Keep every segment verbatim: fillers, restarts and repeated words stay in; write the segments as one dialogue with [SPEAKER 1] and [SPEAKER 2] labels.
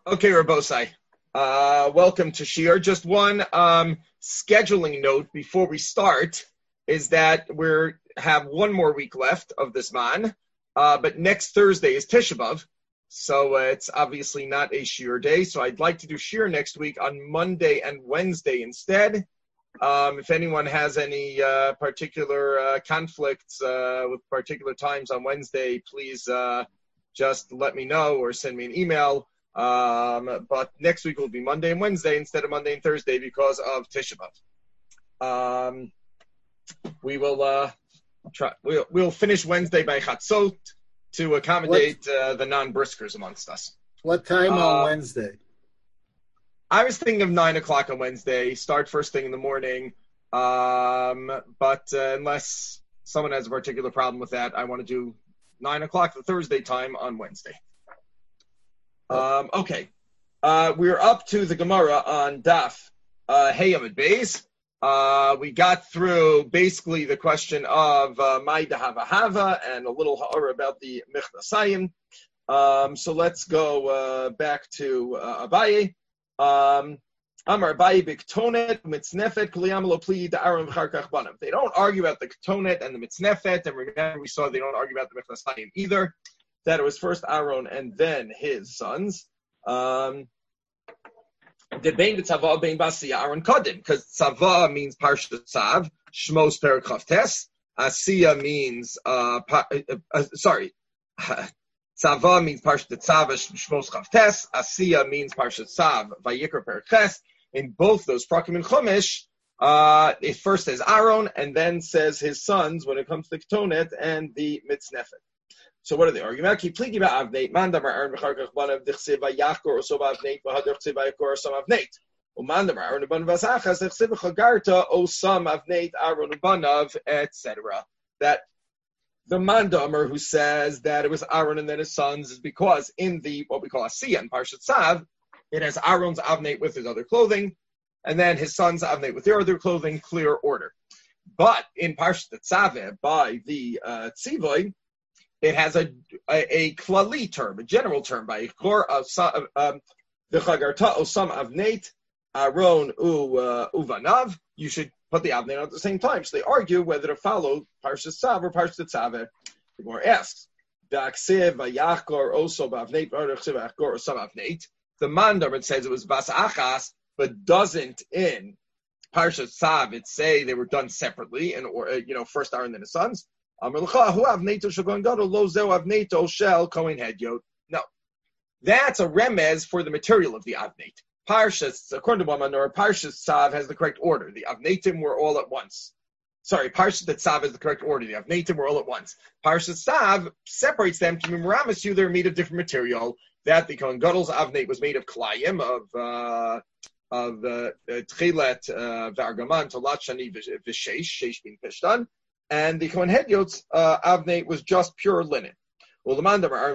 [SPEAKER 1] Okay, Rabosai. Uh, welcome to Shiur. Just one um, scheduling note before we start is that we have one more week left of this man, uh, but next Thursday is Tisha B'Av, so uh, it's obviously not a Shiur day. So I'd like to do Shiur next week on Monday and Wednesday instead. Um, if anyone has any uh, particular uh, conflicts uh, with particular times on Wednesday, please uh, just let me know or send me an email. Um, but next week will be Monday and Wednesday instead of Monday and Thursday because of Tisha B'Av. Um, we will uh, try. We'll, we'll finish Wednesday by Chatzot to accommodate uh, the non-briskers amongst us.
[SPEAKER 2] What time on
[SPEAKER 1] Uh,
[SPEAKER 2] Wednesday?
[SPEAKER 1] I was thinking of nine o'clock on Wednesday. Start first thing in the morning. Um, but uh, unless someone has a particular problem with that, I want to do nine o'clock the Thursday time on Wednesday. Um, okay, uh, we're up to the Gemara on Daf uh, Hey Amud Beis. Uh, we got through basically the question of uh, Mai Dahava Hava and a little ha'ara about the Mechnasayim. Um, so let's go uh, back to uh, Abaye. Um, Amar Abaye b'ktonet mitznefet kliyam lo pli da'aron v'charkach banav. They don't argue about the ktonet and the mitznefet, and remember we saw they don't argue about the Mechnasayim either. That it was first Aaron and then his sons. Um, the bein tzava bein basiya Aaron kadim, because tzava means parsha tzav, shmos perak chavtes. Asiya means uh, pa, uh, uh, sorry, tzava means parsha tzav, shmos chavtes. Asiya means parsha tzav, vayikra perak ches. In both those prakim and chumash, uh, it first says Aaron and then says his sons when it comes to ketonet and the mitznefet. So what are they arguing about? Keep thinking about Avneit. Mandamar Aaron v'charkach banav dichsiva yachkor osova Avneit v'hadar chsiva yakor osam Avneit. Umandamar Aaron banav v'asachas dichsiva chagarta osam Avneit Aaron banav, et cetera. That the Mandamar who says that it was Aaron and then his sons is because in the what we call Asiya in Parshat Tzav, it has Aaron's Avneit with his other clothing, and then his sons Avneit with their other clothing. Clear order. But in Parshat Tzav by the uh, Tzivoy, it has a a, a klali term, a general term by Kor of the Chagarta Osam Avneit Aaron U Uvanav. You should put the Avneit at the same time. So they argue whether to follow Parshas Tzav or Parshas Tzaveh. The Gemara asks, Da'aksiv Vayachkor Oso Bavneit V'Arachsiv Achkor Osam Avneit. The Mandar it says it was Bas Achas, but doesn't in Parshas Tzav it say they were done separately, and or you know first Aaron then his sons. No, that's a remez for the material of the avneit. Parshas, according to Mamanor, Parshas Tzav has the correct order. The avneitim were all at once. Sorry, Parshas Tzav has the correct order. The avneitim were all at once. Parshas Tzav separates them to Miramis you. They're made of different material. That the Kohen Gadol's avneit was made of klayim of uh, of uh, tchilet uh, v'argaman tolat shani v'sheish sheish bin pishtan. And the Kohen Hedyot's uh, Avneit was just pure linen. Well, the Mandamar Aaron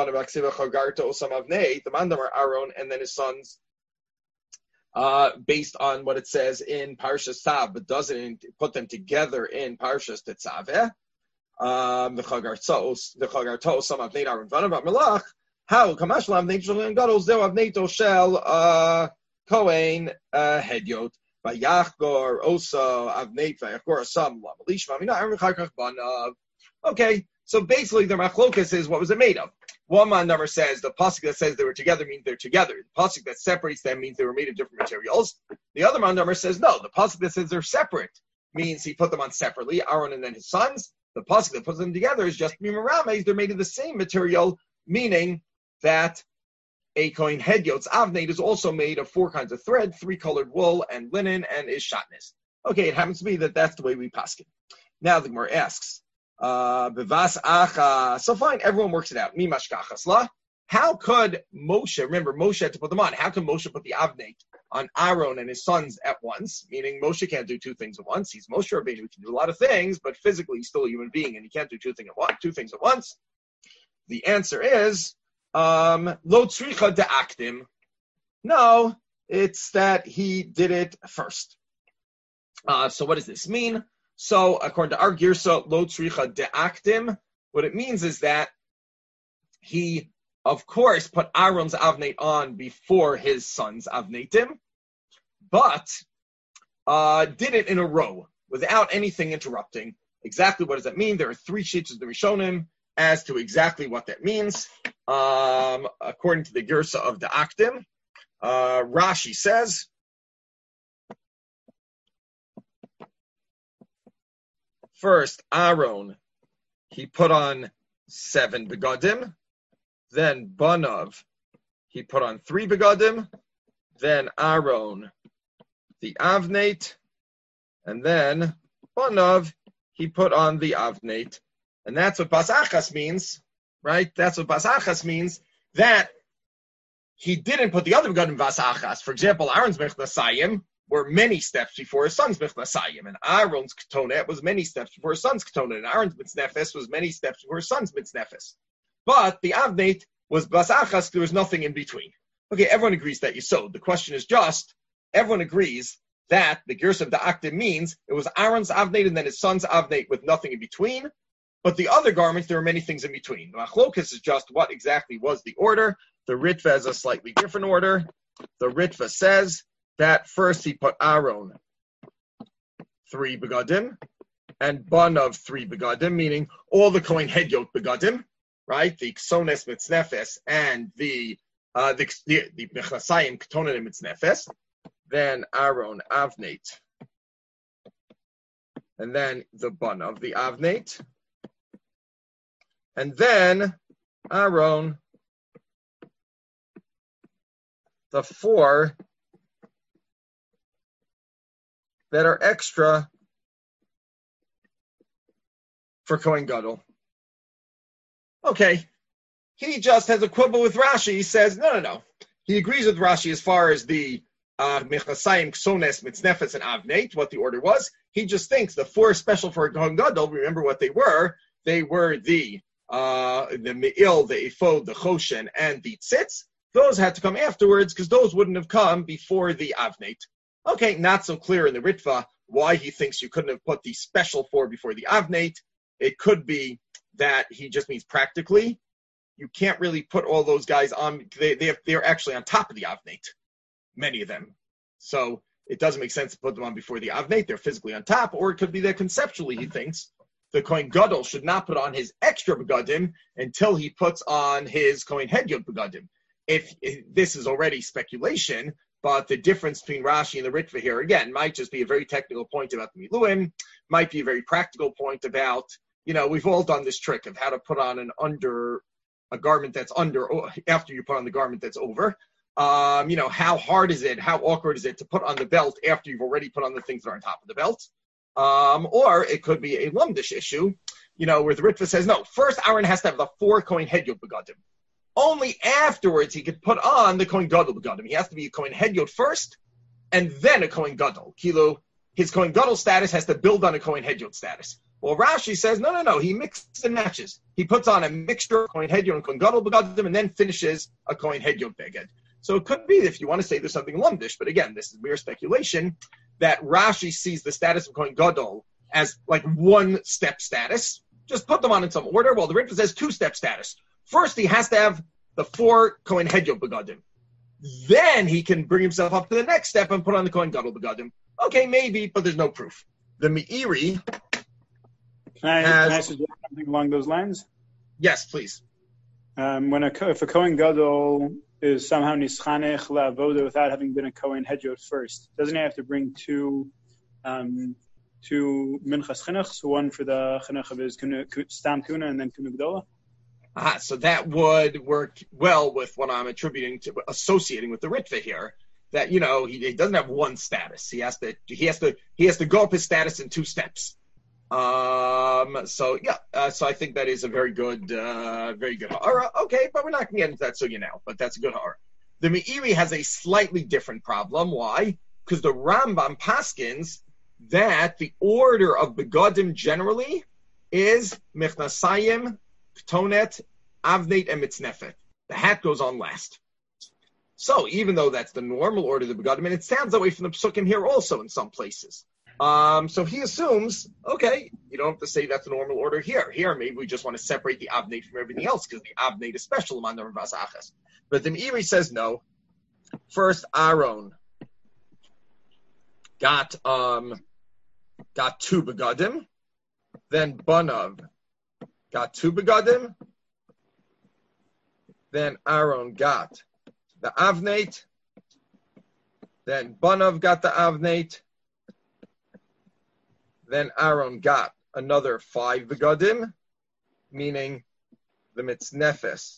[SPEAKER 1] the Mandamar Aaron and then his sons, uh, based on what it says in Parshas Tzav, but doesn't put them together in Parshas Tetzaveh. Um, the Chagarta the Chagarta Osam Avneit Aaron Vanav Melach. How Kamash Avneit Shel Gadol Zeu Avneit Shel Kohen Hedyot. Vayachgor Osa Avneit Vayachgor Asam Lamalish Mamina Aaron V'charkach Banav. Okay, so basically the machlokas is what was it made of? One man number says the pasuk that says they were together means they're together. The pasuk that separates them means they were made of different materials. The other man number says no. The pasuk that says they're separate means he put them on separately, Aaron and then his sons. The pasuk that puts them together is just Mimarames. They're made of the same material, meaning that a Kohen Hedyot's Avneit is also made of four kinds of thread, three colored wool, and linen, and is shatnez. Okay, it happens to be that that's the way we paskin. Now the Gemara asks, uh, Bevas acha. So fine, everyone works it out. Mimash kachasla. How could Moshe, remember Moshe had to put them on, how can Moshe put the Avneit on Aaron and his sons at once? Meaning Moshe can't do two things at once. He's Moshe Rabbeinu, he can do a lot of things, but physically he's still a human being and he can't do two things at once. Two things at once. The answer is, Um, lo tzricha de'aktim. No, it's that he did it first. Uh, so what does this mean? So according to our girsa, lo tzricha de'aktim, what it means is that he of course, put Aaron's avnate on before his son's avnetim, but uh, did it in a row without anything interrupting. Exactly what does that mean? There are three sheets of the Rishonim as to exactly what that means. Um, according to the Girsa of the Akdim, uh, Rashi says, first, Aaron, he put on seven begadim. Then Banav, he put on three begadim. Then Aaron, the avnate. And then Banav, he put on the avnate. And that's what Basachas means, right? That's what Basachas means, that he didn't put the other begadim Basachas. For example, Aaron's Mechnasayim were many steps before his son's Mechnasayim, and Aaron's Ketonet was many steps before his son's Ketonet, and Aaron's Mitznefes was many steps before his son's Mitznefes. But the Avnate was Basachas, there was nothing in between. Okay, everyone agrees that you sowed. The question is just, everyone agrees that the Gersa of the Akdim means it was Aaron's Avnate and then his son's Avnate with nothing in between. But the other garments, there are many things in between. The Machlokas is just what exactly was the order. The Ritva has a slightly different order. The Ritva says that first he put Aaron three begadim and Banav three begadim, meaning all the Kohen Hedyot begadim, right? The Ksones Mitznefes and the uh, the the, the Mechnasayim Ketonet Mitznefes. Then Aaron Avnate, and then the Banav the Avnate. And then Aaron, the four that are extra for Kohen Gadol. Okay, he just has a quibble with Rashi. He says, no, no, no. He agrees with Rashi as far as the Mechasayim, Ksones, Mitznefes, and Avnate, what the order was. He just thinks the four special for Kohen Gadol, remember what they were? They were the Uh, the Me'il, the Ephod, the Choshen, and the Tzitz. Those had to come afterwards because those wouldn't have come before the Avnate. Okay, not so clear in the Ritva why he thinks you couldn't have put the special four before the Avnate. It could be that he just means practically. You can't really put all those guys on, they, they have, they're actually on top of the Avnate, many of them. So it doesn't make sense to put them on before the Avnate. They're physically on top, or it could be that conceptually he thinks the Kohen Gadol should not put on his extra begadim until he puts on his Kohen Hedyot begadim. If, if this is already speculation, but the difference between Rashi and the Ritva here, again, might just be a very technical point about the Miluim, might be a very practical point about, you know, we've all done this trick of how to put on an under, a garment that's under, after you put on the garment that's over. Um, you know, how hard is it, how awkward is it to put on the belt after you've already put on the things that are on top of the belt? Um, or it could be a lumdish issue, you know, where the Ritva says, no, first Aaron has to have the four Kohen Hedyot begadim. Only afterwards he could put on the Kohen Gadol begadim. He has to be a Kohen Hedyot first, and then a Kohen Gadol. Kilo, his Kohen Gadol status has to build on a Kohen Hedyot status. Well, Rashi says, no, no, no, he mixes and matches. He puts on a mixture of Kohen Hedyot and Kohen Gadol begadim, and then finishes a Kohen Hedyot beged. So it could be, if you want to say there's something lumdish, but again, this is mere speculation, that Rashi sees the status of Kohen Gadol as like one step status. Just put them on in some order. Well, the Ritva says two step status. First, he has to have the four Kohen Hedyot begadim. Then he can bring himself up to the next step and put on the Kohen Gadol begadim. Okay, maybe, but there's no proof. The Meiri.
[SPEAKER 2] Can I,
[SPEAKER 1] has,
[SPEAKER 2] can I suggest something along those lines?
[SPEAKER 1] Yes, please.
[SPEAKER 2] Um, when a if a Kohen Gadol is somehow nischanech la'avoda without having been a Kohen Hedyot first, doesn't he have to bring two um, two minchas chinuchs, one for the chinuch of his stam kuna and then kuna gdola?
[SPEAKER 1] Ah, so that would work well with what I'm attributing to associating with the Ritva here. That, you know, he, he doesn't have one status. He has to he has to he has to go up his status in two steps. Um. So yeah. Uh, so I think that is a very good, uh, very good ha'ara. Okay, but we're not going to get into that sugya now. But that's a good ha'ara. The Meiri has a slightly different problem. Why? Because the Rambam paskins that the order of begadim generally is mechnasayim, ketonet, avnate, and mitznefet. The hat goes on last. So even though that's the normal order of the begadim, and it sounds that way from the psukim here also in some places. Um, so he assumes, okay, you don't have to say that's the normal order here. Here, maybe we just want to separate the avnate from everything else because the avnate is special among the vas achas. But the Meiri says no. First, Aaron got um got two begadim, then Banav got two begadim, then Aaron got the avnate, then Banav got the avnate, then Aaron got another five begadim, meaning the mitznefes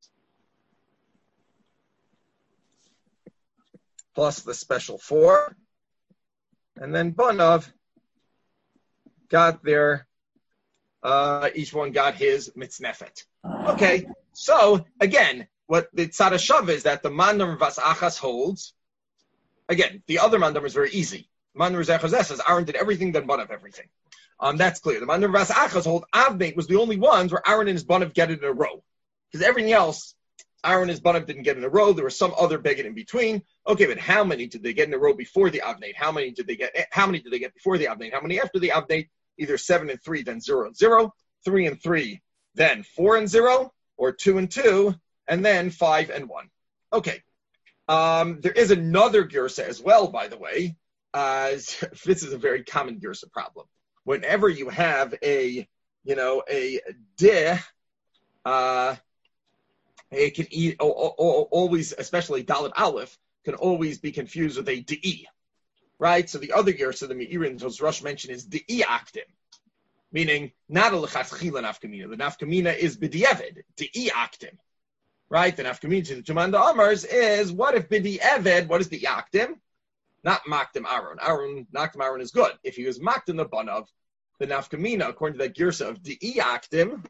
[SPEAKER 1] plus the special four, and then Banav got their, uh, each one got his mitznefet. Okay, so again, what the Tzad HaShav is that the Mandam Vas Achas holds, again, the other Mandam is very easy. Mandam Zechazeh says Aaron did everything, then Banav everything. Um, that's clear. The Mandam Vas Achas hold Avnate was the only ones where Aaron and his Banav get it in a row. Because everything else, Aaron and his Banav didn't get in a row. There was some other beggar in between. Okay, but how many did they get in a row before the Avnate? How many did they get? How many did they get before the Avnate? How many after the Avnate? Either seven and three, then zero and zero, three and three, then four and zero, or two and two, and then five and one. Okay. Um, there is another girsa as well, by the way. Uh, this is a very common girsa problem. Whenever you have a, you know, a de, uh, it can e, o, o, o, always, especially dalet aleph, can always be confused with a de, right? So the other girsa, the Me'irin Rosh mentioned is de aktim, meaning not a lechatchila nafkamina. The nafkamina is b'di'evid, de aktim, right? The nafkamina to the Tumanda Amars is what if b'di'evid? What is the aktim? Not makdim Aaron. Aaron, nakdim Aaron is good. If he was makdim the banav, the nafkamina, according to that girsa of de aktim,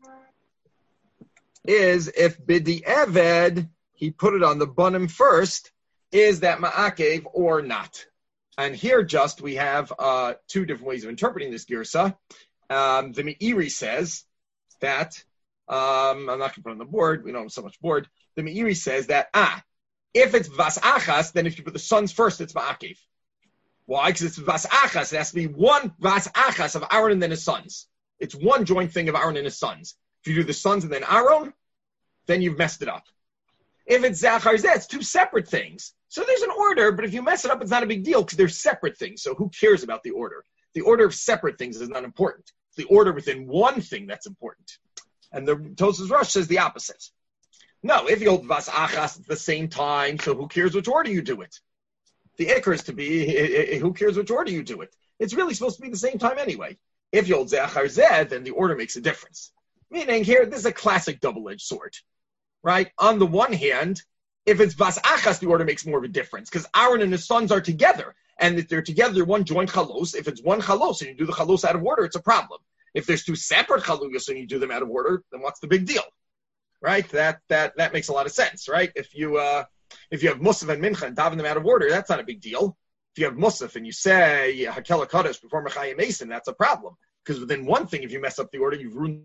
[SPEAKER 1] is if b'di'evid, he put it on the banim first, is that ma'akev or not? And here just we have uh, two different ways of interpreting this girsa. Um, the Meiri says that, um, I'm not going to put it on the board, we don't have so much board. The Meiri says that, ah, if it's vas achas, then if you put the sons first, it's ma'akev. Why? Because it's vas achas. It has to be one vas achas of Aaron and then his sons. It's one joint thing of Aaron and his sons. If you do the sons and then Aaron, then you've messed it up. If it's zachar zeh, it's two separate things. So there's an order, but if you mess it up, it's not a big deal because they're separate things. So who cares about the order? The order of separate things is not important. It's the order within one thing that's important. And the Tosas Rosh says the opposite. No, if you hold vas achas at the same time, so who cares which order you do it? The ikr is to be, who cares which order you do it? It's really supposed to be the same time anyway. If you hold zachar zeh, then the order makes a difference. Meaning here, this is a classic double-edged sword, right? On the one hand, if it's vas achas, the order makes more of a difference because Aaron and his sons are together. And if they're together, they're one joint chalos. If it's one chalos and you do the chalos out of order, it's a problem. If there's two separate chaluyos and you do them out of order, then what's the big deal? Right? That that that makes a lot of sense, right? If you uh, if you have Musaf and Mincha and daven them out of order, that's not a big deal. If you have Musaf and you say Hakel HaKadosh before Mechayim Mason, that's a problem. Because within one thing, if you mess up the order, you've ruined.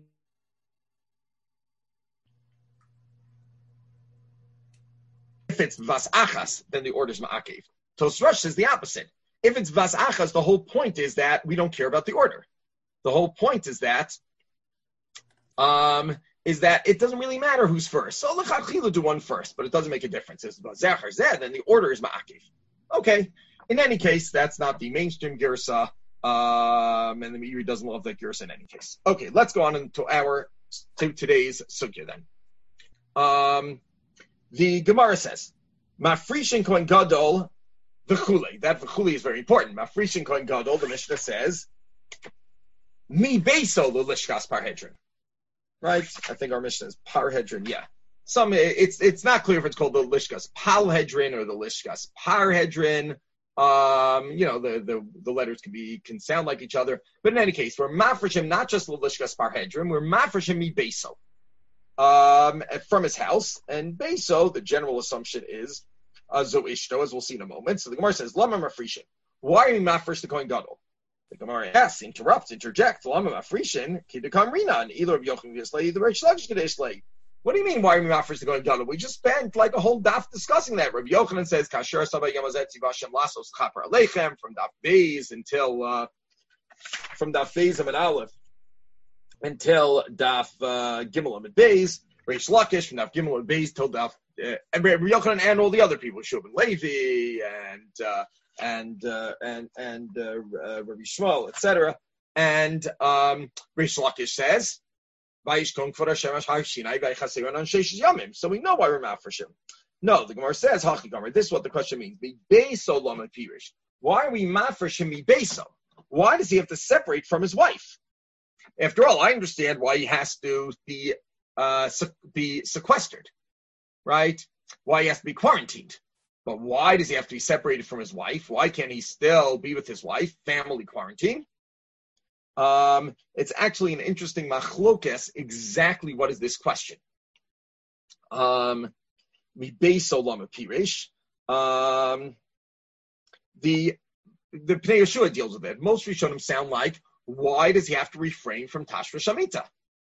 [SPEAKER 1] If it's vas achas, then the order is ma'akev. Tos Rosh says the opposite. If it's vas achas, the whole point is that we don't care about the order. The whole point is that um, is that it doesn't really matter who's first. So l'chadchila do one first, but it doesn't make a difference. It's zechar zeh, then the order is ma'akev. Okay. In any case, that's not the mainstream girsa, um, and the Meiri doesn't love that girsa in any case. Okay, let's go on into our to today's sugya then. Um, the Gemara says, "Mafrishin kohen gadol v'chulei." That v'chulei is very important. Mafrishin kohen gadol. The Mishnah says, "Mi beiso l'lishkas parhedrin." Right? I think our Mishnah is parhedrin. Yeah. Some it's it's not clear if it's called the lishkas palhedrin or the lishkas parhedrin. Um, you know, the, the the letters can be can sound like each other, but in any case, we're mafreshim not just l'lishkas parhedrin, we're mafreshim mi beiso, um, from his house, and beiso. The general assumption is uh, zo ishto, as we'll see in a moment. So the Gemara says, "Lama mafrishin." Why are you mafresh the kohen gadol? The Gemara asks, interrupt, interject. Lama mafrishin kidukam rinan either of yochim v'yislei, the reish lagish kadei. What do you mean, why are we mafresh the Kohen Gadol? We just spent like a whole daf discussing that. Rabbi Yochanan says, Kasher Sabah Yamazet Tzivashem Lasos Chaper Aleichem, from daf Beis until, uh, from daf Beis and Aleph until daf uh, Gimel and Beis, Reish Lakish, from daf Gimel and Beis till daf, uh, and Rabbi Yochanan and all the other people, Shubin Levi, and, uh, and, uh, and, and, uh, uh, Rabbi Shmuel, et cetera. And, um, Reish Lakish says, so we know why we're mafreshim. No, the Gemara says, Hachi Gomer, this is what the question means. Why are we mafreshim mibeso? Why does he have to separate from his wife? After all, I understand why he has to be uh, be sequestered, right? Why he has to be quarantined. But why does he have to be separated from his wife? Why can't he still be with his wife, family quarantine? Um, it's actually an interesting machlokes. Exactly what is this question? Um, um, the the Pnei Yeshua deals with it. Most Rishonim sound like, why does he have to refrain from Tashva Shamita?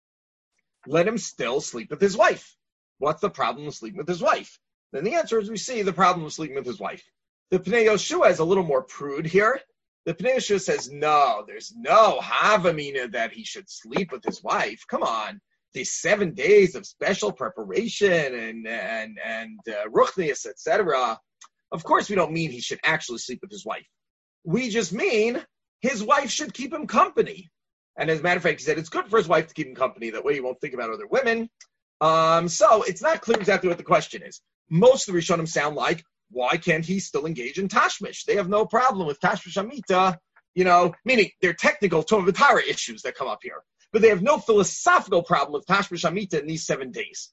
[SPEAKER 1] Let him still sleep with his wife. What's the problem with sleeping with his wife? Then the answer is, we see the problem with sleeping with his wife. The Pnei Yeshua is a little more prude here. The Pnei Yeshua says, no, there's no havamina that he should sleep with his wife. Come on. These seven days of special preparation and and and uh, ruchnius, et cetera. Of course, we don't mean he should actually sleep with his wife. We just mean his wife should keep him company. And as a matter of fact, he said it's good for his wife to keep him company. That way he won't think about other women. Um, so it's not clear exactly what the question is. Most of the Rishonim sound like, why can't he still engage in tashmish? They have no problem with tashmish amita, you know, meaning they're technical Tova B'Tara issues that come up here. But they have no philosophical problem with tashmish amita in these seven days.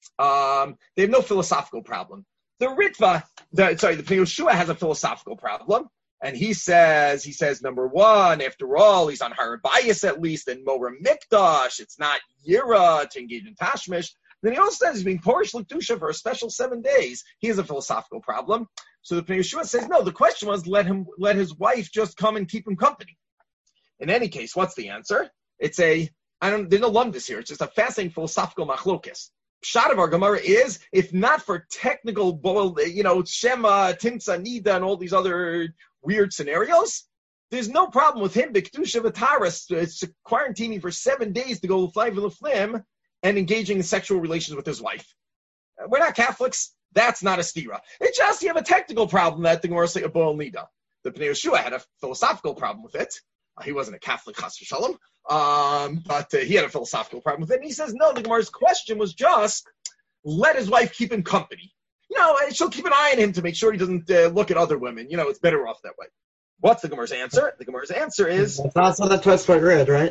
[SPEAKER 1] Um, they have no philosophical problem. The Ritva, the, sorry, the Pnei Yeshua has a philosophical problem. And he says, he says, number one, after all, he's on Harabayas at least, and Mora Mikdash. It's not Yira to engage in tashmish. Then he also says he's being Porish L'Kedusha for a special seven days. He has a philosophical problem. So the Pnei Yeshua says, no, the question was, let him, let his wife just come and keep him company. In any case, what's the answer? It's a, I don't, there's no lumdus here. It's just a fascinating philosophical machlokes. Pshat of our Gemara is, if not for technical, you know, Shema, Timtza, Nida, and all these other weird scenarios, there's no problem with him, the Kedusha V'Taras, quarantining for seven days to go fly V'Leflim and engaging in sexual relations with his wife. We're not Catholics. That's not a stira. It's just you have a technical problem that the Gemara say a Bo'el Nida. The Pnei Yeshua had a philosophical problem with it. Uh, he wasn't a Catholic, chas v'shalom, um, but uh, he had a philosophical problem with it. And he says, no, the Gemara's question was just, let his wife keep him company. You know, she'll keep an eye on him to make sure he doesn't uh, look at other women. You know, it's better off that way. What's the Gemara's answer? The Gemara's answer is...
[SPEAKER 3] That's also the Tosfot Rid, right?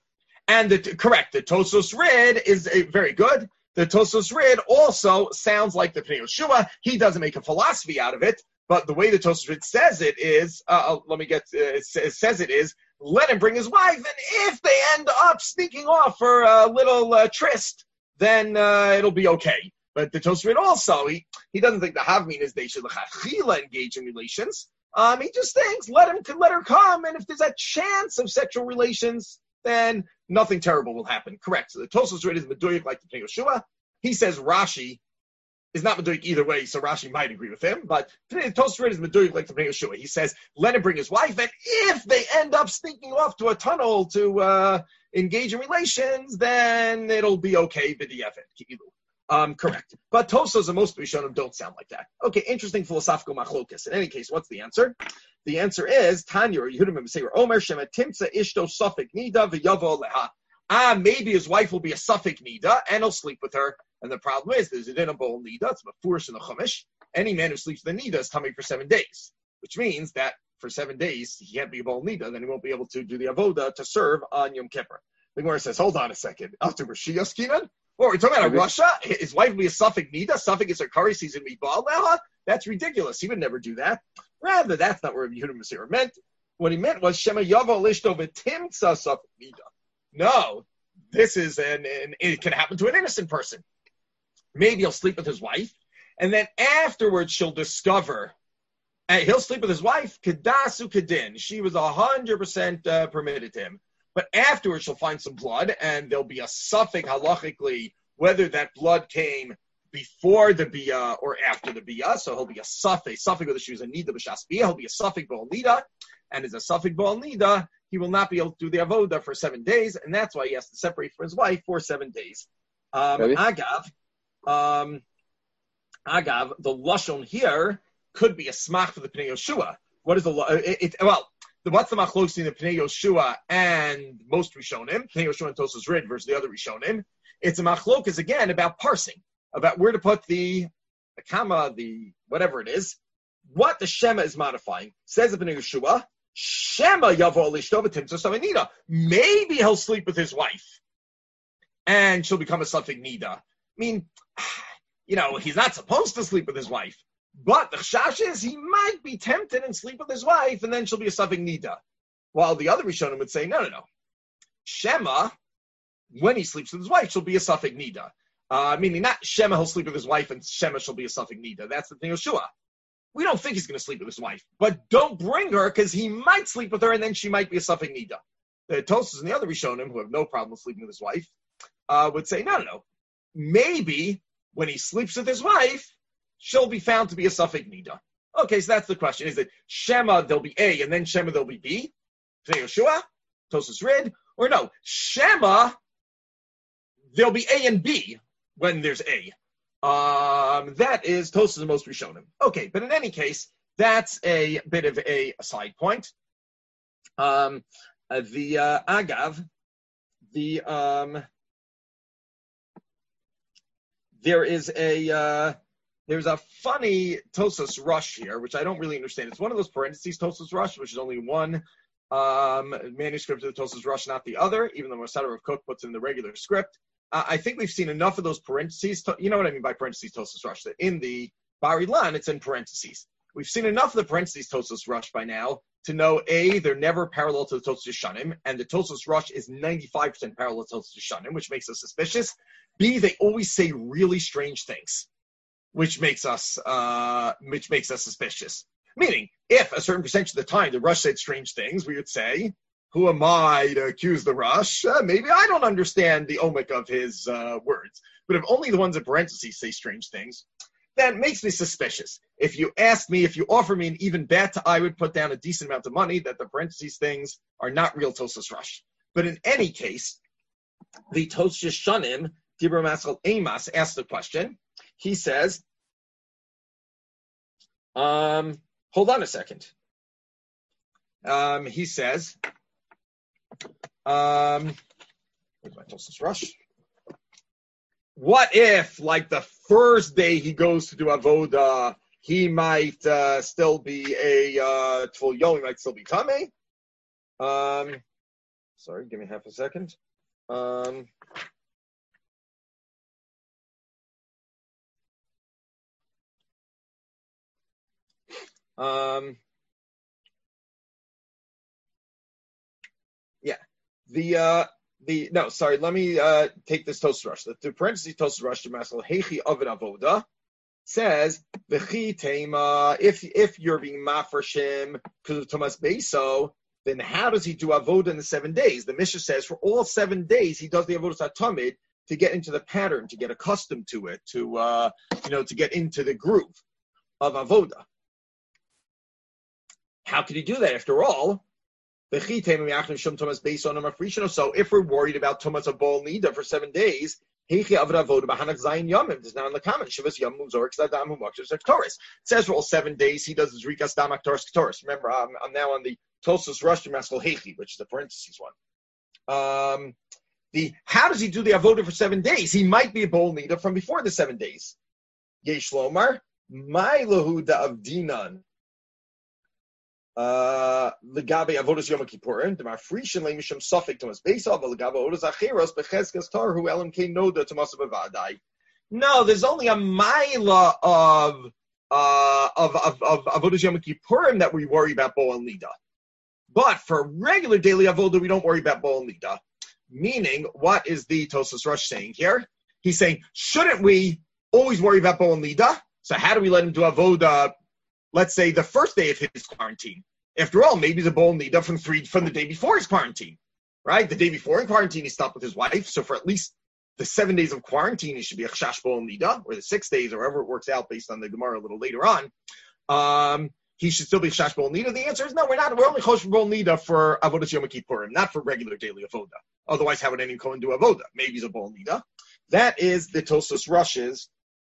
[SPEAKER 1] And the, correct, the Tosos Rid is a, very good. The Tosos Rid also sounds like the Pnei Yeshua. He doesn't make a philosophy out of it, but the way the Tosos Rid says it is, uh, let me get, uh, it says it is, let him bring his wife, and if they end up sneaking off for a little uh, tryst, then uh, it'll be okay. But the Tosos Rid also, he, he doesn't think the Havmin is they should engage in relations. Um, he just thinks, let him, let her come, and if there's a chance of sexual relations, then nothing terrible will happen. Correct. So the Tosos Rid is Meduik like the Pnei Yeshua. He says Rashi is not Meduik either way, so Rashi might agree with him. But the Tosos Rid is Meduik like the Pnei Yeshua. He says, let him bring his wife, and if they end up sneaking off to a tunnel to uh, engage in relations, then it'll be okay. B'di'evet. Um, correct. But Tosos and most Rishonim don't sound like that. Okay, interesting philosophical machlokas. In any case, what's the answer? The answer is Tanya or Yehudim B'Seir Omer Shema Timtza Ishto Sufik Nida V'Yavo Leha. Ah, maybe his wife will be a Sufik Nida and he'll sleep with her. And the problem is, there's a dinable Nida. It's Mefurish in the Chumash. Any man who sleeps with a Nida is coming for seven days, which means that for seven days he can't be a Bol Nida. Then he won't be able to do the avoda to serve on Yom Kippur. The Gemara says, hold on a second. After Rishiyas Kinan. Or we're talking about a Russia. His wife will be a Suffolk Nida. Suffolk is her curry season meatball. Now, that's ridiculous. He would never do that. Rather, that's not what Yehuda Masira meant. What he meant was Shema Yavo Lishto V'Timtza Suffolk Nida. No, this is an, an it can happen to an innocent person. Maybe he'll sleep with his wife, and then afterwards she'll discover, and he'll sleep with his wife. Kedasu Kedin. She was a hundred percent permitted to him. But afterwards, she'll find some blood, and there'll be a suffix halachically whether that blood came before the bia or after the bia. So he'll be a suffix, suffix whether she was a nida b'shas bia. He'll be a suffix b'ol nida, and as a suffix b'ol nida, he will not be able to do the avoda for seven days, and that's why he has to separate from his wife for seven days. Um, agav, um, agav, the lashon here could be a smach for the Pnei Yoshua. What is the it, it, well? The, what's the machlokes in the Pnei Yoshua and most Rishonim? Pnei Yoshua and Tosas Rid versus the other Rishonim. It's a machlokas again about parsing, about where to put the, the comma, the whatever it is. What the Shema is modifying. Says the Pnei Yoshua, Shema yavo lishto v'timtza savanida. Maybe he'll sleep with his wife, and she'll become a suffix nida. I mean, you know, he's not supposed to sleep with his wife, but the chash is he might be tempted and sleep with his wife, and then she'll be a suffix nida. While the other Rishonim would say, no, no, no. Shema, when he sleeps with his wife, she'll be a suffix nida. Uh, meaning not Shema, he'll sleep with his wife, and Shema, she'll be a suffix nida. That's the thing of Shua. We don't think he's going to sleep with his wife, but don't bring her because he might sleep with her, and then she might be a suffix nida. The Tosas and the other Rishonim, who have no problem with sleeping with his wife, uh, would say, no, no, no. Maybe when he sleeps with his wife, she'll be found to be a suffix nida. Okay, so that's the question. Is it Shema, there'll be A, and then Shema, there'll be B? Pnei Yoshua, Tosas Rid, or no, Shema, there'll be A and B when there's A. Um, that is Tosas and most Rishonim. Okay, but in any case, that's a bit of a, a side point. Um, uh, the uh, Agav, the um, there is a uh, there's a funny Tosas Rush here, which I don't really understand. It's one of those parentheses Tosas Rush, which is only one um, manuscript of the Tosas Rush, not the other, even though Masada Rav Kook puts in the regular script. Uh, I think we've seen enough of those parentheses. To, you know what I mean by parentheses Tosas Rush? That in the Bari Lan, it's in parentheses. We've seen enough of the parentheses Tosas Rush by now to know, A, they're never parallel to the Tosas Yeshanim, and the Tosas Rush is ninety-five percent parallel to Tosas Yeshanim, which makes us suspicious. B, they always say really strange things, which makes us uh, which makes us suspicious. Meaning, if a certain percentage of the time the Rush said strange things, we would say, who am I to accuse the Rush? Uh, maybe I don't understand the omic of his uh, words. But if only the ones in parentheses say strange things, that makes me suspicious. If you ask me, if you offer me an even bet, I would put down a decent amount of money that the parentheses things are not real Tosas Rush. But in any case, the Tosas Shanim, Dibra Maskal Amos, asked the question. He says, um, hold on a second. Um, he says, um, where's my Tosas Rush? What if, like the first day he goes to do avoda, he might uh, still be a uh, Tful Yom, he might still be Tameh? Um, sorry, give me half a second. Um, um, yeah, the uh, the no, sorry, let me uh, take this Tosas Rush. The, the parentheses Tosas Rush to Masal Heichi Ovid Avoda says V'chi Tema. If if you're being mafreshim because of Thomas Beiso, then how does he do avoda in the seven days? The Mishnah says for all seven days he does the avodah satamid to get into the pattern, to get accustomed to it, to uh, you know, to get into the groove of avoda. How could he do that? After all, so if we're worried about Tumas of Bol Nida for seven days, it says for all seven days he does his Rikas Damak Toras Ktoris. Remember, I'm, I'm now on the Tosas Rush to Maskal Hechi, which is the parentheses one. Um, the how does he do the avoda for seven days? He might be a Bol Nida from before the seven days. Yesh Lomar, my Lahuda of Dinan. Legabe avodas Yom Kippurim, the mafrishin leimishim suffik Thomas Beisav, legabe avodas acheros becheskas tar who elam kein noda Thomas bevadai. No, there's only a mila of uh of of of avodas Yom Kippurim that we worry about Bo'el Nida, but for regular daily avodah we don't worry about Bo'el Nida. Meaning, what is the Tosas Rush saying here? He's saying, shouldn't we always worry about Bo'el Nida? So how do we let him do avodah? Let's say the first day of his quarantine. After all, maybe the Bo'el Nida from three from the day before his quarantine, right? The day before in quarantine, he stopped with his wife. So for at least the seven days of quarantine, he should be a chash bol nida, or the six days, or whatever it works out based on the Gemara a little later on. Um, he should still be chash bol nida. The answer is no, we're not. We're only chosh bol nida for avodas yom kippurim, not for regular daily avoda. Otherwise, how would any kohen do avoda? Maybe it's a bol nida. That is the Tosfos Rush's.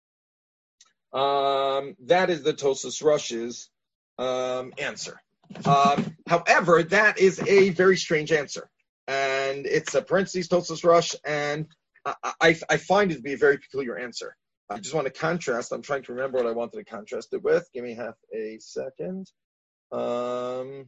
[SPEAKER 1] Um, that is the Tosfos Rush's um, answer. Um, however, that is a very strange answer, and it's a parentheses Tosfos Rush, and I, I, I find it to be a very peculiar answer. I just want to contrast. I'm trying to remember what I wanted to contrast it with. Give me half a second. Um,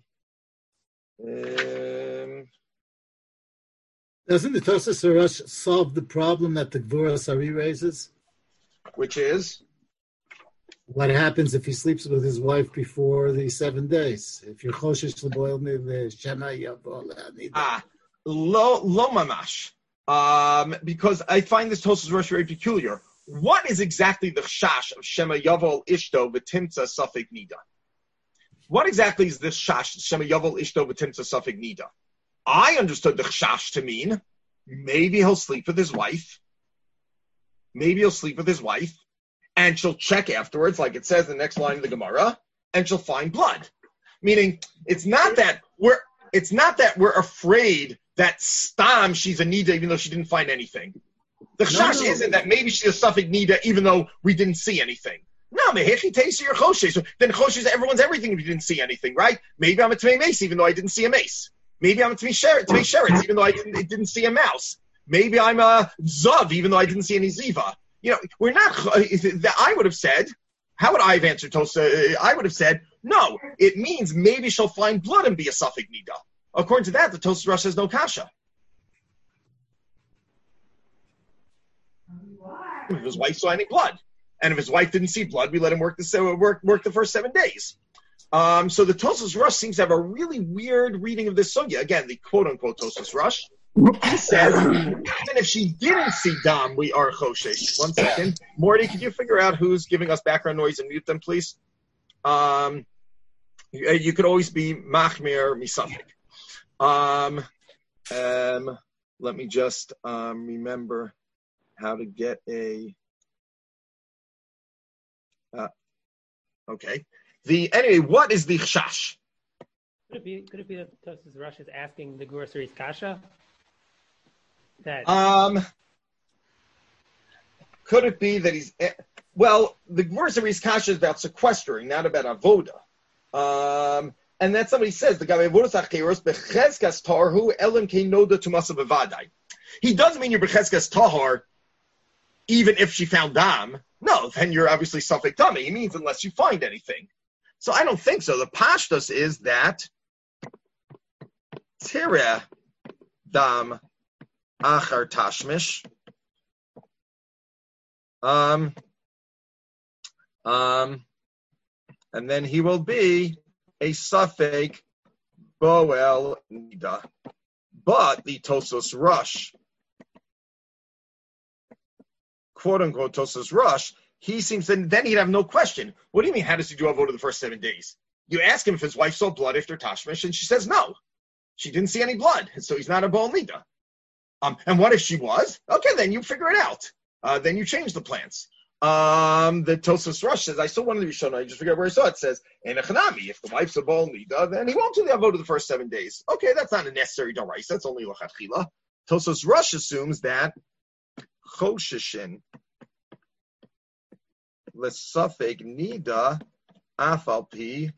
[SPEAKER 1] um,
[SPEAKER 4] Doesn't the Tosfos Rush solve the problem that the Gvura Sari raises?
[SPEAKER 1] Which is?
[SPEAKER 4] What happens if he sleeps with his wife before the seven days? If you're choshesh l'boil the shema yavol nida.
[SPEAKER 1] Ah, lo lo mamash. Um, because I find this Tosfos Rush very peculiar. What is exactly the chash of shema yavol ishto v'timtza safek nida? What exactly is this chash shema yavol ishto v'timtza safek nida? I understood the chash to mean maybe he'll sleep with his wife. Maybe he'll sleep with his wife. And she'll check afterwards, like it says in the next line of the Gemara, and she'll find blood. Meaning, it's not that we're it's not that we're afraid that stam she's a nida even though she didn't find anything. The chash no, no. isn't that maybe she's a suffix nida even though we didn't see anything. No, mehechi teisi your choshe. So then choshe is everyone's everything if you didn't see anything, right? Maybe I'm a tmei mace even though I didn't see a mace. Maybe I'm a tmei sheretz even though I didn't, didn't see a mouse. Maybe I'm a zav even though I didn't see any ziva. You know, we're not, I would have said, how would I have answered Tosa? I would have said, no, it means maybe she'll find blood and be a suffix nida. According to that, the Tosfos Rush says no kasha. If his wife saw any blood, and if his wife didn't see blood, we let him work the, work, work the first seven days. Um, so the Tosfos Rush seems to have a really weird reading of this sugya. Again, the quote-unquote Tosfos Rush. He says, even if she didn't see Dam, we are Choshesh. One second. Morty, could you figure out who's giving us background noise and mute them, please? Um, you, you could always be Machmir Misafik. Um, um, let me just um, remember how to get a... Uh, okay. The Anyway, what is the Chash?
[SPEAKER 5] Could it be, could it be that Tosfos Rush is asking the Gvura Sari's kasha? That
[SPEAKER 1] um, could it be that he's well? The Gvura Sari's kasha is about sequestering, not about avoda. Um, and then somebody says the guy becheskas tarhu elim keinoda tumasa bevadai. He doesn't mean you're becheskas tahar, even if she found dam. No, then you're obviously suffik tummy. He means unless you find anything. So I don't think so. The pashtus is that tira dam achar tashmish. Um, um, and then he will be a suffix boel nida. But the Tosfos Rush, quote unquote Tosfos Rush, he seems to, then he'd have no question. What do you mean, how does he do avoda the first seven days? You ask him if his wife saw blood after Tashmish, and she says no. She didn't see any blood, so he's not a Baal Nida. Um, and what if she was? Okay, then you figure it out. Uh, then you change the plans. Um, the Tosfos Rush says, I saw one of the Rishonim, I just figured out where I saw it, it says, in a Chanami, if the wife's a Baal Nida, then he won't do the avoda the first seven days. Okay, that's not a necessary daraisa, that's only lachatchila. Tosfos Rush assumes that Choshishin L'safek nida afal pi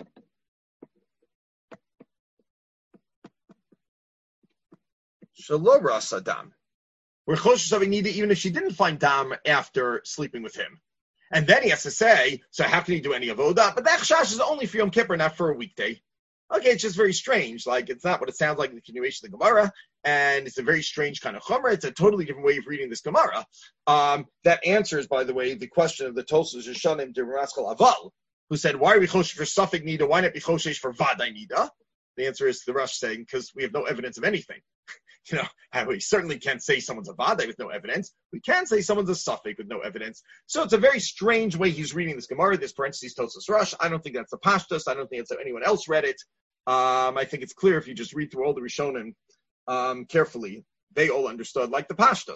[SPEAKER 1] shelo rasa dam. We're choshesh safek nida even if she didn't find dam after sleeping with him. And then he has to say, so how can he do any avoda? But that chash is only for Yom Kippur, not for a weekday. Okay, it's just very strange. Like, it's not what it sounds like in the continuation of the Gemara, and it's a very strange kind of chumrah. It's a totally different way of reading this Gemara. Um, that answers, by the way, the question of the Tosfos Rishonim de Raskal Aval, who said, why are we choshesh for Safek Nida? Why not be choshesh for Vaday Nida? The answer is the Rush saying, because we have no evidence of anything. You know, we certainly can't say someone's a Vaday with no evidence. We can say someone's a Safek with no evidence. So it's a very strange way he's reading this Gemara, this parentheses Tosfos Rush. I don't think that's the Pashtus. I don't think that's how anyone else read it. Um, I think it's clear if you just read through all the Rishonim um, carefully, they all understood, like the Pashtus.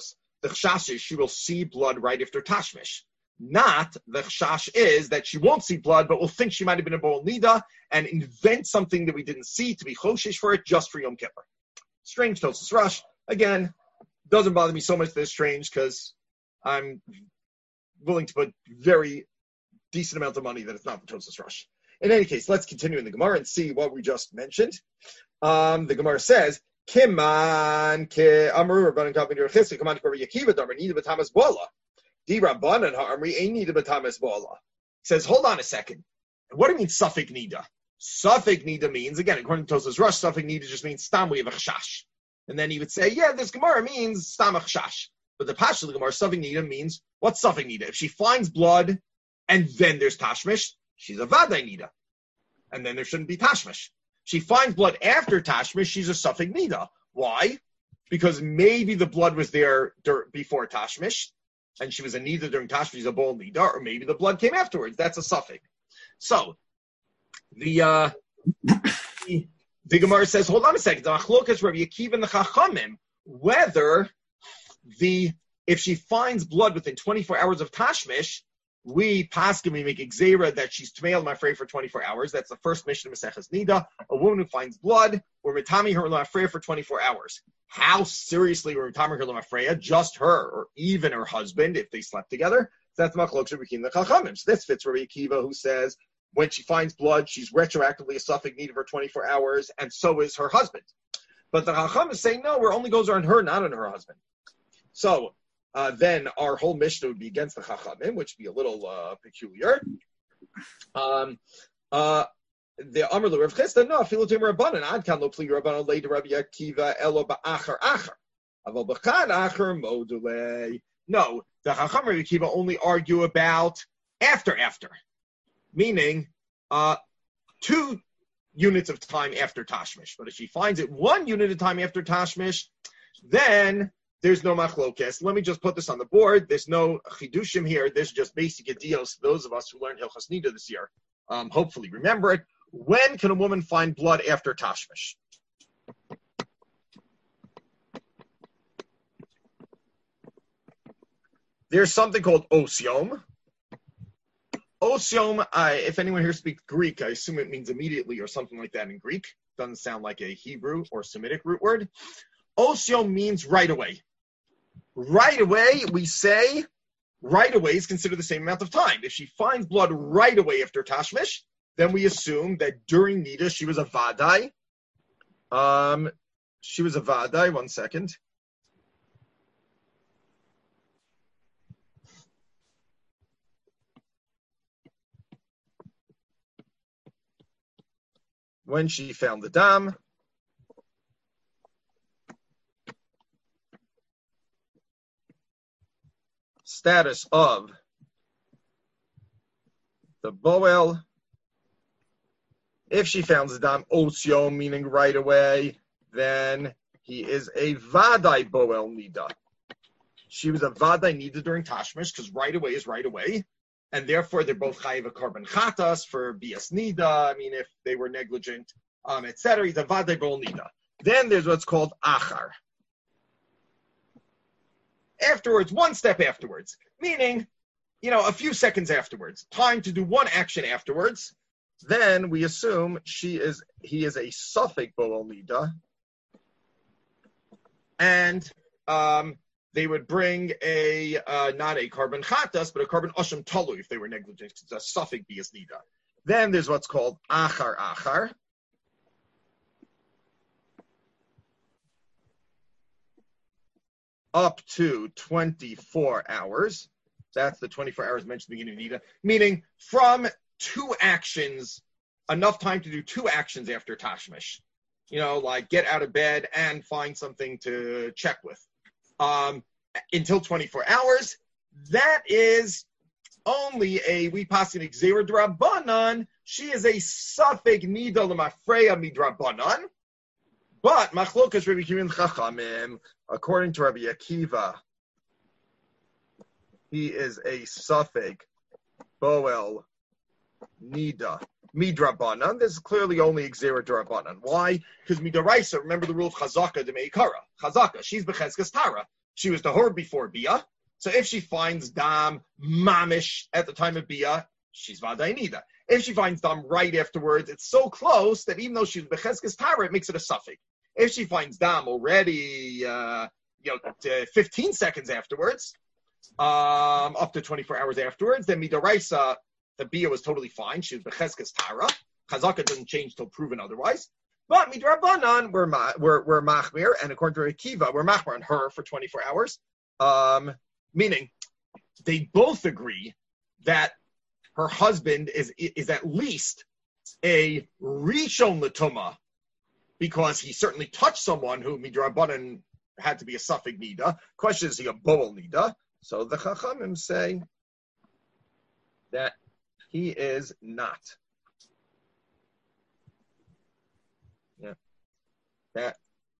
[SPEAKER 1] the chashash is she will see blood right after tashmish. Not the chashash is that she won't see blood, but will think she might have been a Bo'el Nida and invent something that we didn't see to be choshish for it just for Yom Kippur. Strange Tosas Rush. Again, doesn't bother me so much that it's strange because I'm willing to put very decent amount of money that it's not the Tosas Rush. In any case, let's continue in the Gemara and see what we just mentioned. Um, the Gemara says, Kiman ke amru rabbanan kavin yerchis kiman ke Rabbi Akiva damar nida b'tamas bola. Di rabbanan ha'amri ein nida b'tamas bola. Says, hold on a second. What do you mean suffik nida? Suffik nida means, again, according to Tosas Rush, suffik nida just means stam we have a chashash. And then he would say, yeah, this Gemara means stam a chashash. But the Pashto of the Gemara, suffik nida means, what's suffik nida? If she finds blood and then there's tashmish, she's a vaday nida. And then there shouldn't be tashmish. She finds blood after tashmish, she's a suffik nida. Why? Because maybe the blood was there dur- before tashmish, and she was a nida during tashmish, she's a Bo'el nida, or maybe the blood came afterwards. That's a suffik. So, the, uh, the, the Gemara says, hold on a second, the Machlokas Rabbi Akiva and the Chachamim, whether the, if she finds blood within twenty-four hours of tashmish, we paskin, we make exera that she's tmeil mafrei for twenty-four hours. That's the first mission of Maseches Nida. A woman who finds blood, we're mitami her mafrei for twenty-four hours. How seriously we're mitami her mafrei? Just her, or even her husband, if they slept together. So that's machlok shebekin the chachamim. So this fits Rabbi Akiva, who says when she finds blood, she's retroactively a suffix Nida for twenty-four hours, and so is her husband. But the chachamim say no, where only goes on her, not on her husband. So. Uh, then our whole Mishnah would be against the Chachamim, which would be a little uh, peculiar. Um, uh, the Amr lo Rav Chisda, no, Afilu Tim Rabbanan, Ad Kan lo Pli Rabbanan Lei de Rabbi Akiva Elo Ba'achar Achar. Aval B'chad Achar Modulei. No, the Chacham Rabbi Akiva only argue about after after, meaning uh, two units of time after Tashmish. But if she finds it one unit of time after Tashmish, then there's no machlokes. Let me just put this on the board. There's no chidushim here. There's just basic ideos. Those of us who learned Hilchos Nida this year, um, hopefully remember it. When can a woman find blood after tashmish? There's something called osiom. Osiom, uh, if anyone here speaks Greek, I assume it means immediately or something like that in Greek. Doesn't sound like a Hebrew or Semitic root word. Osiom means right away. Right away, we say, right away is considered the same amount of time. If she finds blood right away after Tashmish, then we assume that during Nida, she was a Vadai. Um, she was a Vadai, one second. When she found the dam, status of the Boel, if she found the dam osio, meaning right away, then he is a Vadai Boel Nida. She was a Vadai Nida during Tashmish, because right away is right away, and therefore they're both chayiv a korban chatas for bias Nida. I mean, if they were negligent, um, et cetera. He's a Vadai Boel Nida. Then there's what's called Achar. Afterwards, one step afterwards, meaning, you know, a few seconds afterwards, time to do one action afterwards, then we assume she is, he is a suffix Bo'el Nida, and um, they would bring a, uh, not a korban chatas, but a korban osham talu if they were negligent. It's a suffix bias Nida. Then there's what's called Achar Achar. Up to twenty-four hours. That's the twenty-four hours mentioned in the beginning of Nida. Meaning from two actions, enough time to do two actions after Tashmish. You know, like get out of bed and find something to check with. Um, until twenty-four hours. That is only a, we pass an Xera Drabanan. She is a suffix Nida L'mafreya Midrabanan. But Machlokas Rabbi Akiva and Chachamim, according to Rabbi Akiva, he is a suffix Boel Nida Midrabanan. This is clearly only Xera Drabanan. Why? Because Midaraisa, remember the rule of Chazaka de Meikara. Chazaka, she's Bechezkas Tara. she was tahor before Bia. So if she finds dam mamish at the time of Bia, she's vaday nida. If she finds dam right afterwards, it's so close that even though she's becheskes tara, it makes it a suffix. If she finds dam already, uh, you know, fifteen seconds afterwards, um, up to twenty-four hours afterwards, then midaraisa, the Bia was totally fine. She was becheskes tara. Chazaka doesn't change till proven otherwise. But midrabanan, we're ma- we're we're machmir, and according to Akiva, we're machmir on her for twenty-four hours. Um, meaning, they both agree that her husband is is at least a rishon l'tuma, because he certainly touched someone who midrabanan had to be a suffix nida. Question is, he a boel nida? So the chachamim say that he is not. Yeah, that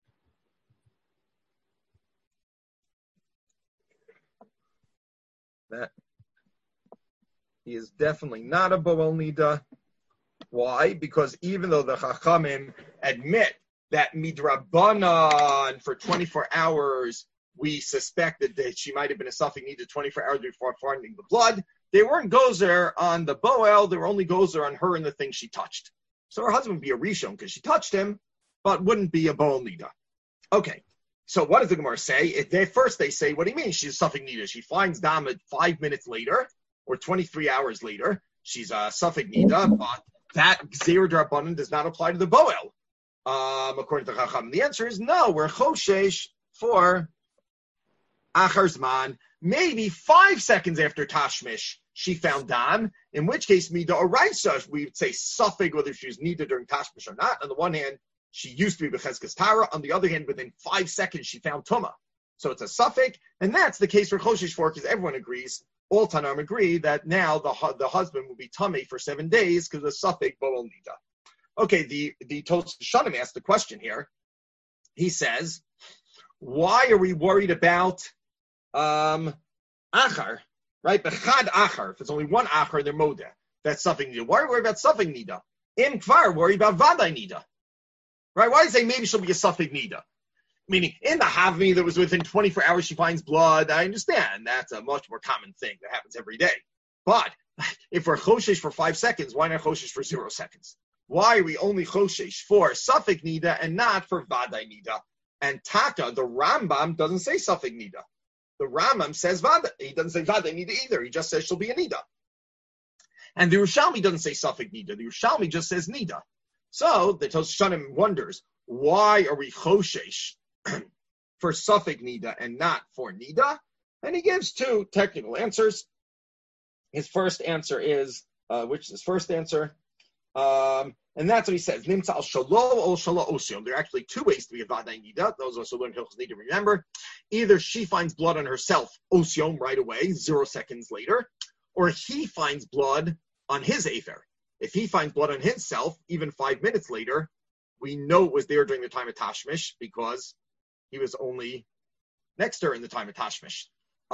[SPEAKER 1] that he is definitely not a boel nida. Why? Because even though the chachamim admit that midrabanan for twenty-four hours, we suspected that she might have been a suffix nida twenty-four hours before finding the blood, they weren't gozer on the boel. They were only gozer on her and the thing she touched. So her husband would be a rishon because she touched him, but wouldn't be a boel nida. Okay, so what does the Gemara say? If they, first they say, what do you mean she's a suffix nida? She finds dam five minutes later or twenty-three hours later. She's a suffix nida, but that gzeir drabanan does not apply to the boel. Um, according to Chacham, the answer is no. We're choshesh for achar zman. Maybe five seconds after tashmish, she found dam, in which case, mida oraisa, we would say suffix whether she was needed during tashmish or not. On the one hand, she used to be becheskes tara. On the other hand, within five seconds, she found tuma. So it's a suffix, and that's the case for choshesh for, because everyone agrees, all Tanam agree that now the the husband will be tummy for seven days because the suffix boel nida. Okay, the the Tosfos Shanim asked the question here. He says, why are we worried about um, achar, right? Bechad achar. If it's only one achar, they're modeh. That's suffix nida. Why are we worried about suffix nida? Im kvar, worried about vaday nida. Right? Why do you say maybe she'll be a suffix nida? Meaning, in the Havmi that was within twenty-four hours she finds blood, I understand. That's a much more common thing that happens every day. But if we're choshesh for five seconds, why not choshesh for zero seconds? Why are we only choshesh for suffix nida and not for vaday nida? And Taka, the Rambam, doesn't say suffix nida. The Rambam says vaday. He doesn't say vaday nida either. He just says she'll be a nida. And the Yerushalmi doesn't say suffix nida. The Yerushalmi just says nida. So the Tosfos Shanim wonders, why are we choshesh for suffix nida and not for nida? And he gives two technical answers. His first answer is, uh, which is his first answer, um, and that's what he says. Nimtza al shalo or shalo osium. There are actually two ways to be a vaday nida. Those also learn Hilchos need to remember. Either she finds blood on herself, osium, right away, zero seconds later, or he finds blood on his afer. If he finds blood on himself, even five minutes later, we know it was there during the time of Tashmish because he was only next to her in the time of Tashmish.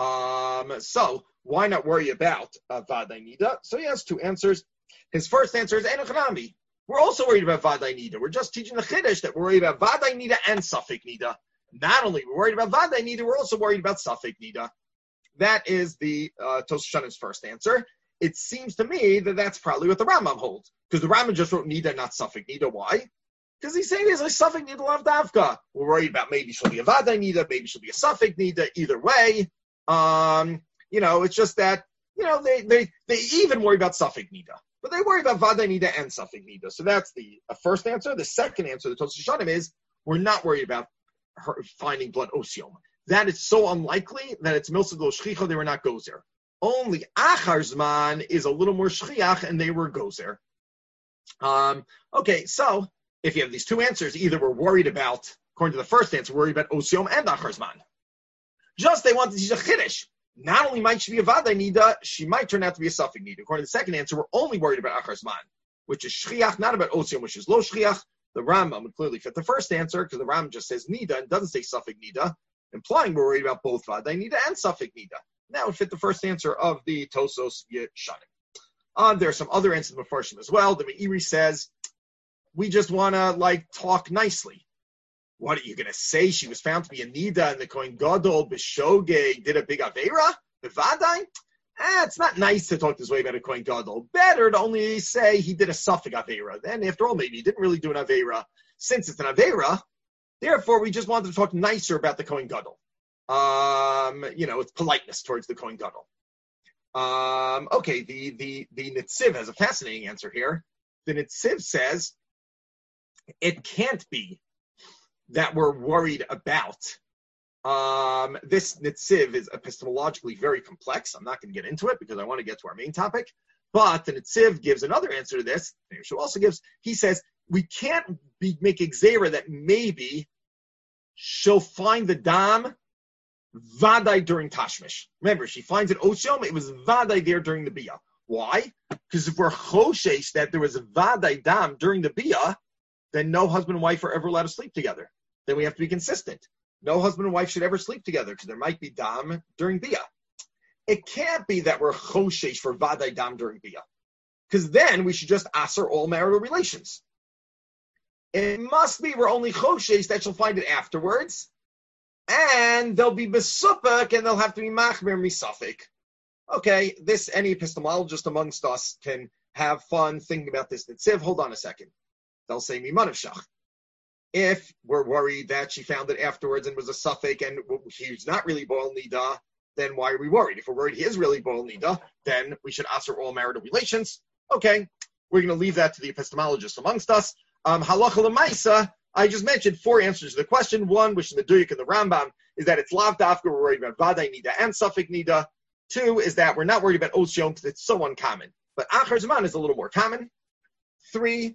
[SPEAKER 1] Um, so why not worry about uh, vaday nida? So he has two answers. His first answer is enochanami. We're also worried about vaday nida. We're just teaching the chiddush that we're worried about vaday nida and suffix nida. Not only we're worried about vaday nida, we're also worried about suffix nida. That is the uh, Tosfos Shanim's first answer. It seems to me that that's probably what the Rambam holds, because the Rambam just wrote nida, not suffix nida. Why? Because he's saying there's a suffix nida lav davka. We're worried about maybe she'll be a vaday nida, maybe she'll be a suffix nida. Either way, um, you know, it's just that you know they they they even worry about suffix nida, but they worry about vaday nida and suffix nida. So that's the uh, first answer. The second answer, the Tosfos Shanim, is we're not worried about her finding blood osium. That is so unlikely that it's milsa lo shchicha. They were not gozer. Only achar zman is a little more shchiach, and they were gozer. Um, okay, so if you have these two answers, either we're worried about, according to the first answer, we're worried about osium and achar zman. Just they want to teach a chiddush. Not only might she be a vaday nida, she might turn out to be a suffix nida. According to the second answer, we're only worried about achar zman, which is shchiach, not about osium, which is lo shchiach. The Rambam would clearly fit the first answer because the Rambam just says nida and doesn't say suffix nida, implying we're worried about both vaday nida and suffix nida. That would fit the first answer of the Tosfos Shanim. Uh, there are some other answers in Mefarshim as well. The Meiri says, we just want to like talk nicely. What are you going to say? She was found to be a Nida and the Kohen Gadol, B'Shogeg, did a big Aveira? B'Vadai? Eh, it's not nice to talk this way about a Kohen Gadol. Better to only say he did a Suffolk Aveira. Then, after all, maybe he didn't really do an Aveira. Since it's an Aveira, therefore, we just wanted to talk nicer about the Kohen Gadol. Um, you know, it's politeness towards the Kohen Gadol. Um, okay, the, the, the Netziv has a fascinating answer here. The Netziv says, it can't be that we're worried about. Um, this Netziv is epistemologically very complex. I'm not going to get into it because I want to get to our main topic. But the Netziv gives another answer to this. She also gives, he says, we can't be, make Xera that maybe she'll find the Dam Vadai during Tashmish. Remember, she finds it Oshom, it was Vadai there during the Bia. Why? Because if we're Choshesh that there was a Vadai Dam during the Bia, then no husband and wife are ever allowed to sleep together. Then we have to be consistent. No husband and wife should ever sleep together because there might be Dam during Bia. It can't be that we're Choshesh for Vadai Dam during Bia. Because then we should just aser all marital relations. It must be we're only Choshesh that she'll find it afterwards. And they'll be Besupak and they'll have to be Machmir Misafik. Okay, this, any epistemologist amongst us can have fun thinking about this. Netziv, hold on a second. They'll say Miman of Shach. If we're worried that she found it afterwards and was a suffix and he's not really Boel Nida, then why are we worried? If we're worried he is really Boel Nida, then we should aser all marital relations. Okay, we're going to leave that to the epistemologists amongst us. Um, Halacha l'maisa, I just mentioned four answers to the question. One, which is the Duyuk and the Rambam, is that it's Lav Dafka, we're worried about Vadai Nida and Suffik Nida. Two is that we're not worried about Oz Yom because it's so uncommon. But Achar Zman is a little more common. Three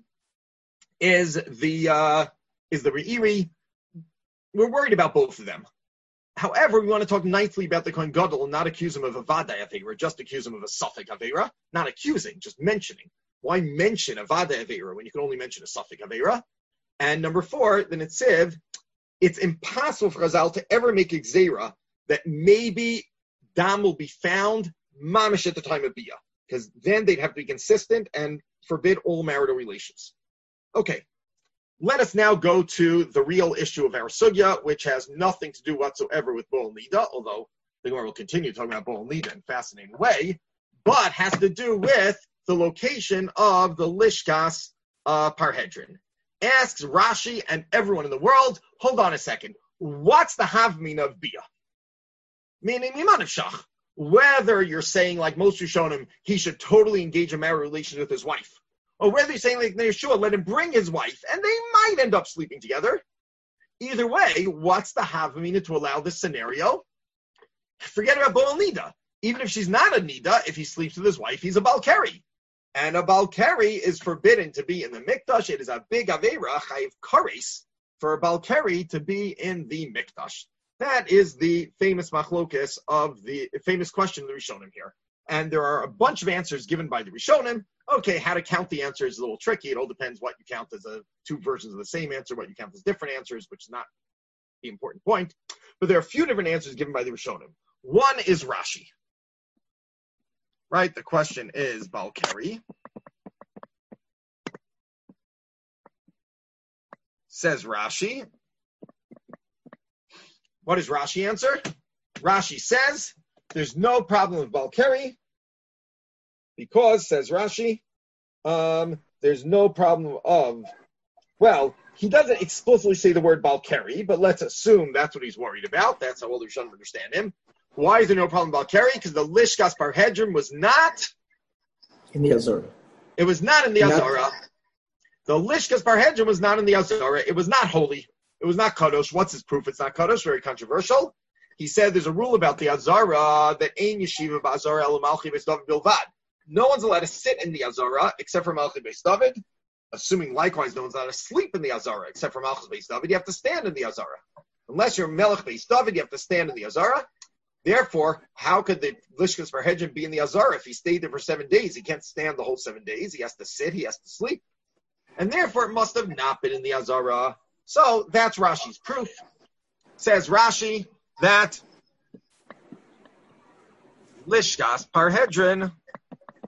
[SPEAKER 1] is the uh, is the Re'iri. We're worried about both of them. However, we want to talk nicely about the Kohen Gadol and not accuse him of a Vadai Aveira, just accuse him of a Suffik Aveira. Not accusing, just mentioning. Why mention a Vadai Aveira when you can only mention a Suffik Aveira? And number four, the Netziv, it's impossible for Chazal to ever make a Xera that maybe Dam will be found mamish at the time of Bia, because then they'd have to be consistent and forbid all marital relations. Okay, let us now go to the real issue of our sugya, which has nothing to do whatsoever with Boel Nida, although the Gemara will continue talking about Boel Nida in a fascinating way, but has to do with the location of the Lishkas uh, Parhedrin. Asks Rashi and everyone in the world, hold on a second, what's the Havmin of Bia? Meaning Miman of Shach. Whether you're saying, like most Rishonim, he should totally engage in marital relations with his wife, or whether you're saying, like Yeshua, let him bring his wife, and they might end up sleeping together. Either way, what's the Havamina to allow this scenario? Forget about Boel Nida. Even if she's not a Nida, if he sleeps with his wife, he's a Balkari. And a Balkari is forbidden to be in the Mikdash. It is a big Aveira, Chayiv Kares, for a Balkari to be in the Mikdash. That is the famous machlokes of the famous question of the Rishonim here. And there are a bunch of answers given by the Rishonim. Okay, how to count the answer is a little tricky. It all depends what you count as a, two versions of the same answer, what you count as different answers, which is not the important point. But there are a few different answers given by the Rishonim. One is Rashi. Right, the question is Balkari. Says Rashi. What does Rashi answer? Rashi says, there's no problem with Balkari because, says Rashi, um, there's no problem of, well, he doesn't explicitly say the word Balkari, but let's assume that's what he's worried about. That's how all the Rishonim understand him. Why is there no problem about Balkari? Because the Lishkas Parhedrin was not
[SPEAKER 3] in the Azara.
[SPEAKER 1] It was not in the
[SPEAKER 3] Not-
[SPEAKER 1] Azara. The Lishkas Parhedrin was not in the Azara. It was not holy. It was not Kadosh. What's his proof? It's not Kadosh. Very controversial. He said there's a rule about the Azara that Ein Yeshiva B'Azara El Malchi Beis David Bilvad. No one's allowed to sit in the Azara except for Malchi Beis David. Assuming likewise no one's allowed to sleep in the Azara except for Malchi Beis David. You have to stand in the Azara. Unless you're Melech Beis David, you have to stand in the Azara. Therefore, how could the Lishkas Parhedrin be in the Azara if he stayed there for seven days? He can't stand the whole seven days. He has to sit. He has to sleep. And therefore, it must have not been in the Azara. So that's Rashi's proof. Says Rashi that Lishkas Parhedrin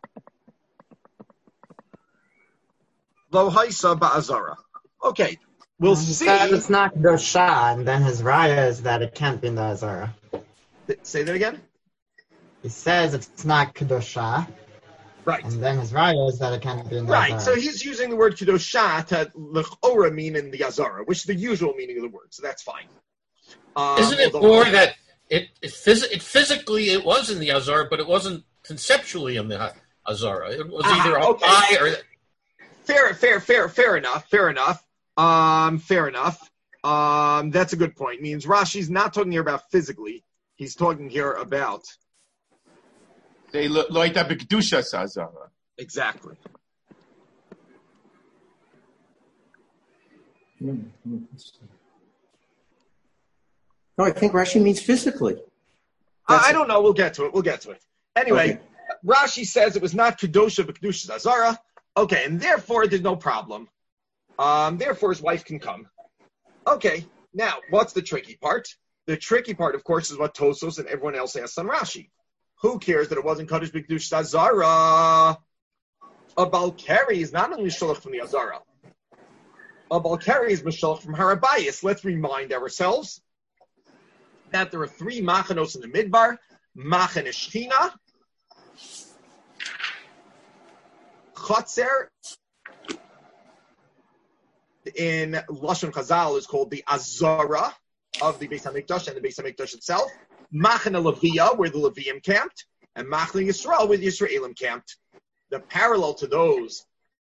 [SPEAKER 1] Lo Haisa Ba'azara. Okay, We'll
[SPEAKER 6] he
[SPEAKER 1] see.
[SPEAKER 6] said it's not Kedosha, and then his raya is that it can't be in the Azara.
[SPEAKER 1] Say that again?
[SPEAKER 6] He says it's not Kedosha,
[SPEAKER 1] Right.
[SPEAKER 6] and then his raya is that it can't be in the
[SPEAKER 1] Right,
[SPEAKER 6] Azara.
[SPEAKER 1] so he's using the word Kedosha to l'chora mean in the Azara, which is the usual meaning of the word, so that's fine. Um,
[SPEAKER 7] Isn't it
[SPEAKER 1] although-
[SPEAKER 7] more that it it, phys- it physically it was in the Azara, but it wasn't conceptually in the Azara? It was
[SPEAKER 1] Ah,
[SPEAKER 7] either a
[SPEAKER 1] okay.
[SPEAKER 7] lie or
[SPEAKER 1] Fair, fair, fair, fair enough, fair enough. Um, fair enough. Um, that's a good point. Means Rashi's not talking here about physically. He's talking here about
[SPEAKER 8] They lo lo הייתה בקדושה הזרה.
[SPEAKER 1] exactly.
[SPEAKER 3] No, I think Rashi means physically.
[SPEAKER 1] I,
[SPEAKER 3] That's
[SPEAKER 1] I
[SPEAKER 3] it.
[SPEAKER 1] don't know. We'll get to it. We'll get to it. Anyway,
[SPEAKER 3] Okay.
[SPEAKER 1] Rashi says it was not Kedosha but Kedusha Azara. Okay, and therefore there's no problem. Um, therefore his wife can come. Okay, now what's the tricky part? The tricky part, of course, is what Tosos and everyone else asks on Rashi. Who cares that it wasn't Kadosh B'Kedusha Azara? A Balkari is not only Shalach from the Azara. A Balkari is Mashalach from Harabayas. Let's remind ourselves that there are three machanos in the Midbar. Machan Shechina, Chotzer, in Lashon Chazal is called the Azara of the Beis HaMikdash and the Beis HaMikdash itself. Machane Leviyah, where the Levium camped, and Machane Yisrael, where the Yisraelim camped. The parallel to those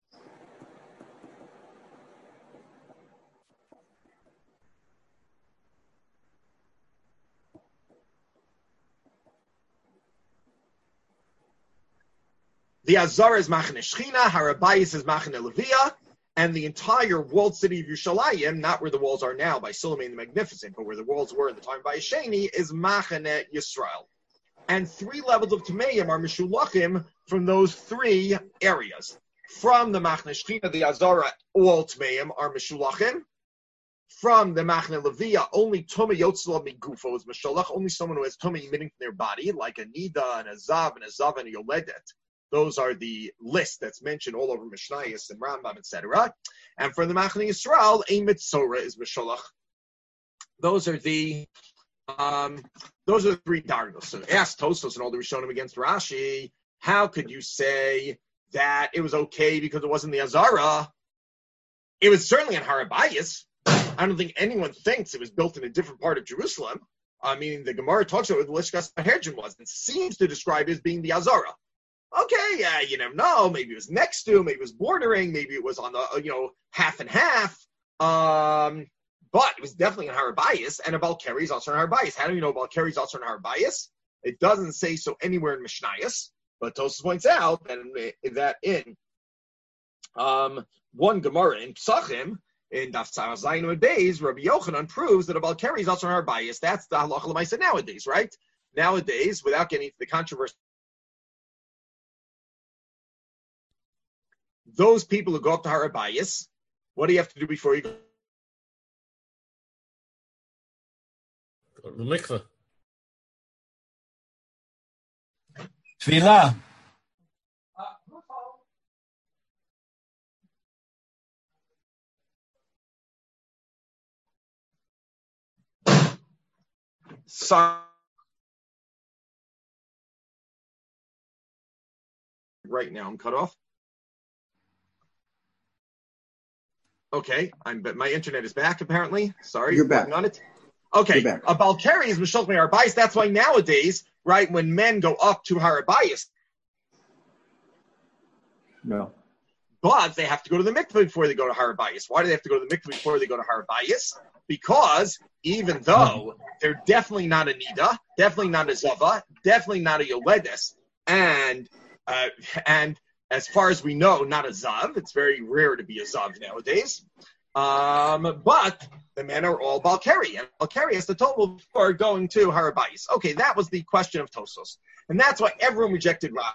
[SPEAKER 1] the Azara is Machane Shechina, Harabayis is Machane Leviyah, and the entire walled city of Yerushalayim, not where the walls are now by Suleiman the Magnificent, but where the walls were in the time by Yesheni, is Machane Yisrael. And three levels of Tameim are Mishulachim from those three areas. From the Machane Shechina, the Azara, all Tameim are Mishulachim. From the Machane Leviyah, only Tumah Yotzla Migufo is Mishulach, only someone who has Tumah emitting from their body, like a Nida and a Zav and a Zav and a Yoledet. Those are the list that's mentioned all over Mishnayos and Rambam, et cetera. And for the Machane Yisrael, a Mitzorah is Misholach. Those are the um, those are the three dargos. So ask Tosfos and all the Rishonim against Rashi, how could you say that it was okay because it wasn't the Azara? It was certainly in Harabayas. I don't think anyone thinks it was built in a different part of Jerusalem. I mean, the Gemara talks about what the Lishkas Sanhedrin was and seems to describe it as being the Azara. Okay, yeah, you never know. Maybe it was next to, maybe it was bordering, maybe it was on the, you know, half and half. Um, but it was definitely in Harabayas, and a Balkari is also in Harabayas. How do you know Balkari is also in Harabayas? It doesn't say so anywhere in Mishnayos, but Tosfos points out that in, that in um, one Gemara in Psachim, in Daf Tzar Zayin days, Rabbi Yochanan proves that a Balkari is also in Harabayas. That's the halacha l'maisa nowadays, right? Nowadays, without getting into the controversy, those people who go up to Harabayas, what do you have to do before you go?
[SPEAKER 7] Go to the mikveh.
[SPEAKER 9] Tefillah.
[SPEAKER 1] Sorry. Right now, I'm cut off. Okay, I'm. But my internet is back. Apparently, sorry.
[SPEAKER 3] You're back.
[SPEAKER 1] Working on it. Okay,
[SPEAKER 3] You're back.
[SPEAKER 1] a Balkari is Mishulch Harabayas. That's why nowadays, right, when men go up to Harabayas,
[SPEAKER 3] No.
[SPEAKER 1] but they have to go to the mikveh before they go to Harabayas. Why do they have to go to the mikveh before they go to Harabayas? Because even though they're definitely not a Nida, definitely not a Zava, definitely not a Yoledes, and uh, and as far as we know, not a Zav. It's very rare to be a Zav nowadays. Um, but the men are all Balkari, and Balkari is the total before going to Harabayas. Okay, that was the question of Tosos, and that's why everyone rejected Rav.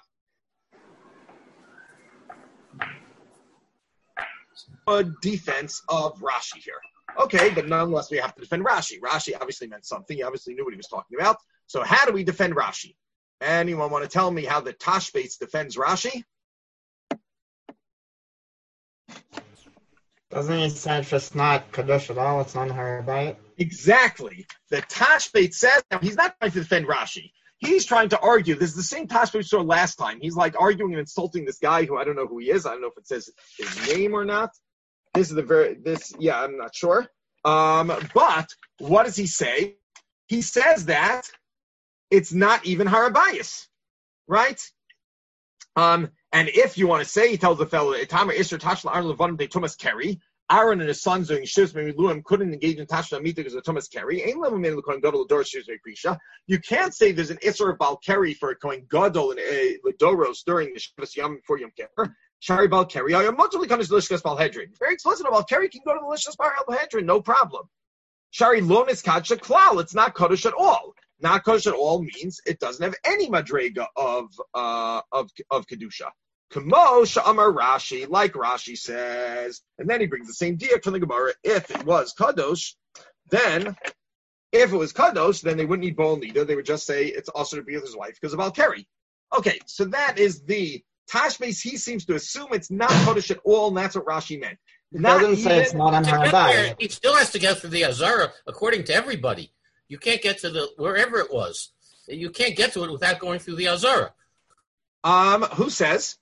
[SPEAKER 1] A defense of Rashi here. Okay, but nonetheless, we have to defend Rashi. Rashi obviously meant something. He obviously knew what he was talking about. So how do we defend Rashi? Anyone want to tell me how the Tashbates defends Rashi?
[SPEAKER 6] Doesn't he say if it's not Kadosh at all, it's not Harabayit?
[SPEAKER 1] Exactly. The Tashbeit says, now he's not trying to defend Rashi. He's trying to argue. This is the same Tashbeit we saw last time. He's like arguing and insulting this guy who I don't know who he is. I don't know if it says his name or not. This is the very, this, yeah, I'm not sure. Um, but what does he say? He says that it's not even Harabayis, right? Um, and if you want to say, he tells the fellow, Itama Isher Tashla Aaron Levanim de Thomas Kerry, Aaron and his sons doing Shivs Miluim couldn't engage in Tashla Amita because of Thomas Kerry. Ain't Levin made the Kohen Gadol Lador Shivs Krisha. You can't say there's an Isser of Bal Kerry for a Kohen Gadol and a Ladoros during the Shivas Yom before Yom Kippur. Shari Bal Kerry. I am much of comes to Lishkas Bal Hedrin. Very explicit about Kerry can go to the Lishkas Bal Hedrin, no problem. Shari Lonis Kadsha Klal. It's not Kaddish at all. Not Kaddish at all means it doesn't have any madrega of uh of of kedusha. Kamo Sha'amar Rashi, like Rashi says, and then he brings the same diak from the Gemara. If it was kadosh, then if it was kadosh, then they wouldn't need bol nida. They would just say it's also to be with his wife because of al keri. Okay, so that is the Tashbais. He seems to assume it's not kadosh at all, and that's what Rashi meant.
[SPEAKER 6] It doesn't say it's not on Harabayit.
[SPEAKER 7] He still has to get through the Azara according to everybody. You can't get to the wherever it was. You can't get to it without going through the Azara.
[SPEAKER 1] Um, who says?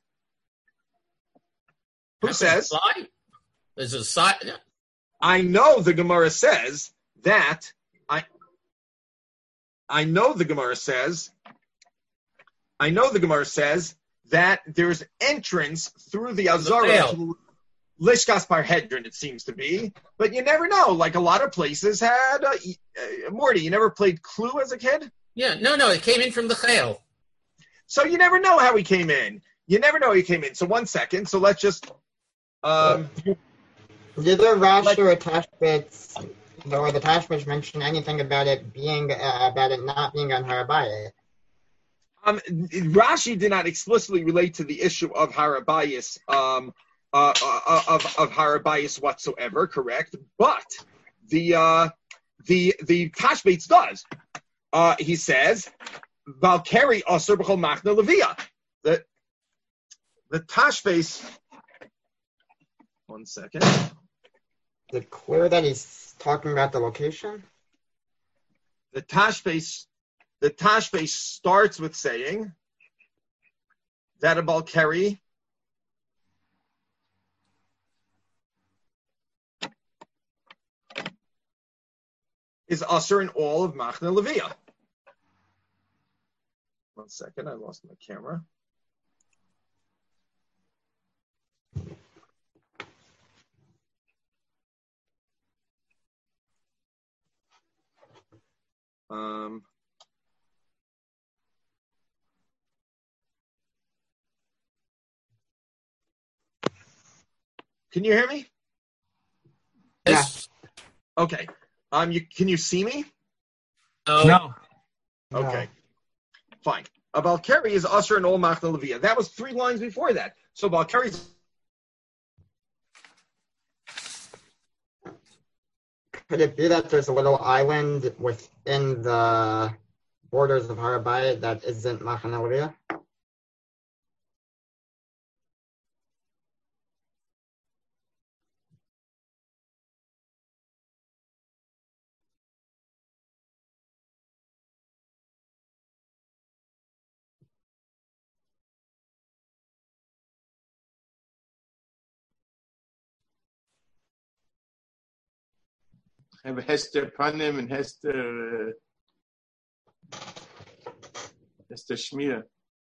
[SPEAKER 1] Who
[SPEAKER 7] That's
[SPEAKER 1] says?
[SPEAKER 7] A side? There's a side.
[SPEAKER 1] I know the Gemara says that. I I know the Gemara says. I know the Gemara says that there's entrance through the Azara to Lishkas Parhedrin, it seems to be, but you never know. Like a lot of places had uh, uh, Morty. You never played Clue as a kid?
[SPEAKER 7] Yeah, no, no, it came in from the Chayil.
[SPEAKER 1] So you never know how he came in. You never know how he came in. So one second. So let's just. Um,
[SPEAKER 6] Neither Rashi or Tashbitz, or the Tashbitz mention anything about it being uh, about it not being on Harabayit.
[SPEAKER 1] Um, Rashi did not explicitly relate to the issue of Harabayis, um, uh, uh, of of Harabayis whatsoever. Correct, but the uh, the the Tashbitz does. Uh, he says, "Valkeri aser b'chol machna levia." The the Tashbitz. One second.
[SPEAKER 6] Is it clear that he's talking about the location?
[SPEAKER 1] The Tashbitz, the Tashbitz starts with saying that a Balkari is usher in all of Machna Levia. One second, I lost my camera. Um, can you hear me?
[SPEAKER 7] Yes.
[SPEAKER 1] Okay. Um, you can you see me?
[SPEAKER 7] No.
[SPEAKER 8] No.
[SPEAKER 1] Okay. Fine. A Balkari is usher in all Machna Levia. That was three lines before that. So Balkari is.
[SPEAKER 6] Could it be that there's a little island within the borders of Harabayit that isn't Machna Levia?
[SPEAKER 8] Have Hester Panim and Hester uh, Hester Shmir.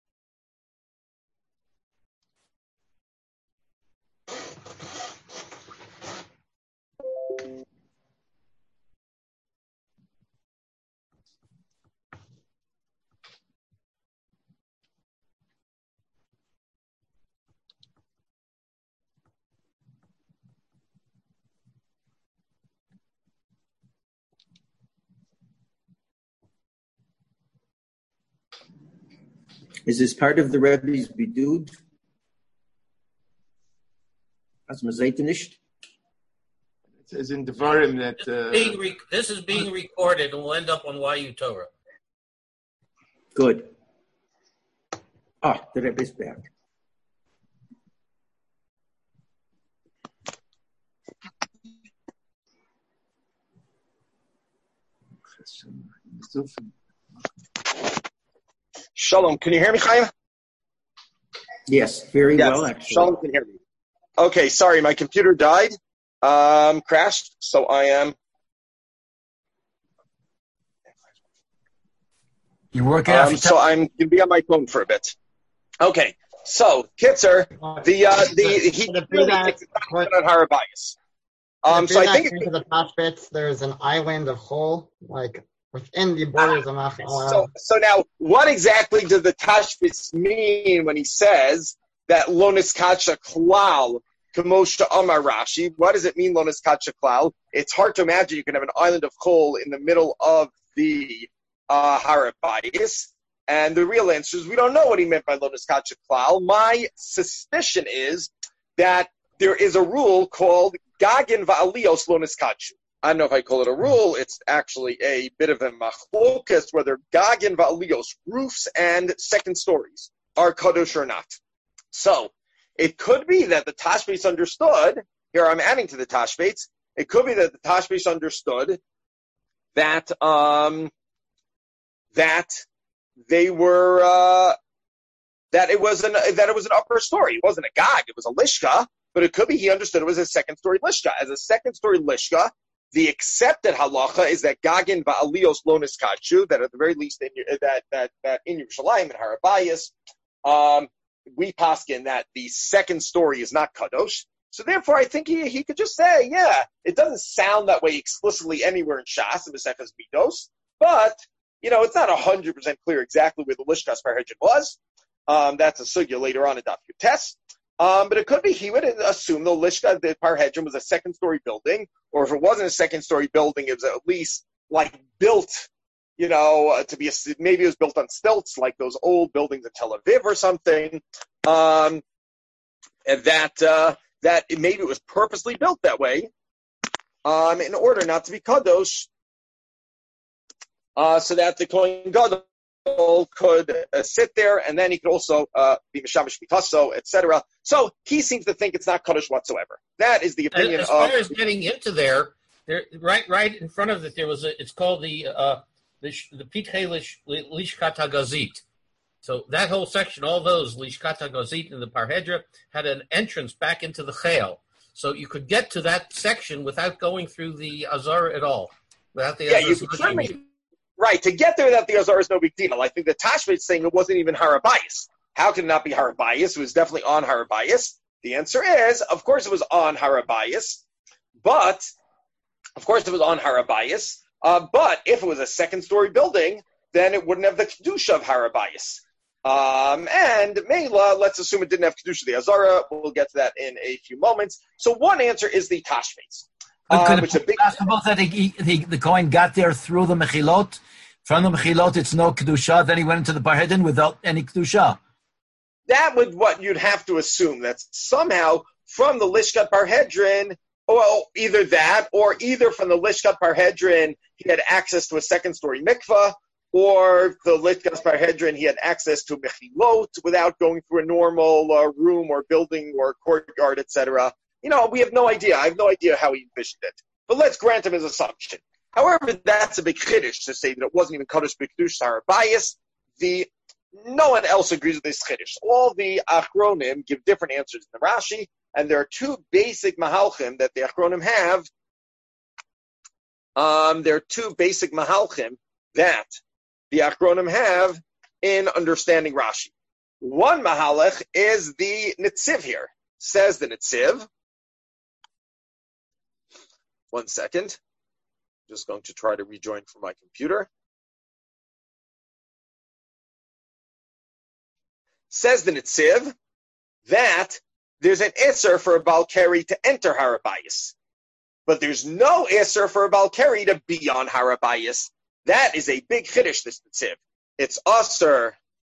[SPEAKER 3] Is this part of the Rebbe's bidud? As man sagt nicht.
[SPEAKER 8] It says in Devarim that uh,
[SPEAKER 7] Being re- this is being recorded and will end up on Y U Torah.
[SPEAKER 3] Good. Ah, the Rebbe's back.
[SPEAKER 1] Shalom, can you hear me, Chaim?
[SPEAKER 3] Yes, very
[SPEAKER 1] Yes,
[SPEAKER 3] well, actually.
[SPEAKER 1] Shalom can hear me. Okay, sorry, my computer died, um, crashed, so I am.
[SPEAKER 9] You working
[SPEAKER 1] Um,
[SPEAKER 9] out?
[SPEAKER 1] so I'm going to be on my phone for a bit. Okay, so Kitzer, the uh, the he really thinks it's not on Harabayas. Um, so I think it's,
[SPEAKER 6] to the Tashbitz, there's an island of Hol, like within the borders of
[SPEAKER 1] uh,
[SPEAKER 6] Machal.
[SPEAKER 1] so so now what exactly does the Tashbitz mean when he says that Lonis Kacha Klal Kamosha Amar Rashi? What does it mean, Lonis Kacha Klal? It's hard to imagine you can have an island of Hol in the middle of the uh, Harabayas. And the real answer is we don't know what he meant by Lonis Kacha Klal. My suspicion is that there is a rule called Gagin Va'alios Lonis Kachu. I don't know if I call it a rule. It's actually a bit of a machlokas whether Gagin Va'alios, roofs and second stories, are kadosh or not. So it could be that the Tashbitz understood, here I'm adding to the Tashbitz, it could be that the Tashbitz understood that, um, that they were, uh, that it was an, that it was an upper story. It wasn't a Gag, it was a Lishka, but it could be he understood it was a second story Lishka. As a second story Lishka, the accepted halacha is that Gagin va'alios lo niskachu, that at the very least in that that that in Yerushalayim and Harabayas, um, we paskin that the second story is not kadosh. So therefore, I think he he could just say, yeah, it doesn't sound that way explicitly anywhere in Shas and Mesechus Midos, but you know, it's not a hundred percent clear exactly where the Lishkas Parhedrin was. Um, that's a sugya later on in Daf Yutes. Um, but it could be he would assume the Lishka, the Parhedrin, was a second-story building, or if it wasn't a second-story building, it was at least like built, you know, uh, to be a, maybe it was built on stilts, like those old buildings in Tel Aviv or something. Um, and that uh, that it, maybe it was purposely built that way, um, in order not to be kadosh, uh, so that the Kohen Gadol could uh, sit there, and then he could also uh, be Mishamish Mitasso, et cetera. So he seems to think it's not Kaddish whatsoever. That is the opinion
[SPEAKER 7] as far
[SPEAKER 1] of...
[SPEAKER 7] as getting into there, there, right, right in front of it, there was a. It's called the uh, the the Pitchei Lishkat HaGazit. So that whole section, all those Lishkat HaGazit in the Parhedra, had an entrance back into the Chayil. So you could get to that section without going through the Azar at all, without the
[SPEAKER 1] yeah,
[SPEAKER 7] Azar
[SPEAKER 1] you could certainly... Right, to get there without the Azar is no big deal. I think the Tashbitz saying it wasn't even Harabayas. How can it not be Harabayas? It was definitely on Harabayas. The answer is, of course it was on Harabayas, but, of course it was on Harabayas, uh, but if it was a second-story building, then it wouldn't have the Kedusha of Harabayas. Um, and Mela, let's assume it didn't have Kedusha of the Azara. We'll get to that in a few moments. So one answer is the Tashbitz.
[SPEAKER 9] But could
[SPEAKER 1] um,
[SPEAKER 9] it be possible that he, he, the Kohen got there through the Mechilot? From the Mechilot, it's no Kedusha. Then he went into the Parhedrin without any Kedusha.
[SPEAKER 1] That would what you'd have to assume. That somehow from the Lishkat Parhedrin, well, either that or either from the Lishkat Parhedrin, he had access to a second-story mikvah, or the Lishkat Parhedrin, he had access to Mechilot without going through a normal uh, room or building or courtyard, et cetera. You know, we have no idea. I have no idea how he envisioned it. But let's grant him his assumption. However, that's a big chiddush to say that it wasn't even Kaddish B'Kedusha Harabayas. The no one else agrees with this chiddush. All the Achronim give different answers in the Rashi, and there are two basic mahalchim that the Achronim have. Um, there are two basic mahalchim that the Achronim have in understanding Rashi. One mahalach is the Netziv here. Says the Netziv. One second. Just going to try to rejoin from my computer. Says the Netziv that there's an Isser for a Balkari to enter Harabayas, but there's no Isser for a Balkari to be on Harabayas. That is a big chiddush, this Netziv. It's Isser.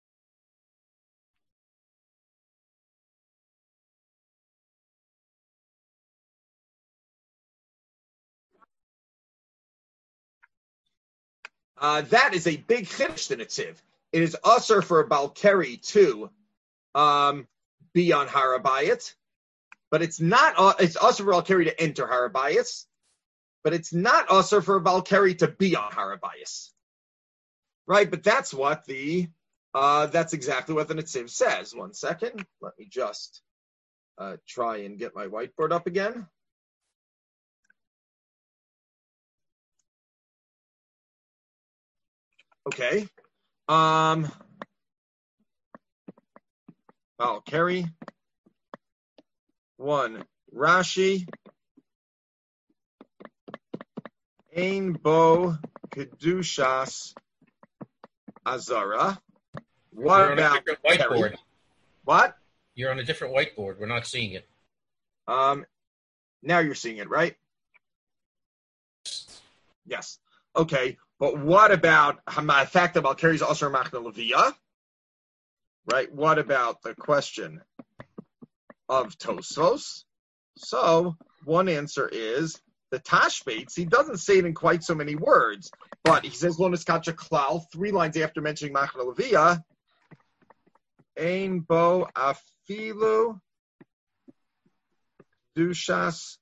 [SPEAKER 1] Uh, that is a big chiddush to Netziv. It is usher for a Balkari to um, be on Harabayat, but it's not. Uh, it's usher for a Balkari to enter Harabayas, but it's not usher for a Balkari to be on Harabayas. right? But that's what the uh, that's exactly what the Netziv says. One second, let me just uh, try and get my whiteboard up again. Okay. Um, I'll carry one. Rashi. Ein bo kedushas azara. What
[SPEAKER 7] You're on
[SPEAKER 1] about
[SPEAKER 7] a different whiteboard?
[SPEAKER 1] Kerry? What?
[SPEAKER 7] You're on a different whiteboard. We're not seeing it.
[SPEAKER 1] Um, now you're seeing it, right? Yes. Okay. But what about the fact that Balkari's Asher Machna Leviyah? Right? What about the question of Tosfos? So one answer is the Tashbates. He doesn't say it in quite so many words, but he says Lo Niskacha Klal three lines after mentioning Machna Leviyah. Ein bo afilu dushas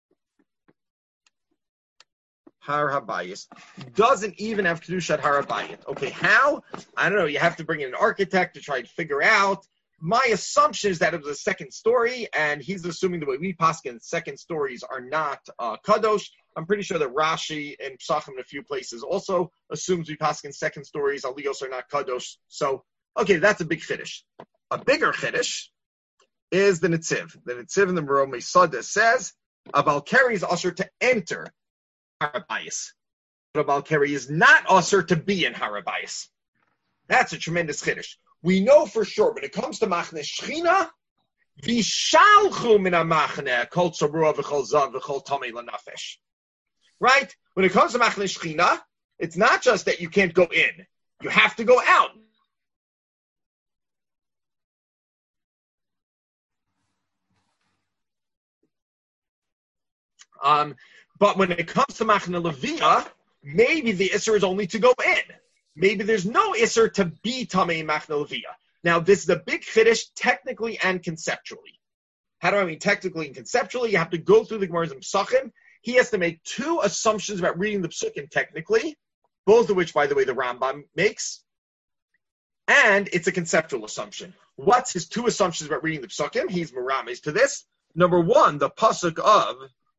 [SPEAKER 1] Har Habayis. Doesn't even have Kedushat Har Habayit. Okay, how? I don't know. You have to bring in an architect to try to figure out. My assumption is that it was a second story, and he's assuming the way we paskin second stories are not uh, kadosh. I'm pretty sure that Rashi and Psachim in a few places also assumes we paskin second stories, aliyos are not kadosh. So, okay, that's a big chiddush. A bigger chiddush is the Netziv. The Netziv in the Meromei Sada says a Balkari is usher to enter Har Habayis. But a Balkari is not usher to be in Har Habayis. That's a tremendous chiddush. We know for sure when it comes to Machne Shechina, Vishalchu min ha-machne kol tzarua v'chol zav v'chol tamei lanafesh. Right? When it comes to Machne Shechina, it's not just that you can't go in. You have to go out. Um, but when it comes to Machne Leviyah, maybe the Isser is only to go in. Maybe there's no Isser to be Tamei Machne Leviyah. Now, this is a big chiddush technically and conceptually. How do I mean technically and conceptually? You have to go through the Gemara's and Psachim. He has to make two assumptions about reading the Psukim technically, both of which, by the way, the Rambam makes. And it's a conceptual assumption. What's his two assumptions about reading the Psukim? He's Merames to this. Number one, the pasuk of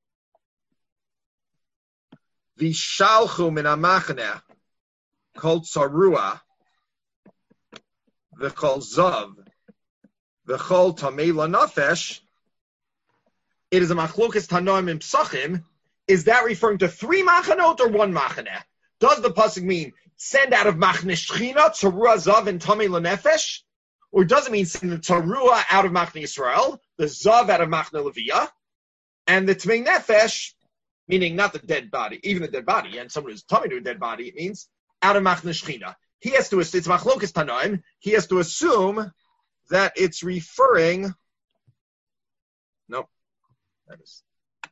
[SPEAKER 1] Vishalchu min ha-machne Kol tzarua, v'chol zav, v'chol tamei lanafesh. It is a machlokas tanoim in Psachim. Is that referring to three machanot or one machaneh? Does the pasuk mean send out of machne shechina, tzarua, zav, and tamei lanafesh? Or does it mean send the tzarua out of machne Yisrael, the zav out of machne Leviyah, and the tamei nefesh, meaning not the dead body, even the dead body, and someone who's tamei to a dead body, it means out of Machne Shechina. He has to, it's Machlokas Tanoim, he has to assume that it's referring, nope, that is,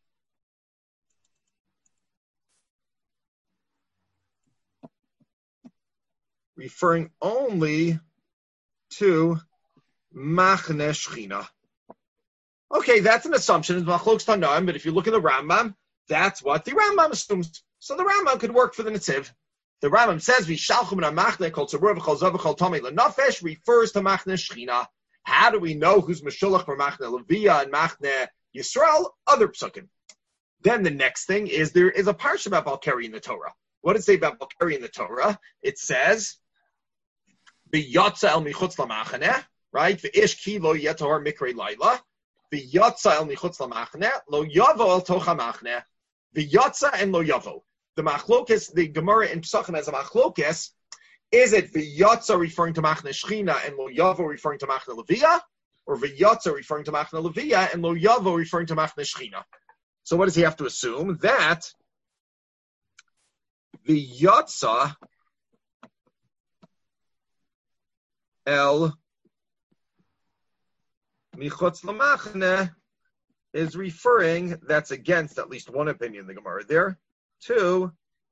[SPEAKER 1] referring only to Machne Shechina. Okay, that's an assumption, it's Machlokas Tanoim, but if you look at the Rambam, that's what the Rambam assumes. So the Rambam could work for the Netziv. The Rambam says, "Vishalchu min ha-machne kol tzarua v'chol zav v'chol tamei lanafesh" refers to Machne Shechina. How do we know who's Meshulach for Machne Leviyah and Machne Yisrael? Other psukim. Then the next thing is there is a parsha about Balkari in the Torah. What does it say about Balkari in the Torah? It says, "V'yatza el michutz lamachne," right? V'ish ki lo yetor mikrei laila. V'yatza el michutz lamachne lo yavo el toch ha-machne. V'yatza and lo yavo. The machlokes, the Gemara in Psachim as a machlokes, is it v'yatza referring to Machne Shechina and lo yavo referring to Machne Leviyah, or v'yatza referring to Machne Leviyah and lo yavo referring to Machne Shechina? So what does he have to assume? That v'yatza el michutz lamachne is referring, that's against at least one opinion in the Gemara there, to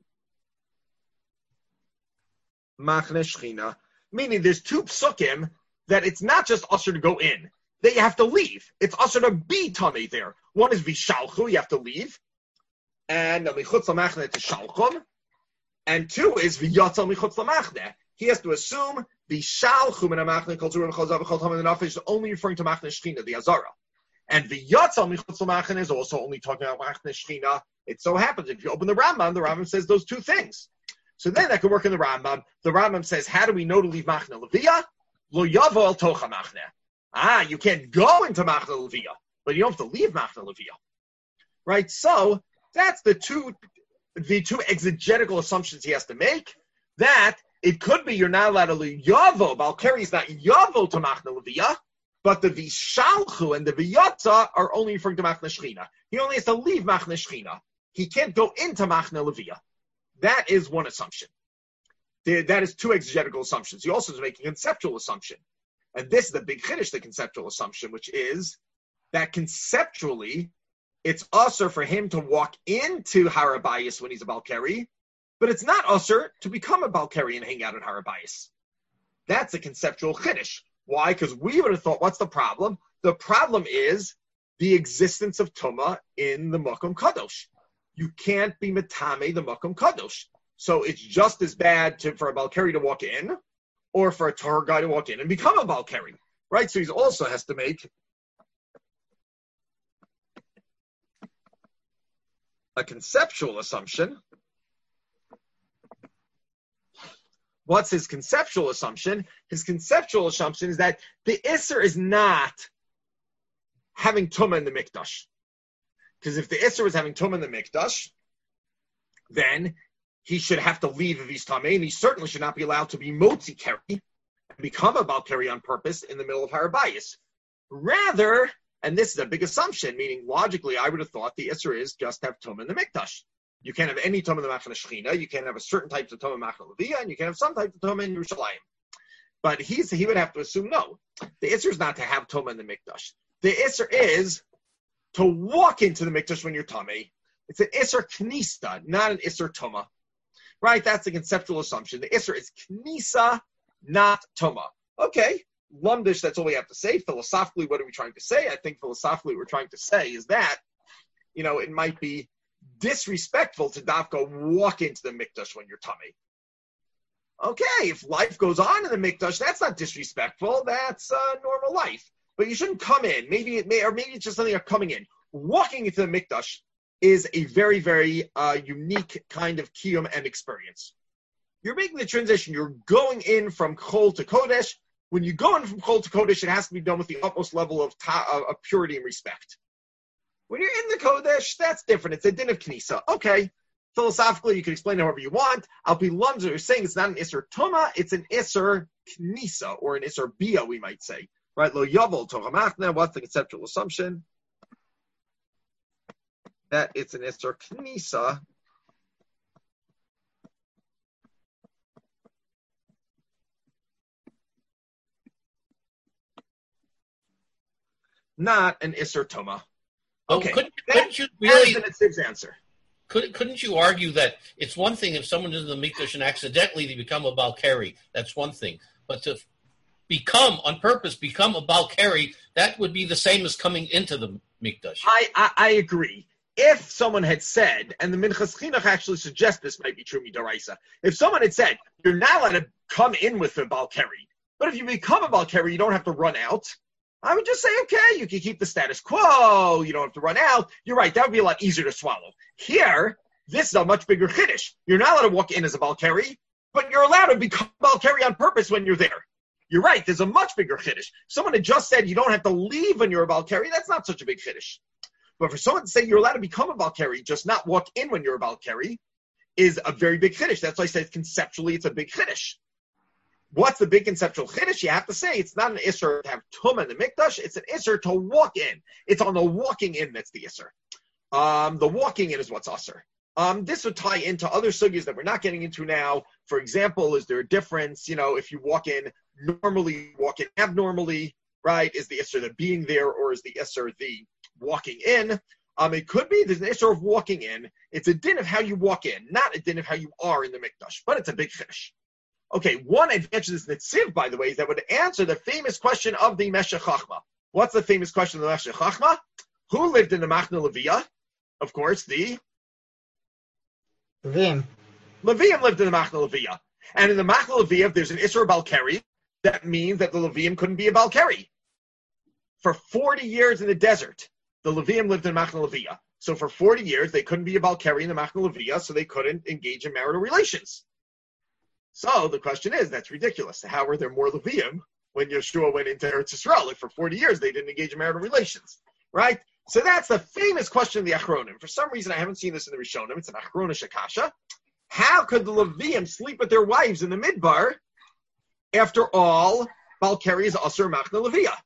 [SPEAKER 1] Machne Shechina, meaning there's two psukim that it's not just usher to go in. That you have to leave. It's usher to be tamei there. One is vishalchu, you have to leave. And michutz lamachne to shalchum. And two is v'yatzal michutz lamachne. He has to assume the shalchu min hamachne kol tzur v'chol zav v'chol tam and is only referring to machne shchina, the azara. And v'yatzal michutz lamachne is also only talking about machne shchina. It so happens if you open the Rambam, the Rambam says those two things. So then that could work in the Rambam. The Rambam says, how do we know to leave machne leviyah? Lo yavo el tocha machne. Ah, you can't go into machne leviyah, but you don't have to leave machne leviyah. Right? So that's the two the two exegetical assumptions he has to make. That it could be you're not allowed to leave yavo. Balkari is not yavo to machne leviyah, but the vishalchu and the viyatza are only referring to machne shchina. He only has to leave machne shchina. He can't go into machne leviyah. That is one assumption. That is two exegetical assumptions. He also is making a conceptual assumption. And this is the big chiddush, the conceptual assumption, which is that conceptually, it's usher for him to walk into Har HaBayis when he's a Balkari, but it's not usher to become a Balkari and hang out at Har HaBayis. That's a conceptual chiddush. Why? Because we would have thought, what's the problem? The problem is the existence of Tumah in the Makom Kadosh. You can't be Matame the Makom Kadosh. So it's just as bad to, for a Balkari to walk in, or for a Torah guy to walk in and become a Balkari, right? So he also has to make a conceptual assumption. What's his conceptual assumption? His conceptual assumption is that the Isser is not having Tumah in the Mikdash. Because if the Isser was having Tumah in the Mikdash, then he should have to leave if he's Tameh, and he certainly should not be allowed to be Motzi Keri and become a Balkari on purpose in the middle of Har HaBayis. Rather, and this is a big assumption, meaning logically I would have thought the Isser is just have Tumah in the Mikdash. You can't have any Tumah in the Machane Shechina, you can't have a certain types of Tumah in Machane Leviyah, and you can have some types of Tumah in Yerushalayim. But he's, he would have to assume no. The Isser is not to have Tumah in the Mikdash. The Isser is to walk into the Mikdash when you're Tameh. It's an Isser Knista, not an Isser Tumah. Right? That's the conceptual assumption. The Isser is Knisa, not Tumah. Okay. Lumdish, that's all we have to say. Philosophically, what are we trying to say? I think philosophically what we're trying to say is that, you know, it might be disrespectful to Dafka walk into the Mikdash when you're Tameh. Okay, if life goes on in the Mikdash, that's not disrespectful. That's uh, normal life. But you shouldn't come in. Maybe it may, or maybe it's just something you're coming in. Walking into the Mikdash is a very, very uh, unique kind of kiyum and experience. You're making the transition. You're going in from Chol to Kodesh. When you go in from Chol to Kodesh, it has to be done with the utmost level of, ta- of purity and respect. When you're in the Kodesh, that's different. It's a din of Knisa. Okay, philosophically, you can explain it however you want. Al Pi Lumzer is saying it's not an Isser Tumah, it's an Isser Knisa, or an Isser Bia, we might say. Right? Lo Yavel Torah Machne, what's the conceptual assumption? That it's an Isser Knisa. Not an Isser Tumah. Okay,
[SPEAKER 7] oh, couldn't,
[SPEAKER 1] that,
[SPEAKER 7] couldn't you really,
[SPEAKER 1] that is Nitziv's answer.
[SPEAKER 7] Could, couldn't you argue that it's one thing if someone is in the Mikdash and accidentally they become a Balkari, that's one thing. But to become, on purpose, become a Balkari, that would be the same as coming into the Mikdash.
[SPEAKER 1] I, I, I agree. If someone had said, and the Minchas Chinuch actually suggests this might be true midaraisa, if someone had said, you're not allowed to come in with a Balkari, but if you become a Balkari, you don't have to run out, I would just say, okay, you can keep the status quo. You don't have to run out. You're right. That would be a lot easier to swallow. Here, this is a much bigger chiddush. You're not allowed to walk in as a Balkari, but you're allowed to become a Balkari on purpose when you're there. You're right. There's a much bigger chiddush. Someone had just said you don't have to leave when you're a Balkari. That's not such a big chiddush. But for someone to say you're allowed to become a Balkari, just not walk in when you're a Balkari, is a very big chiddush. That's why I said conceptually it's a big chiddush. What's the big conceptual chiddush? You have to say it's not an isser to have tumah in the mikdash. It's an isser to walk in. It's on the walking in that's the isser. Um, the walking in is what's usser. Um, this would tie into other sugyas that we're not getting into now. For example, is there a difference? You know, if you walk in normally, walk in abnormally, right? Is the isser the being there, or is the isser the walking in? Um, it could be there's an isser of walking in. It's a din of how you walk in, not a din of how you are in the mikdash. But it's a big chiddush. Okay, one advantage of this Netziv, by the way, is that would answer the famous question of the Meshech Chachma. What's the famous question of the Meshech Chachma? Who lived in the Machne Leviyah? Of course, the
[SPEAKER 6] Levim.
[SPEAKER 1] Levium lived in the Machna Leviyah. And in the Machna Leviyah, if there's an Isra Balkari, that means that the Levium couldn't be a Balkari. For forty years in the desert, the Levium lived in Machna Leviyah. So for forty years, they couldn't be a Balkari in the Machna Leviyah, so they couldn't engage in marital relations. So the question is, that's ridiculous. How were there more Levium when Yeshua went into Eretz Yisrael? Like for forty years, they didn't engage in marital relations, right? So that's the famous question of the Achronim. For some reason, I haven't seen this in the Rishonim. It's an Achronish Akasha. How could the Levium sleep with their wives in the Midbar? After all, Balkari is Asur Machna Leviyah.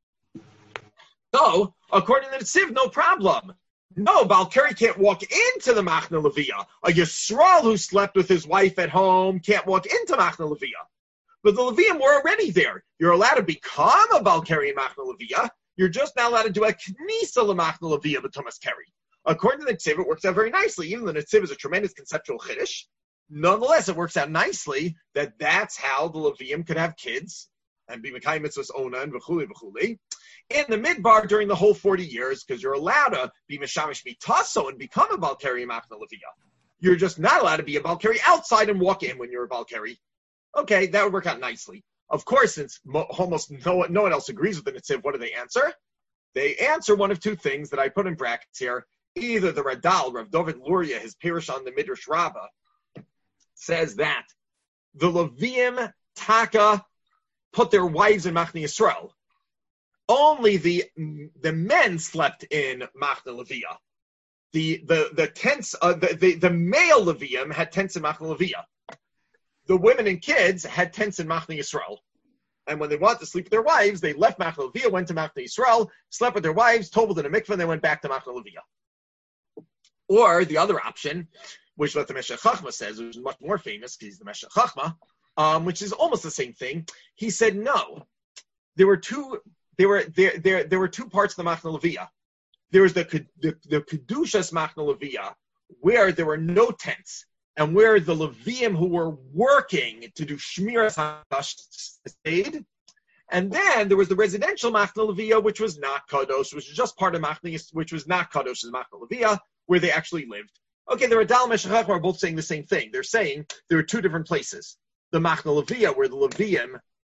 [SPEAKER 1] So, according to the Tziv, no problem. No, Balkari can't walk into the Machna Leviyah. A Yisrael who slept with his wife at home can't walk into Machna Leviyah. But the Levium were already there. You're allowed to become a Balkari in Machna Leviyah. You're just not allowed to do a Knisa L'Machna Leviyah but Thomas Keri. According to the Tziv, it works out very nicely. Even though the Tziv is a tremendous conceptual Chiddush, nonetheless, it works out nicely that that's how the Levium could have kids and be Mekayim Mitzvahs Ona and v'chuli v'chuli in the Midbar during the whole forty years, because you're allowed to be Meshamish Mitaso and become a Balkari Machna Leviyah. You're just not allowed to be a Balkari outside and walk in when you're a Balkari. Okay, that would work out nicely. Of course, since mo- almost no, no one else agrees with the Netziv, what do they answer? They answer one of two things that I put in brackets here. Either the Radal, Rav David Luria, his parish on the Midrash Rabbah, says that the Levium Taka put their wives in Machna Yisrael. Only the the men slept in Machna Leviyah. The the the tents uh, the, the the male Levium had tents in Machna Leviyah. The women and kids had tents in Machna Yisrael. And when they wanted to sleep with their wives, they left Machna Leviyah, went to Machna Yisrael, slept with their wives, tobled in a mikveh, and they went back to Machna Leviyah. Or the other option, which what the Meshech Chachma says, which is much more famous because he's the Meshech Chachma, um, which is almost the same thing. He said no. There were two. There were there there there were two parts of the Machna Leviyah. There was the the, the Kedushas Machna Leviyah, where there were no tents, and where the Levium who were working to do Shmiras HaKadosh stayed. And then there was the residential Machna Leviyah, which was not Kadosh, which was just part of Machna, which was not Kadosh's Machna Leviyah, where they actually lived. Okay, the Radal and Meshech Chachma are both saying the same thing. They're saying there are two different places. The Machna Leviyah, where the Levium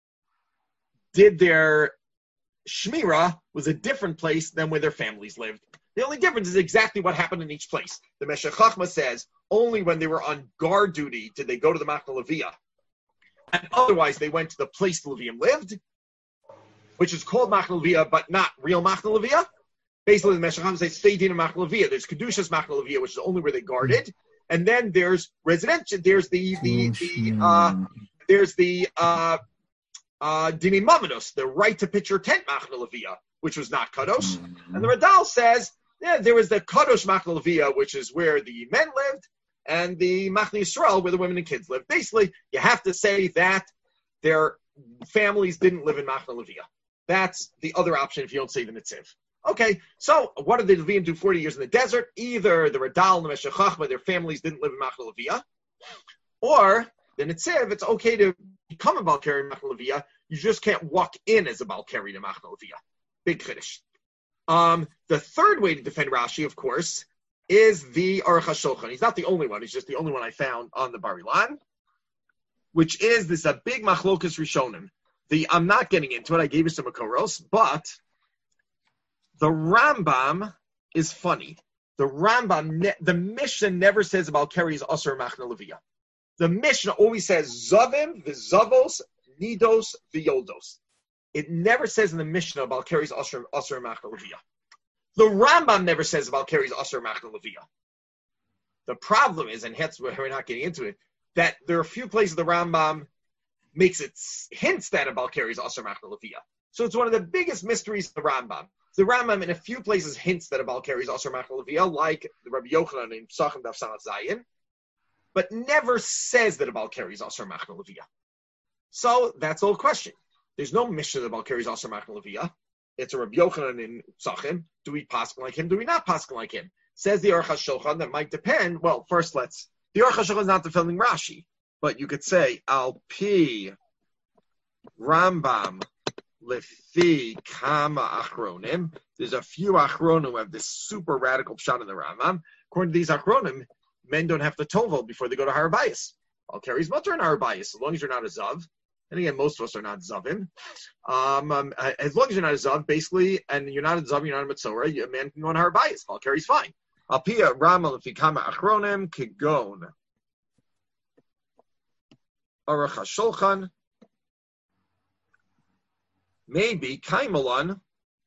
[SPEAKER 1] did their Shmira, was a different place than where their families lived. The only difference is exactly what happened in each place. The Meshech Chachma says only when they were on guard duty did they go to the Machna Leviyah. And otherwise they went to the place the Levium lived, which is called Machna Leviyah, but not real Machna Leviyah. Basically, the Meshech Chachma says stay in Machna Leviyah. There's Kedushas Machna Leviyah, which is only where they guarded. And then there's residential, there's the, the, the, uh, there's the, uh, uh, Dini Mamados, the right to pitch your tent Machna Leviyah, which was not Kadosh. And the Radal says, yeah, there was the Kadosh Machna Leviyah, which is where the men lived, and the Machna Yisrael, where the women and kids lived. Basically, you have to say that their families didn't live in Machna Leviyah. That's the other option if you don't say the Netziv. Okay, so what did the Levium do forty years in the desert? Either the Radal and the Meshech Chachma, their families didn't live in Machna Leviyah, or the Netziv, it's okay to become a Balkari in Machna Leviyah. You just can't walk in as a Balkari to Machna Leviyah. Big Chiddush. Um, the third way to defend Rashi, of course, is the Aruch HaShulchan. He's not the only one. He's just the only one I found on the Bar Ilan, which is this a big Machlokas Rishonim. The I'm not getting into it. I gave you some Makoros, but the Rambam is funny. The Rambam, ne- the Mishnah never says about Keri's Asur Machna Leviyah. The Mishnah always says Zavim, V'Zavos, Nidos, V'Yoldos. It never says in the Mishnah about Keri's Asur Asur Machna Leviyah. The Rambam never says about Keri's Asur Machna Leviyah. The problem is, and hence we're not getting into it, that there are a few places the Rambam makes it hints that about Keri's Asur Machna Leviyah. So it's one of the biggest mysteries of the Rambam. The Rambam in a few places hints that about Keri's Asur Machna Leviyah, like the Rabbi Yochanan in Psachim Daf Sanat Zayin, but never says that about Keri's Asur Machna Leviyah. So that's the whole question. There's no Mishnah about Keri's Asur Machna Leviyah. It's a Rabbi Yochanan in Psachim. Do we paskin like him? Do we not paskin like him? Says the Aruch HaShulchan that might depend. Well, first let's. The Aruch HaShulchan is not defending Rashi, but you could say Al Pi Rambam Lefi Kama Achronim. There's a few Achronim who have this super radical pshat in the Rambam. According to these Achronim, men don't have to tovel before they go to Harabayas. I'll carries mutter in Harabayas, as long as you're not a Zav. And again, most of us are not Zavim. Um, um, as long as you're not a Zav, basically, and you're not a Zav, you're not a Mitzorah, a man can go on Harabayas. I'll carries fine. Alpia Rama Lefikama Achronim Kigon Aruch HaShulchan. Maybe Kaimalan.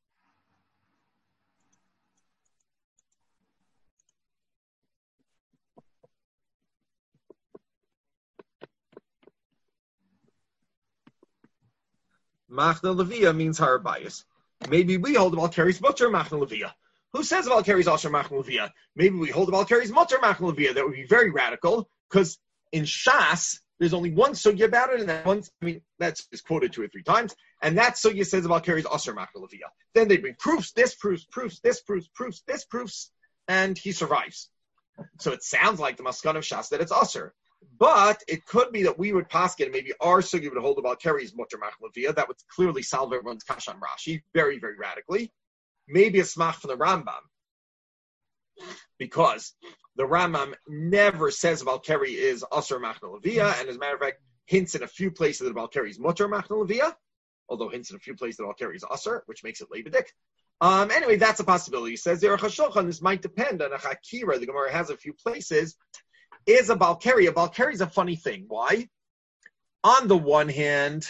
[SPEAKER 1] Machna Levia means Harabayas. Maybe we hold about carries mutter Machna Levia. Who says about carries Asher Machna Levia? Maybe we hold about carries mutter Machna Levia. That would be very radical, because in Shas there's only one sugya about it, and that one, I mean, that's is quoted two or three times, and that sugya says about carries Asher Machna Levia. Then they bring proofs, this proofs, proofs, this proofs, proofs, this proofs, and he survives. So it sounds like the Maskan of Shas that it's Asher. But it could be that we would paskin, and maybe our sugi would hold about carries mutter Machna Levia. That would clearly solve everyone's kash on Rashi very, very radically. Maybe a smach from the Rambam, because the Rambam never says about carry is Asher Machna Levia, and as a matter of fact, hints in a few places that about carries mutter Machna Levia, although hints in a few places that about carries Asher, which makes it lebedik. Um, anyway, that's a possibility. He says Aruch HaShulchan, this might depend on a Chakira. The Gemara has a few places. Is a Balkari. A Balkari is a funny thing. Why? On the one hand,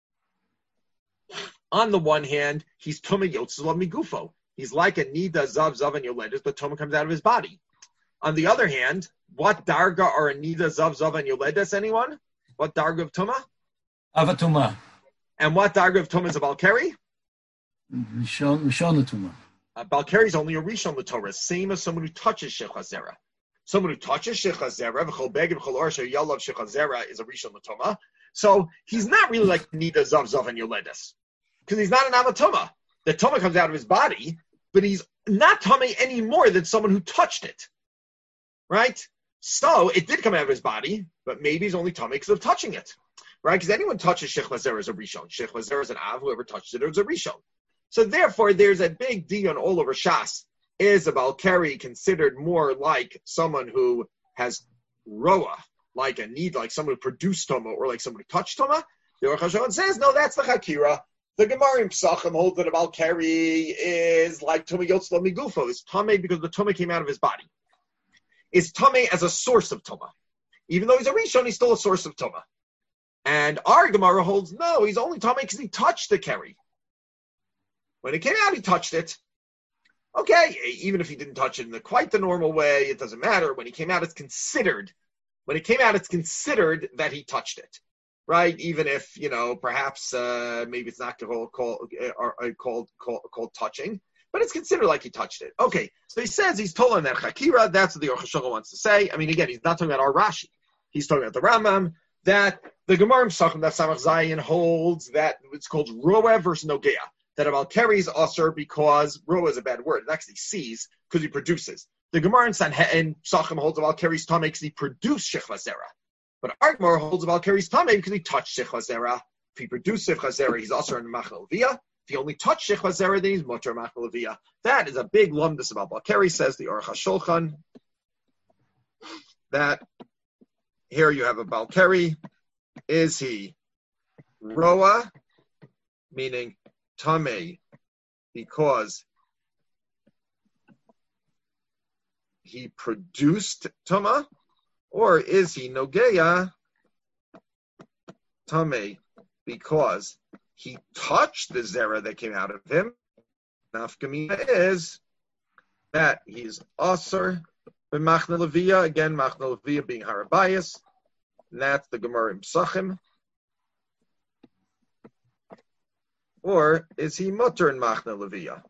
[SPEAKER 1] on the one hand, he's Tumah Yotzelav Migufo. He's like a Nida Zav Zav and Yoledis, but Tumah comes out of his body. On the other hand, what Darga are a Nida Zav Zav and Yoledis, anyone? What Darga of Tumah?
[SPEAKER 9] Avatuma.
[SPEAKER 1] And what Darga of Tumah is a Balkari?
[SPEAKER 9] Rishon Rishon Tumah.
[SPEAKER 1] A Balkari is only a Rishon L'Torah, same as someone who touches Shechaz Zera. Someone who touches Shechaz Zera, v'chol beg v'chol orsha yalav Shechaz Zera is a Rishon L'Toma. So he's not really like Nida Zav Zav and Yoledis, because he's not an Avatoma. The Toma comes out of his body, but he's not Tome any more than someone who touched it, right? So it did come out of his body, but maybe he's only Tome because of touching it, right? Because anyone touches Shechaz Zera is a Rishon. Shechaz Zera is an Av. Whoever touches it is a Rishon. So therefore, there's a big dion all over Shas. Is a Balkari considered more like someone who has roa, like a need, like someone who produced Toma, or like someone who touched Toma? The Aruch HaShulchan says, no, that's the Chakira. The Gemara in Psachim holds that a Balkari is like Toma Yotzelav Migufo. It's Tome because the Toma came out of his body. Is Tome as a source of Toma. Even though he's a Rishon, he's still a source of Toma. And our Gemara holds, no, he's only Tome because he touched the Keri. When it came out, he touched it. Okay, even if he didn't touch it in the, quite the normal way, it doesn't matter. When he came out, it's considered, when it came out, it's considered that he touched it, right? Even if, you know, perhaps uh, maybe it's not called, called, uh, called, called, called touching, but it's considered like he touched it. Okay, so he says he's told on that Chakira, that's what the Aruch HaShulchan wants to say. I mean, again, he's not talking about our Rashi. He's talking about the Rambam, that the Gemara in Psachim, that Samach Zayin holds that it's called Roeh versus Nogea. That a Balkari is usher because Roa is a bad word. It actually sees because he produces. The Gemara in Sanhedrin Psachim holds about Balkari's Tameh because he produced Shechaz Zera. But our Gemara holds about Balkari's Tameh because he touched Shechaz Zera. If he produced Shechaz Zera, he's usher in Machna Levia. If he only touched Shechaz Zera, then he's mutter Machna Levia. That is a big lumdus about Balkari, says the Aruch HaShulchan. That here you have a Balkari. Is he Roa, meaning Tameh, because he produced Tama, or is he Nogeya Tameh, because he touched the Zera that came out of him? Nafkamina is that he's Asr with Machna Levia, again, Machna Levia being Harabayas, and that's the Gemara in Psachim. Or is he mutter in Machna Levia?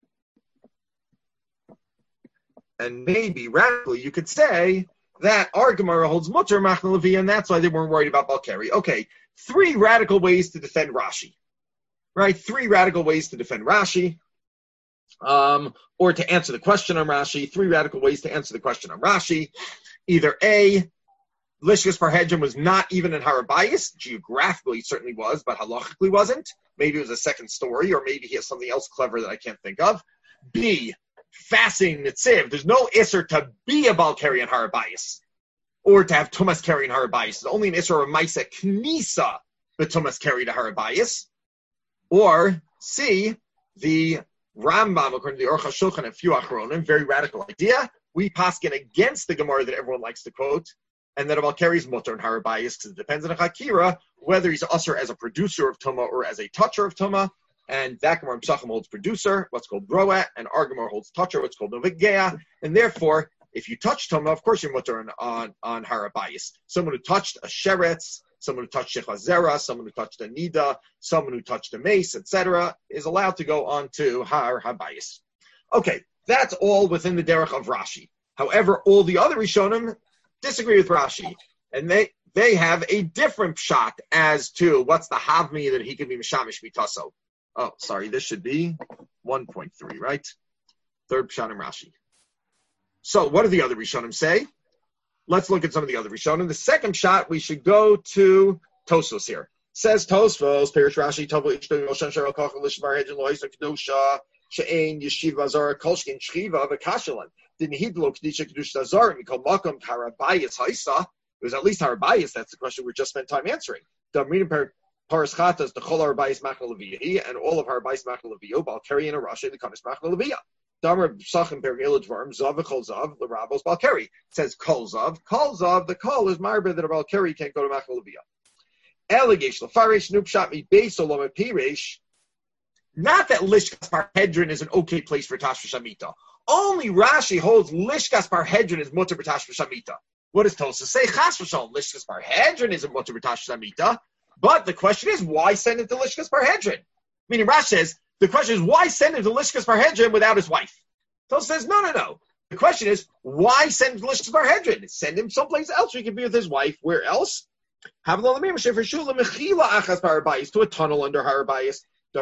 [SPEAKER 1] And maybe, radically, you could say that our Gemara holds mutter in Machna Levia, and that's why they weren't worried about Balkari. Okay, three radical ways to defend Rashi. Right? Three radical ways to defend Rashi. Um, or to answer the question on Rashi. Three radical ways to answer the question on Rashi. Either A, Lishkas Parhedron was not even in Harabayas. Geographically, it certainly was, but halachically wasn't. Maybe it was a second story, or maybe he has something else clever that I can't think of. B, fasting Nitziv. There's no Isser to be a Balkari on Harabayis or to have Tumas carry in Harabayis. It's only an Isser of Maisa Knisa, the Tumas carry to Harabayis. Or C, the Rambam, according to the Aruch HaShulchan and a few Achronim, very radical idea. We paskin against the Gemara that everyone likes to quote, and that a Balkari is mutter in Harabayis because it depends on a Hakira whether he's usher as a producer of Tuma or as a toucher of Tuma. And that Gemara Psachim holds producer, what's called broa, and our Gemara holds toucher, what's called novigea. And therefore, if you touch Tuma, of course you're mutter on, on, on Harabayis. Someone who touched a sheretz, someone who touched Shechazera, someone who touched a Nida, someone who touched a mace, et cetera, is allowed to go on to Har Habayis. Okay, that's all within the derech of Rashi. However, all the other Rishonim disagree with Rashi, and they they have a different shot as to what's the Havmi that he can be Mishamish Mitaso. Oh, sorry, this should be one point three, right? Third Pshat in Rashi. So what do the other Rishonim say? Let's look at some of the other Rishonim. The second shot, we should go to Tosfos here. Says Tosfos, Perish Rashi, Tavo Ishto Yoshan Shara Kochel Lishmar Hedgen Lois Kedusha She'ein Yeshiva Zara Kolshkin Shchiva V'Kashalan. Didn't he lo Kedusha Kedusha Zara Mikol Makom Harabayis Haisa? It was at least Harabayis. That's the question we just spent time answering. The Amrinim Per Paras Chatas the Chol Harabayis Machal Leviyah and all of Harabayis Machal Leviyah. Balkari in a Rashi the Kamis Machal Leviyah. Damer Psachim Pergil Dvarm Zav Kol Zav the Rabos Balkari. It says Kol Zav. Kol Zav. The Kol is Marbe that a Balkari can't go to Machal Leviyah. Eligesh Lefarish Nupshat Mi Beis Olom Pirish. Not that Lishkas Parhedrin is an okay place for Tashva Shamita. Only Rashi holds Lishkas Parhedrin is mutter b'Tashva Shamita. What does Tosfos say? Chas v'shalom, Lishkas Parhedrin is a mutter b'Tashva Shamita. But the question is, why send him to Lishkas Parhedrin? Meaning Rashi says, the question is, why send him to Lishkas Parhedrin without his wife? Tosfos says, no, no, no. The question is, why send him to Lishkas Parhedrin? Send him someplace else where he can be with his wife. Where else? To a tunnel under Harabayis.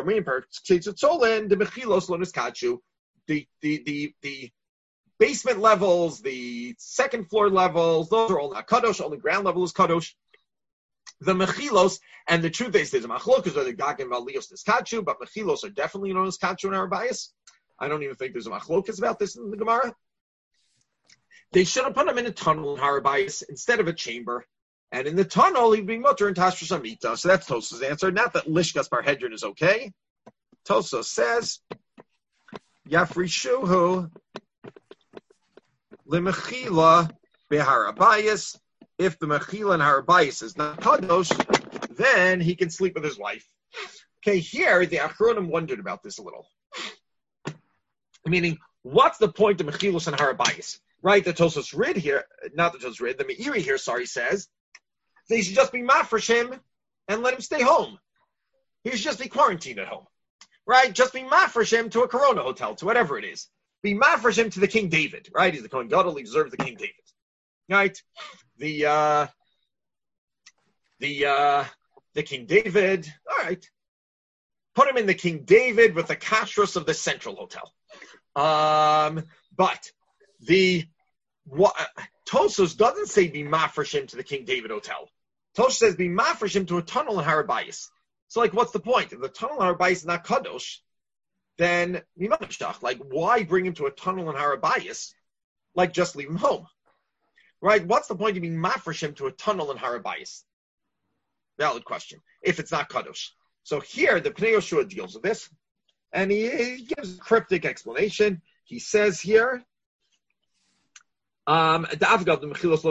[SPEAKER 1] The, the, the, the basement levels, the second floor levels, those are all not kadosh. Only ground level is kadosh. The mechilos, and the truth is, there's a machlokas or the gagim valios niskachu, but mechilos are definitely known as kachu in Harabayis. I don't even think there's a machlokas about this in the Gemara. They should have put him in a tunnel in Harabayis instead of a chamber. And in the tunnel, he'd be mutter and tashva shamita. So that's Tosfos' answer. Not that Lishkas Parhedrin is okay. Tosfos says, Yafrishuhu limechila beharabayis. If the mechila and harabayis is not kadosh, then he can sleep with his wife. Okay, here the Achronim wondered about this a little. Meaning, what's the point of mechilos and harabayis? Right, the Tosfos read here, not the Tosfos read, the Meiri here, sorry, says, they should just be mafresh him and let him stay home. He should just be quarantined at home. Right? Just be mafresh him to a Corona hotel, to whatever it is. Be mafresh him to the King David. Right? He's the Kohen Gadol, he deserves the King David. Right? The, uh, the, uh, the King David, all right. Put him in the King David with the kashrus of the Central Hotel. Um, but the, what, Tosfos doesn't say be mafresh him to the King David Hotel. Tosfos says be mafresh him to a tunnel in Harabayis. So, like, what's the point? If the tunnel in Harabayis is not kadosh, then like, why bring him to a tunnel in Harabayis? Like, just leave him home, right? What's the point of being mafresh him to a tunnel in Harabayis? Valid question. If it's not kadosh, so here the Pnei Yoshua deals with this, and he, he gives a cryptic explanation. He says here. Um, after all,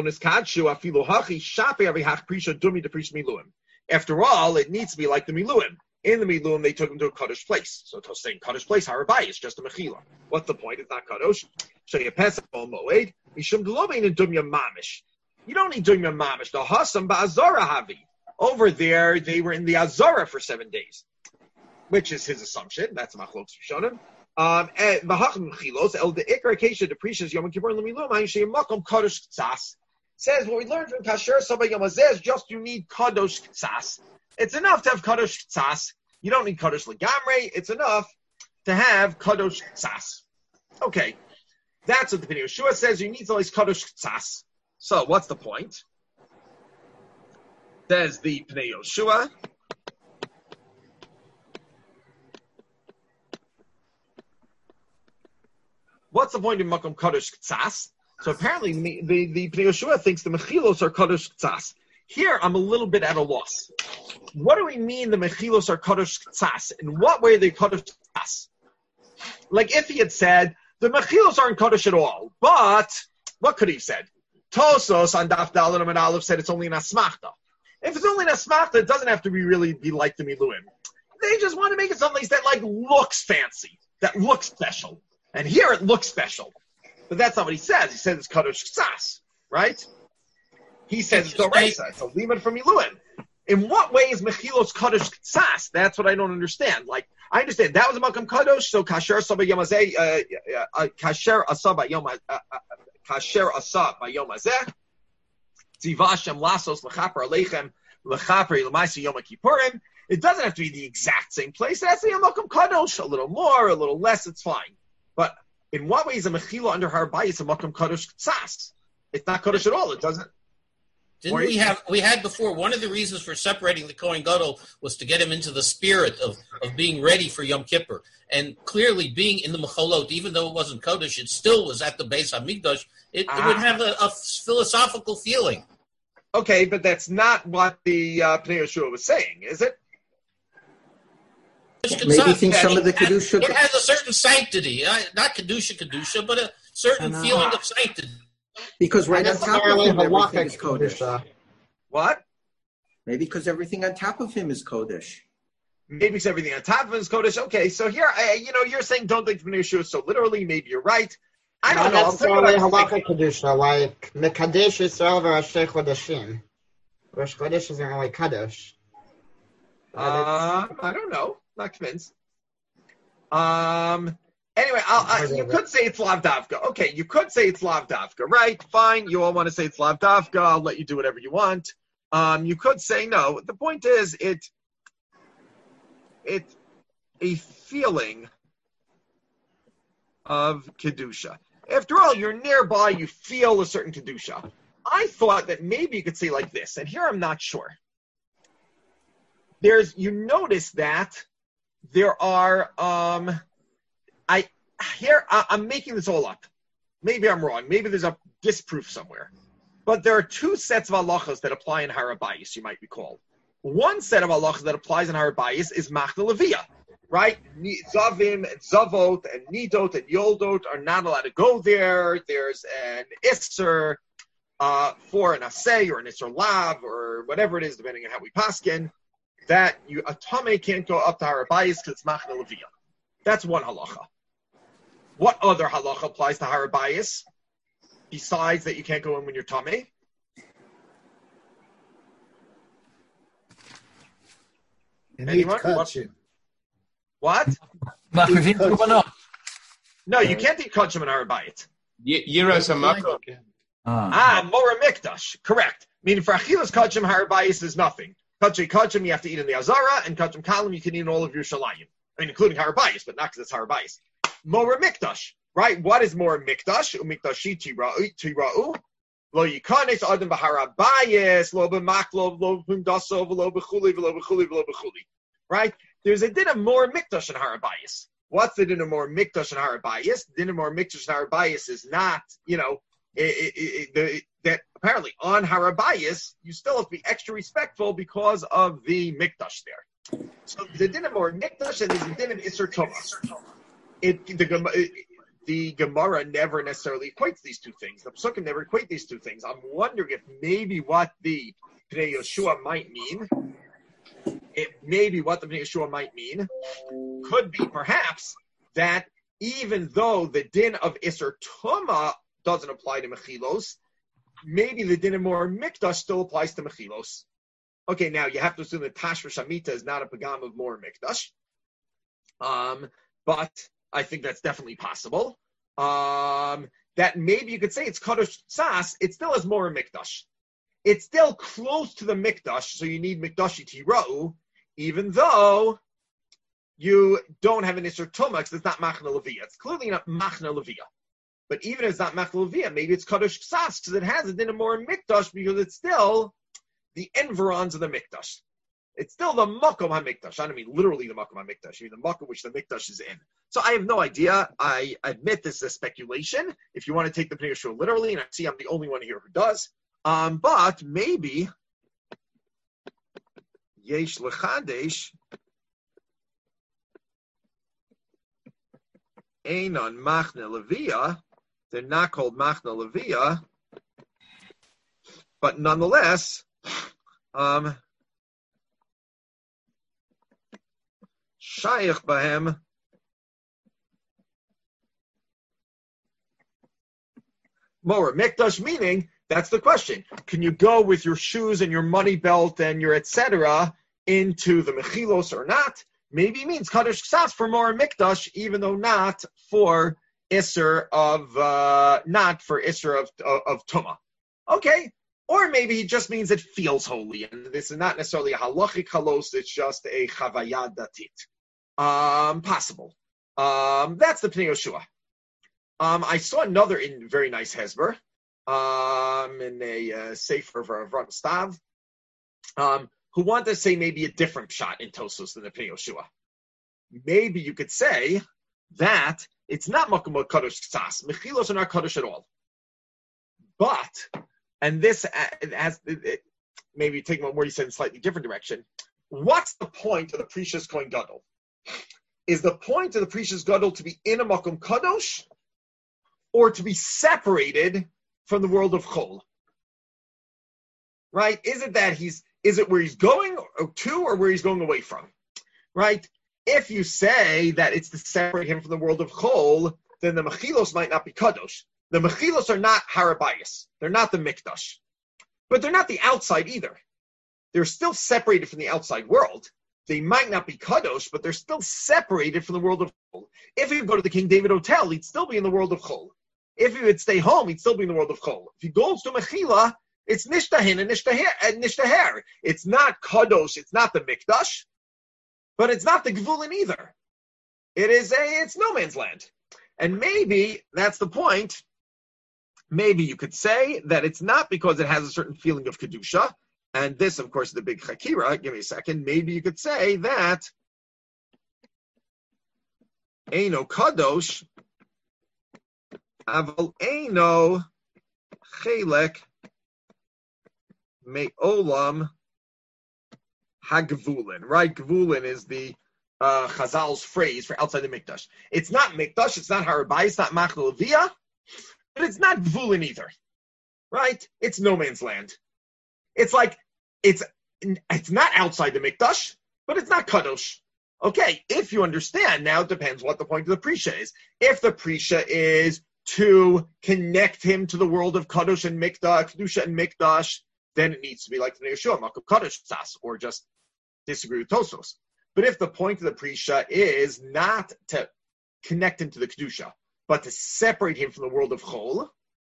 [SPEAKER 1] it needs to be like the Miluim. In the Miluim, they took him to a Kaddish place. So to saying Kaddish place, Harabai, is just a Mechila. What's the point? It's not Kaddish. So you pass it on Moed. Mishum Delomein and Dumya Mamish. You don't need Dumya Mamish. The Hasam Ba'azara Havi. Over there, they were in the Azara for seven days, which is his assumption. That's Machlokes Rishonim. Um, and V'hachim Mechilos, El the Ikar Akesha depreciates Yom Kippur and Lemilum, Ayin Sheim Makom Kaddish Tzas. Says what we learned from Kasher Sabay Yom Hazeh is just you need Kadosh Tzas. It's enough to have Kadosh Tzas. You don't need Kadosh Legamre. It's enough to have Kadosh Tzas. Okay, that's what the Pnei Yoshua says. You need to always Kadosh Tzas. So what's the point? Says the Pnei Yoshua. what's the point in Makom Kadosh Ktsas? So apparently the, the, the Pnei Yehoshua thinks the Mechilos are Kadosh Ktsas. Here, I'm a little bit at a loss. What do we mean the Mechilos are Kadosh Ktsas? In what way are they Kadosh Ktsas? Like if he had said, the Mechilos aren't Kadosh at all, but what could he have said? Tosos on Daf Daled Amud Aleph said it's only an Asmachta. If it's only an Asmachta, it doesn't have to be really be like the Miluim. They just want to make it something that like looks fancy, that looks special. And here it looks special. But that's not what he says. He says it's Kadosh Ktsas, right? He says it's Doraisa. It's a limit from Miluim. In what way is Mechilos Kadosh Ktsas? That's what I don't understand. Like, I understand that was a Makam Kadosh, so Kasher Asaba Yom Hazeh, Kasher Asaba Yom Kasher Asaba Yom Hazeh, Tzivashem Lasos Lechaper Aleichem Lechaper Lemaisa Yom Kippurim. It doesn't have to be the exact same place. It has to be a Makam Kadosh, a little more, a little less, it's fine. But in what way is a Mechila under Har Bayis a Makam Kadosh Ktsas? It's not Kadosh at all. It doesn't.
[SPEAKER 7] Didn't we have, we had before, one of the reasons for separating the Kohen Gadol was to get him into the spirit of, of being ready for Yom Kippur. And clearly being in the Mecholot, even though it wasn't Kodesh, it still was at the Beis HaMikdash. It, ah. it would have a, a philosophical feeling.
[SPEAKER 1] Okay, but that's not what the uh, Pnei Yehoshua was saying, is it?
[SPEAKER 3] Maybe think some of the Kedusha...
[SPEAKER 7] It has a certain sanctity. Uh, not Kedusha, Kedusha, but a certain feeling of sanctity.
[SPEAKER 3] Because right on top of him, everything is Kodesh.
[SPEAKER 1] What?
[SPEAKER 3] Maybe because everything on top of him is Kodesh.
[SPEAKER 1] Maybe because everything on top of him is Kodesh. Okay, so here, I, you know, you're saying don't think Pnei Yehoshua so literally. Maybe you're right. I don't
[SPEAKER 6] Not
[SPEAKER 1] know.
[SPEAKER 6] necessarily halacha Kedusha, like Mekadesh Yisrael v'Rosh Chodeshim. Rosh Chodesh isn't really Kadosh.
[SPEAKER 1] Uh, I don't know. Not convinced. Um... Anyway, I'll, I, you could say it's Lavdavka. Okay, you could say it's Lavdavka, right? Fine, you all want to say it's Lavdavka. I'll let you do whatever you want. Um, you could say no. The point is, it, it's a feeling of Kedusha. After all, you're nearby, you feel a certain Kedusha. I thought that maybe you could say like this, and here I'm not sure. There's, you notice that there are, um... I here I, I'm making this all up. Maybe I'm wrong. Maybe there's a disproof somewhere. But there are two sets of halachas that apply in Har Bayis, you might recall. One set of halachas that applies in Har Bayis is Machna Leviyah, right? Zavim and Zavot and Nidot and Yoldot are not allowed to go there. There's an Isser uh, for an Aseh or an Isser Lav or whatever it is, depending on how we paskin, that you a Tameh can't go up to Har Bayis because it's Machna Leviyah. That's one halacha. What other halacha applies to Har Bayis besides that you can't go in when you're tamei? Anyone? What? What? No, you can't eat kachim in Har Bayis.
[SPEAKER 8] Yiras Hamakol.
[SPEAKER 1] Ah, Mora Mikdash. Correct. Meaning for Achilas kachim, Har Bayis is nothing. Kachim kachim you have to eat in the Azara, and kachim kalim you can eat in all of your shalayim. I mean, including Har Bayis, but not because it's Har Bayis. Mora Mikdash, right? What is Mora Mikdash? Umikdashi tira'u. Lo yikanes adam b'Har Bayis, lo b'maklov, lo b'mdasov, lo b'chuli, lo b'chuli, lo b'chuli. Right? There's a din of Mora Mikdash in Har Bayis. What's the din of Mora Mikdash in Har Bayis? The din of Mora Mikdash in Har Bayis is not, you know, it, it, it, the, that apparently on Har Bayis, you still have to be extra respectful because of the Mikdash there. So the din of Mora Mikdash and there's a din of Isser Tumah. It, the, it, the Gemara never necessarily equates these two things. The Psukim never equate these two things. I'm wondering if maybe what the Pnei Yehoshua might mean, it maybe what the Pnei Yehoshua might mean, could be perhaps that even though the din of Isser Tumah doesn't apply to Mechilos, maybe the din of Mora Mikdash still applies to Mechilos. Okay, now you have to assume that Tashva Shamita is not a pagam of Mora Mikdash. Um, but I think that's definitely possible. Um, that maybe you could say it's Kadosh Tzas, it still has Mora Mikdash. It's still close to the Mikdash, so you need Mikdashi Tira'u, even though you don't have an Isser Tumah, because it's not Machna Leviyah. It's clearly not Machna Leviyah. But even if it's not Machna Leviyah, maybe it's Kadosh Tzas, because it has a din of Mora Mikdash, because it's still the environs of the Mikdash. It's still the makom hamikdash. I don't mean literally the makom hamikdash. I mean the makom which the mikdash is in. So I have no idea. I admit this is a speculation. If you want to take the Pnei Yehoshua literally, and I see I'm the only one here who does, um, but maybe yesh lechadesh einon machne levia. They're not called machne levia, but nonetheless, um. Shayach bahem Mower Mikdash, meaning that's the question. Can you go with your shoes and your money belt and your et cetera into the Mechilos or not? Maybe it means Kaddish Ksas for Mower Mikdash, even though not for Isser of uh, not for Isser of of, of Tumah. Okay. Or maybe he just means it feels holy, and this is not necessarily a halachic halos, it's just a chavaya datit. Um, possible. Um, that's the Pnei Yehoshua. Um, I saw another in very nice hesber, um, in a uh, sefer of Rav Stav, um, who wanted to say maybe a different shot in Tosos than the Pnei Yehoshua. Maybe you could say that it's not makom kadosh ksas. Mechilos are not kadosh at all. But, and this has it, maybe taking what he said in a slightly different direction. What's the point of the Precious Kohen Gadol? Is the point of the Precious Gadol to be in a makom kadosh, or to be separated from the world of Chol? Right? Is it that he's, is it where he's going to or where he's going away from? Right? If you say that it's to separate him from the world of Chol, then the Mechilos might not be Kadosh. The Mechilos are not Harabayas. They're not the Mikdash. But they're not the outside either. They're still separated from the outside world. They might not be Kadosh, but they're still separated from the world of Chol. If he would go to the King David Hotel, he'd still be in the world of Chol. If he would stay home, he'd still be in the world of Chol. If he goes to Mechila, it's Nishtahin and Nishtaher. It's not Kadosh, it's not the Mikdash, but it's not the Gvulin either. It is a, it's no man's land. And maybe that's the point. Maybe you could say that it's not because it has a certain feeling of Kedusha, and this, of course, is the big Chakira. Give me a second. Maybe you could say that Eino Kadosh, Aval Eino Chelek Me'olam Hagvulin. Right? Gvulin is the uh, Chazal's phrase for outside the Mikdash. It's not Mikdash, it's not Harabai, it's not Machne Levia, but it's not Gvulin either. Right? It's no man's land. It's like, it's it's not outside the Mikdash, but it's not Kadosh. Okay, if you understand, now it depends what the point of the Prisha is. If the Prisha is to connect him to the world of Kadosh and Mikdash, Kedusha and Mikdash, then it needs to be like the Yeshua, Makom Kadosh Tzas, or just disagree with Tosos. But if the point of the Prisha is not to connect him to the Kedusha, but to separate him from the world of Chol,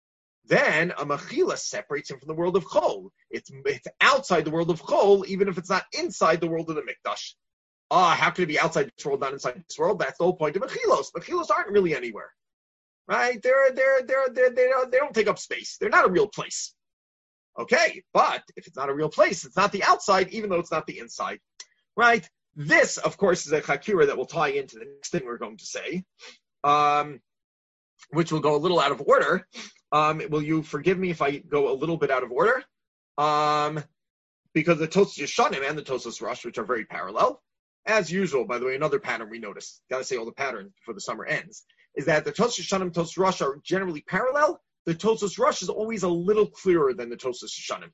[SPEAKER 1] then a Mechila separates him from the world of Chol. It's, it's outside the world of Chol, even if it's not inside the world of the Mikdash. Ah, how can it be outside this world, not inside this world? That's the whole point of Mechilos. Mechilos aren't really anywhere. Right? They're, they're, they're, they're, they don't, they don't take up space. They're not a real place. Okay, but if it's not a real place, it's not the outside, even though it's not the inside. Right? This, of course, is a Chakira that will tie into the next thing we're going to say, um, which will go a little out of order. Um, will you forgive me if I go a little bit out of order? Um, because the Tosos Yeshanim and the Tosos Rosh, which are very parallel, as usual, by the way, another pattern we notice, got to say all the patterns before the summer ends, is that the Tosos Yeshanim and Tosos Rosh are generally parallel. The Tosos Rosh is always a little clearer than the Tosos Yeshanim.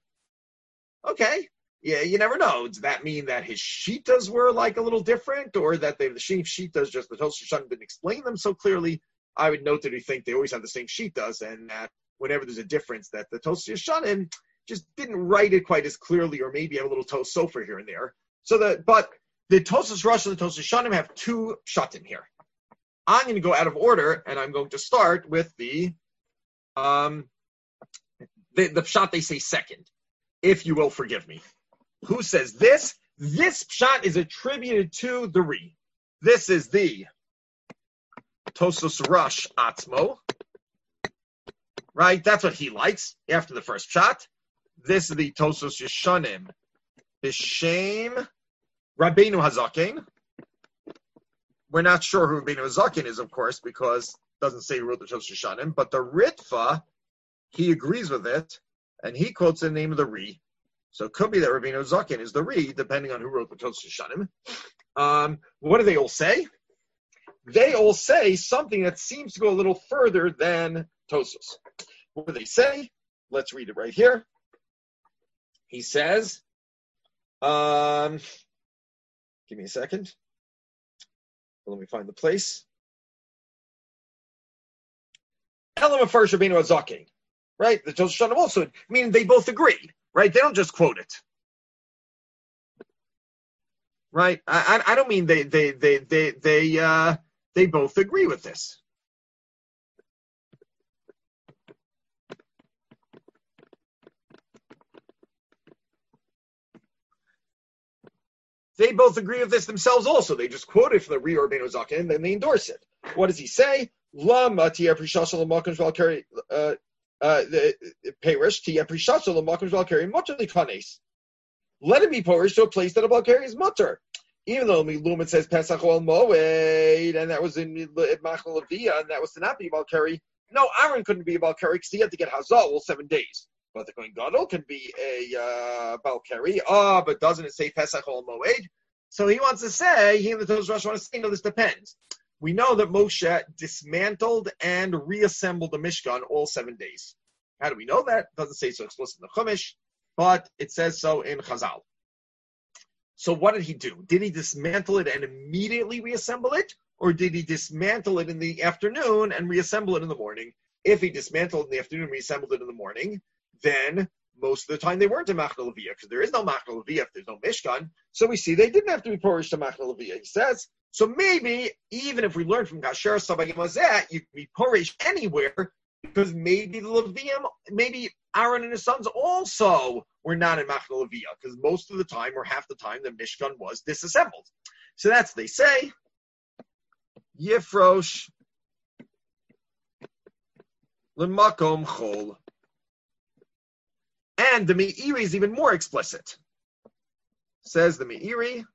[SPEAKER 1] Okay, yeah, you never know. Does that mean that his Shitas were like a little different, or that they, the same Shitas, just the Tosos Yeshanim didn't explain them so clearly? I would note that we think they always have the same Shitas, and that whenever there's a difference, that the Tosos Yeshanim just didn't write it quite as clearly, or maybe have a little Tos Sofer here and there. So that, but the Tosos Rosh and the Tosos Yeshanim have two Shatim here. I'm going to go out of order, and I'm going to start with the um the, the Pshat they say second, if you will forgive me. Who says this? This Pshat is attributed to the Ri. This is the Tosos Rosh Atzmo, right? That's what he likes after the first Pshat. This is the Tosos Yeshanim B'Shem Rabbeinu Hazaken. We're not sure who Rabbeinu Hazaken is, of course, because it doesn't say who wrote the Tosos Rishonim, but the Ritva, he agrees with it, and he quotes the name of the Ri. So it could be that Rabbeinu Hazaken is the Ri, depending on who wrote the Tosos Rishonim. Um, what do they all say? They all say something that seems to go a little further than Tosos. What do they say? Let's read it right here. He says, um, give me a second. Let me find the place. Elam Afar Rabbeinu Hazaken, right? The Tosos Rishonim also, meaning they both agreed, right? They don't just quote it. Right? I, I, I don't mean they, they, they, they, they, uh, they both agree with this. They both agree with this themselves also. They just quote it from the Ri or Rabbeinu Hazaken and then they endorse it. What does he say? Lama tia prishasha l'makom shval keri uh uh the perish tia prishasha l'makom shval keri mutter likanes. Let it be perish to a place that a balkari is mutter. Even though Lumen says Pesach Ol Moed, and that was in Machal Levia, and that was to not be balkari. No, Aaron couldn't be a balkari because he had to get Hazal all seven days. But the Kohen Gadol can be a uh, balkari. Oh, but doesn't it say Pesach Ol Moed? So he wants to say, he and the Tosos Rosh want to say, no, this depends. We know that Moshe dismantled and reassembled the Mishkan all seven days. How do we know that? It doesn't say so explicit in the Chumash, but it says so in Chazal. So what did he do? Did he dismantle it and immediately reassemble it? Or did he dismantle it in the afternoon and reassemble it in the morning? If he dismantled it in the afternoon and reassembled it in the morning, then most of the time they weren't in Machna Levia, because there is no Machna Levia if there's no Mishkan. So we see they didn't have to be Porish to Machna Levia, he says. So maybe, even if we learn from Kasher Sabayim Hazeh, you can be Porish anywhere, because maybe the Levium, maybe Aaron and his sons also were not in Machna Levia, because most of the time, or half the time, the Mishkan was disassembled. So that's, they say, Yifrosh L'makom Chol. And the Meiri is even more explicit. Says the Meiri,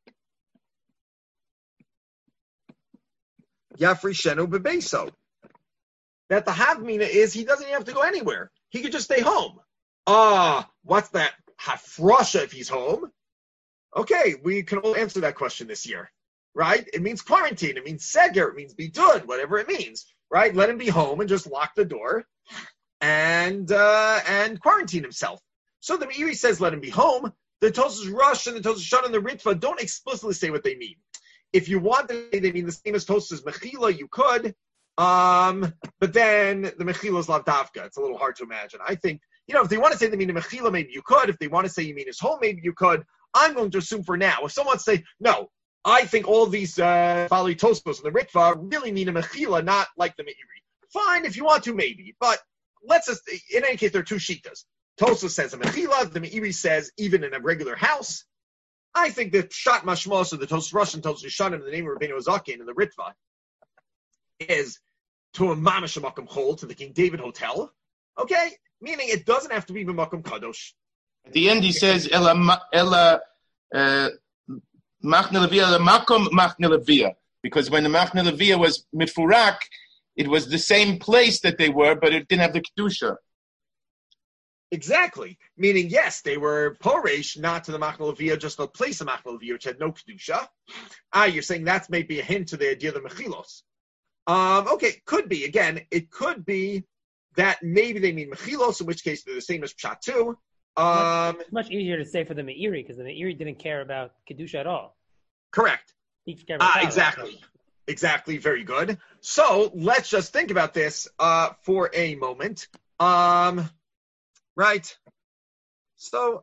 [SPEAKER 1] Yafri Shenu Bebeso. That the Havmina is he doesn't even have to go anywhere. He could just stay home. Ah, uh, what's that? Hafrasha if he's home? Okay, we can all answer that question this year, right? It means quarantine. It means seger. It means bidud, whatever it means, right? Let him be home and just lock the door and uh, and quarantine himself. So the Meiri says let him be home. The Tosos Rosh and the Tosos Shana and the Ritva don't explicitly say what they mean. If you want to say they mean the same as Tosos Mechila, you could. Um, but then the Mechila is Lavdavka. It's a little hard to imagine. I think, you know, if they want to say they mean the Mechila, maybe you could. If they want to say you mean his home, maybe you could. I'm going to assume for now, if someone say, no, I think all these uh, Fali Tosos and the Ritva really mean a Mechila, not like the Meiri. Fine, if you want to, maybe. But let's just, in any case, there are two Shitas. Tosos says a Mechila, the Meiri says even in a regular house. I think that Pshat Mashmos of the Tosos Rosh and Tosos Rishonim in the name of Rabbeinu Hazaken and the Ritva is to a Mamash Makom Chol, to the King David Hotel. Okay? Meaning it doesn't have to be Makom Kadosh.
[SPEAKER 8] At the end he says, Ella, Ella, uh, Machna Levia, Ella Makom Machna Levia. Because when the Machna Levia was Mifurak, it was the same place that they were, but it didn't have the Kedusha.
[SPEAKER 1] Exactly. Meaning, yes, they were Poresh, not to the Machna Levia, just the place of Machna Levia, which had no Kedusha. Ah, you're saying that's maybe a hint to the idea of the Mechilos. Um, okay, could be. Again, it could be that maybe they mean Mechilos, in which case they're the same as Pshat too. Um,
[SPEAKER 5] it's much easier to say for the Meiri, because the Meiri didn't care about Kedusha at all.
[SPEAKER 1] Correct.
[SPEAKER 5] He cared about
[SPEAKER 1] Ah, exactly. So. Exactly. Very good. So let's just think about this uh, for a moment. Um, right. So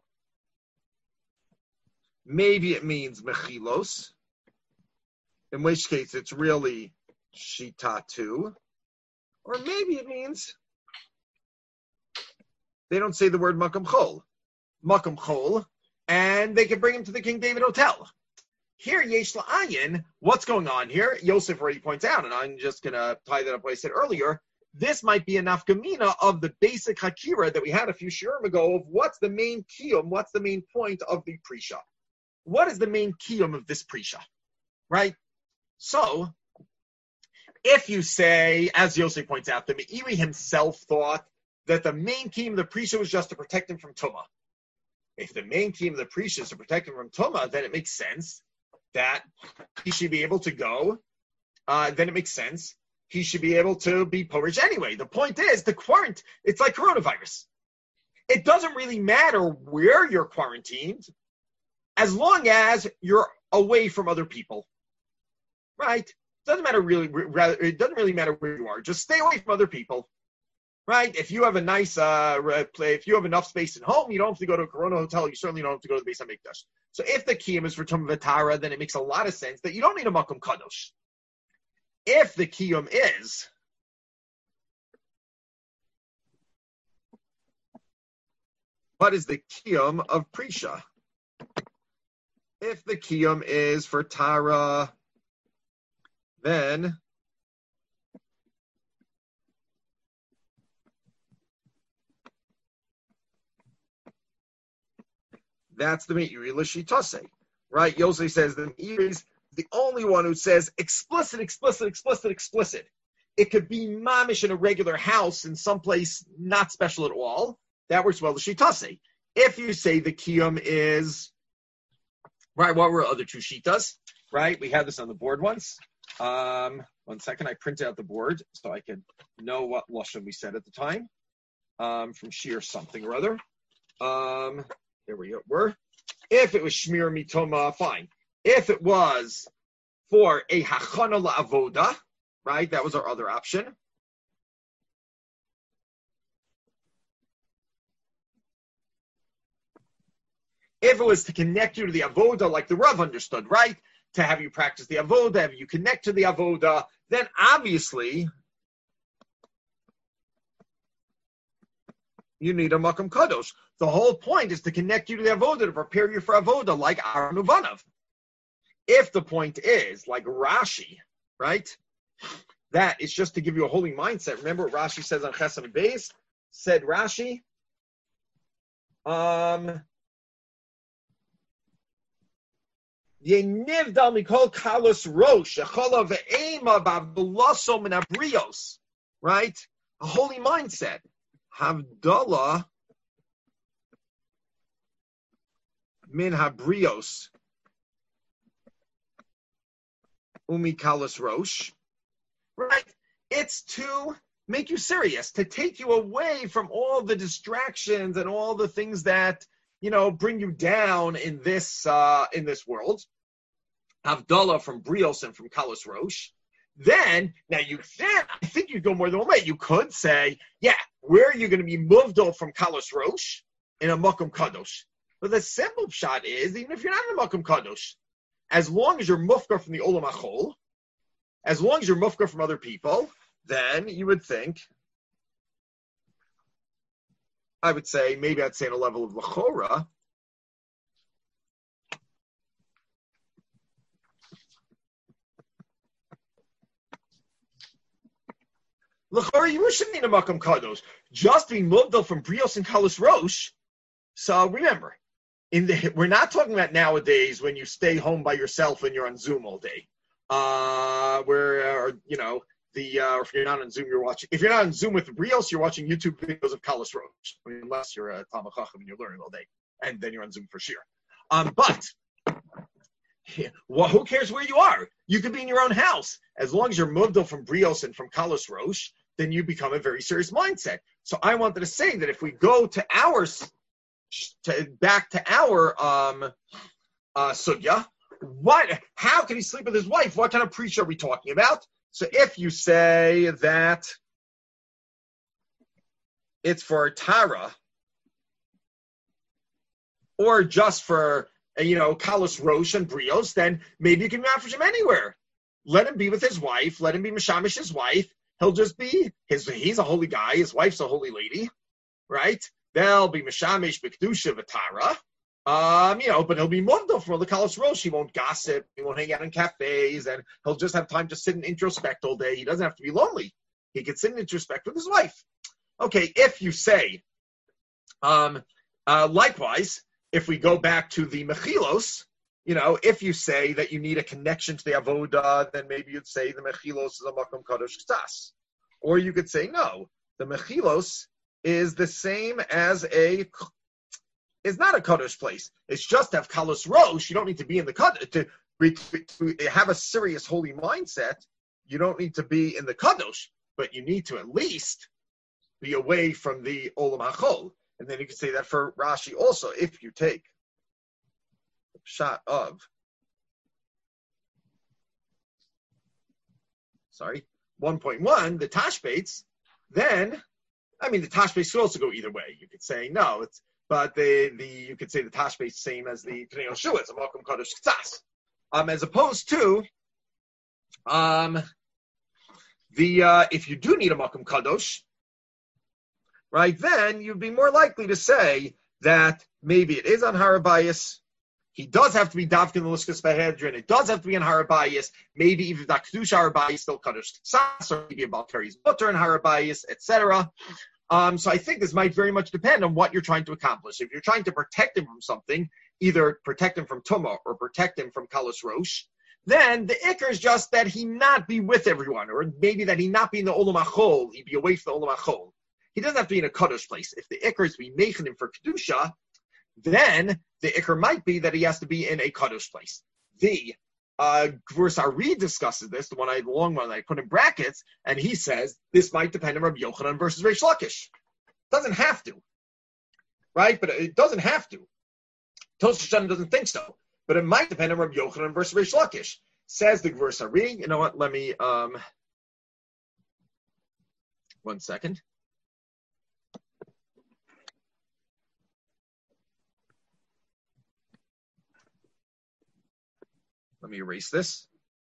[SPEAKER 1] maybe it means Mechilos, in which case it's really Shita too. Or maybe it means they don't say the word Makom Chol. Makom Chol, and they can bring him to the King David Hotel. Here, Yesh La'ayin, what's going on here? Yosef already points out, and I'm just going to tie that up what I said earlier. This might be a nafkamina of the basic Hakira that we had a few shirim ago of what's the main kiyum, what's the main point of the Prisha. what is the main kiyum of this prisha, right? So, if you say, as Yosef points out, the Meiri himself thought that the main kiyum of the prisha was just to protect him from tumah. If the main kiyum of the prisha is to protect him from tumah, then it makes sense that he should be able to go. Uh, then it makes sense he should be able to be porish anyway. The point is, the quarant, it's like coronavirus. It doesn't really matter where you're quarantined, as long as you're away from other people, right? Doesn't matter really. Rather, it doesn't really matter where you are. Just stay away from other people, right? If you have a nice uh, play, if you have enough space at home, you don't have to go to a Corona hotel. You certainly don't have to go to the Beis Hamikdash. So if the kiyum is for Tum V'Tara, then it makes a lot of sense that you don't need a Makom Kadosh. If the kiyum is what is the kiyum of Prisha? If the kiyum is for Tara, then that's the Meiri L'Shitase, right? Yosef says the Meiri is the only one who says explicit, explicit, explicit, explicit. It could be mamish in a regular house in some place not special at all. That works well L'Shitase. If you say the kiyum is, right, what were other two shitas? Right, we had this on the board once. Um, one second, I printed out the board so I could know what lashon we said at the time. Um, from Shir something or other. Um, there we go. Were if it was shmir mitoma, fine. If it was for a hachana la'avoda, right, that was our other option. If it was to connect you to the avoda, like the Rav understood, right, to have you practice the avoda, have you connect to the avoda, then obviously you need a makam kadosh. The whole point is to connect you to the avoda, to prepare you for avoda, like Aaron Uvanav. If the point is, like Rashi, right, that is just to give you a holy mindset. Remember what Rashi says on Chesed Beis? Said Rashi, um, Yenivdal mikol kalos rosh, echola ve'ema b'avulaso min habrios, right? A holy mindset. Havdalah min habrios. Umi kalas rosh, right? It's to make you serious, to take you away from all the distractions and all the things that, you know, bring you down in this uh, in this world. Havdalah from brios and from kalas rosh. Then, now you then I think you go more than one way. You could say, yeah, where are you going to be moved off from kalas rosh in a makom kadosh? But the simple shot is, even if you're not in a makom kadosh, as long as you're mufkar from the olam achol, as long as you're mufkar from other people, then you would think, I would say, maybe I'd say on a level of lachora, lachora, you shouldn't need a makam kadosh. Just being moved from brios and kalos rosh. So remember, In the, we're not talking about nowadays when you stay home by yourself and you're on Zoom all day. Uh, where, uh, you know, the uh, or if you're not on Zoom, you're watching. If you're not on Zoom with Brios, you're watching YouTube videos of Kalas Roach. I mean, unless you're a Talmud Chacham and you're learning all day, and then you're on Zoom for sure. Um, but well, who cares where you are? You could be in your own house as long as you're moved from Brios and from Kalas Roach. Then you become a very serious mindset. So I wanted to say that if we go to ours. To, back to our um, uh, sugya, what? How can he sleep with his wife? What kind of preach are we talking about? So if you say that it's for Tara or just for you know Kalos Rosh and Brios, then maybe you can mafresh him anywhere. Let him be with his wife. Let him be mishamish his wife. He'll just be his. He's a holy guy. His wife's a holy lady, right? They'll be Mishamish B'Kedusha V'Tara, um, you know, but he'll be Mundo from the Kalos Rosh. He won't gossip. He won't hang out in cafes, and he'll just have time to sit and introspect all day. He doesn't have to be lonely. He can sit and introspect with his wife. Okay, if you say, um, uh, likewise, if we go back to the Mechilos, you know, if you say that you need a connection to the avoda, then maybe you'd say the mechilos is a makom kadosh ktas. Or you could say, no, the mechilos is the same as a, is not a kadosh place. It's just to have kalos rosh. You don't need to be in the kadosh, to, to have a serious holy mindset. You don't need to be in the kadosh, but you need to at least be away from the olam hachol. And then you can say that for Rashi also, if you take the shot of, sorry, one point one, the tashbates, then, I mean, the tashbates could also go either way. You could say, no, it's, but the, the you could say the tashbates same as the Pnei Yoshua, it's a Malkum Kadosh K'tzas. Um, as opposed to, um, the, uh, if you do need a Malkum Kadosh, right, then you'd be more likely to say that maybe it is on Harabayas. He does have to be Davkin the Luskas Behedrin. It does have to be in Harabayas. Maybe even that Kedusha Harabayas still Kadosh Ksas, or maybe about Kari's butter in Harabayas, et cetera. Um, so I think this might very much depend on what you're trying to accomplish. If you're trying to protect him from something, either protect him from Tumah or protect him from Kalos Rosh, then the Iker is just that he not be with everyone, or maybe that he not be in the Olam HaChol, he be away from the Olam HaChol. He doesn't have to be in a Kadosh place. If the Iker is to be making him for Kedusha, then the Iker might be that he has to be in a Kadosh place. The uh, verse Ari discusses this, the one I, the long one I put in brackets, and he says this might depend on Rabbi Yochanan versus Reish Lakish. Doesn't have to, right? But it doesn't have to. Tosfos Shana doesn't think so, but it might depend on Rabbi Yochanan versus Reish Lakish. Says the verse Ari. You know what? Let me um, one second. Let me erase this.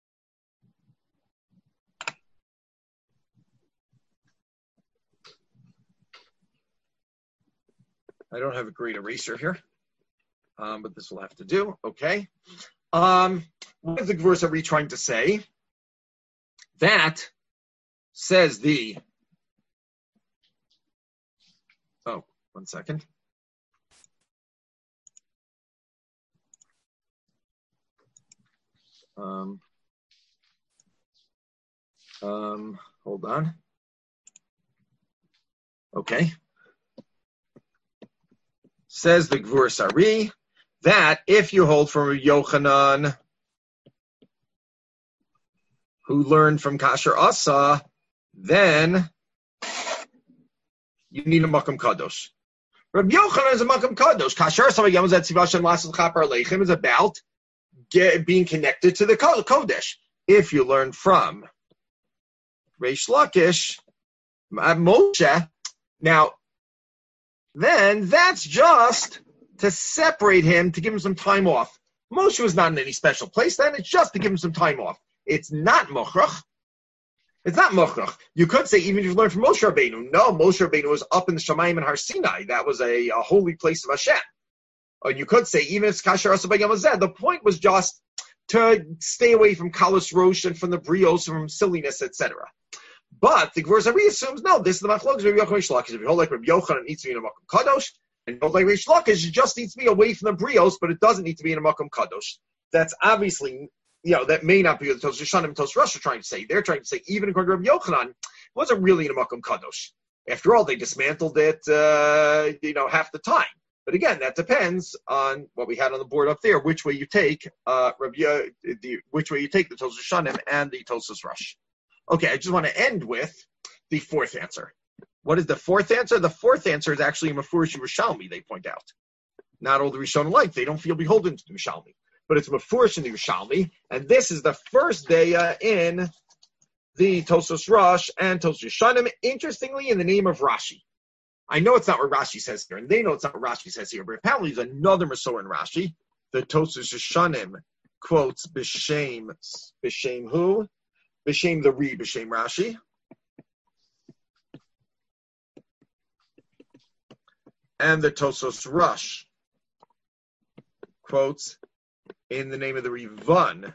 [SPEAKER 1] I don't have a great eraser here, um, but this will have to do. Okay. Um, what is the verse are we trying to say? That says the. Oh, one second. Um, um, hold on. Okay. Says the Gvur Sari that if you hold from Yochanan, who learned from Kasher Asa, then you need a Makam Kadosh. Rabbi Yochanan is a Makam Kadosh. Kasher Asa Yamazat Tzivashan Lasel Chapar Aleichem is about Get, being connected to the Kodesh. If you learn from Reish Lakish, Moshe, now, then that's just to separate him, to give him some time off. Moshe was not in any special place then, it's just to give him some time off. It's not Mochrach. It's not Mochrach. You could say, even if you learn from Moshe Rabbeinu, no, Moshe Rabbeinu was up in the Shamayim and Har Sinai. That was a, a holy place of Hashem. Or you could say, even if it's Kasher Asa B'Yamazeh, the point was just to stay away from Kalos Rosh and from the brios and from silliness, et cetera. But the Gvur Zari assumes, no, this is the Machlokes of Rabbi Yochanan Reish Lakish. If you hold like Rabbi Yochanan, it needs to be in a Makom Kadosh, and you hold like Reish Lakish, it just needs to be away from the brios, but it doesn't need to be in a Makom Kadosh. That's obviously, you know, that may not be what the Tosfos Shanim and Tosfos Rosh are trying to say. They're trying to say, even according to Rabbi Yochanan, it wasn't really in a Makom Kadosh. After all, they dismantled it, uh, you know, half the time. But again, that depends on what we had on the board up there, which way you take uh, Rabbi, the, which way you take the Tosfos Shanim and the Tosfos Rosh. Okay, I just want to end with the fourth answer. What is the fourth answer? The fourth answer is actually Mefurish Yerushalmi, they point out. Not all the Rishonim like, they don't feel beholden to the Yerushalmi. But it's Mefurish in the Yerushalmi, and this is the first day uh, in the Tosfos Rosh and Tosfos Shanim, interestingly in the name of Rashi. I know it's not what Rashi says here, and they know it's not what Rashi says here, but apparently there's another Masorah in Rashi. The Tosfos Shanim quotes B'Shem, B'Shem who? B'Shem the Re, B'Shem Rashi. And the Tosfos Rosh quotes in the name of the Rivan,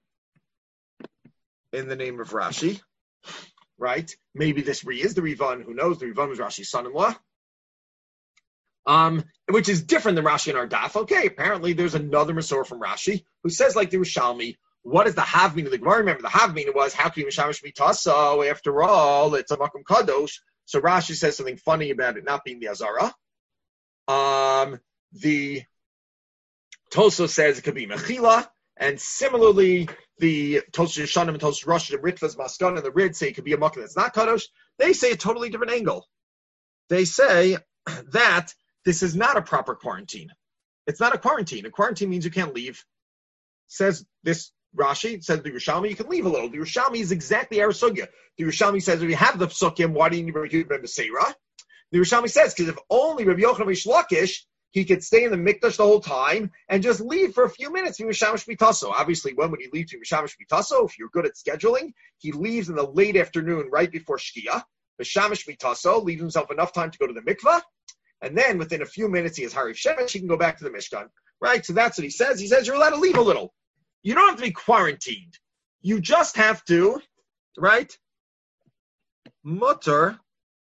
[SPEAKER 1] in the name of Rashi. Right? Maybe this Re is the Rivan. Who knows? The Rivan was Rashi's son-in-law. Um, which is different than Rashi and our daf. Okay, apparently there's another Masorah from Rashi who says like the Rishalmi, what is the Havmin of the Gemara? Remember, the Havmin was, how can you Mishamish Mitaso? After all, it's a Makom Kadosh. So Rashi says something funny about it not being the Azara. Um, the Toso says it could be Mechila, and similarly, the Tosos Yeshanim and Tosos Rosh and Ritvas Maskan and the Rid say it could be a Makom that's not Kadosh. They say a totally different angle. They say that this is not a proper quarantine. It's not a quarantine. A quarantine means you can't leave. Says this Rashi, says the Yerushalmi, you can leave a little. The Yerushalmi is exactly our sugya. The Yerushalmi says, if you have the psukim, why do you need Rabbi Beseira? The Yerushalmi says, because if only Rabbi Yochanan Reish Lakish, he could stay in the mikdash the whole time and just leave for a few minutes to Mishamish Mitaso. Obviously, when would he leave to Mishamish Mitaso? If you're good at scheduling, he leaves in the late afternoon, right before Shkia. Mishamish Mitaso, leaves himself enough time to go to the mikvah. And then within a few minutes, he has Harif Shemesh, he can go back to the Mishkan. Right? So that's what he says. He says you're allowed to leave a little. You don't have to be quarantined. You just have to, right? Mutter.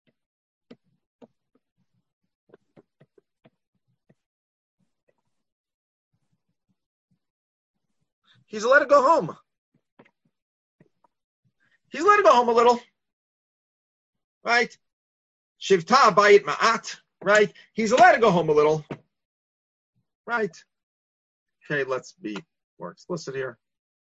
[SPEAKER 1] He's allowed to go home. He's allowed to go home a little. Right? Shivta bayit ma'at. Right? He's allowed to go home a little. Right? Okay, let's be more explicit here.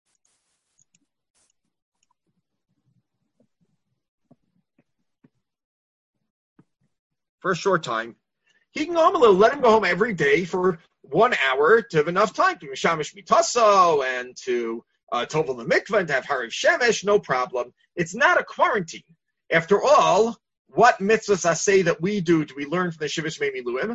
[SPEAKER 1] For a short time. He can go home a little. Let him go home every day for one hour to have enough time to Mishamish Mitaso and to uh, Tovel the Mikvah and to have Hariv Shemesh, no problem. It's not a quarantine. After all, what mitzvahs I say that we do do we learn from the Shivish Mei Miluim?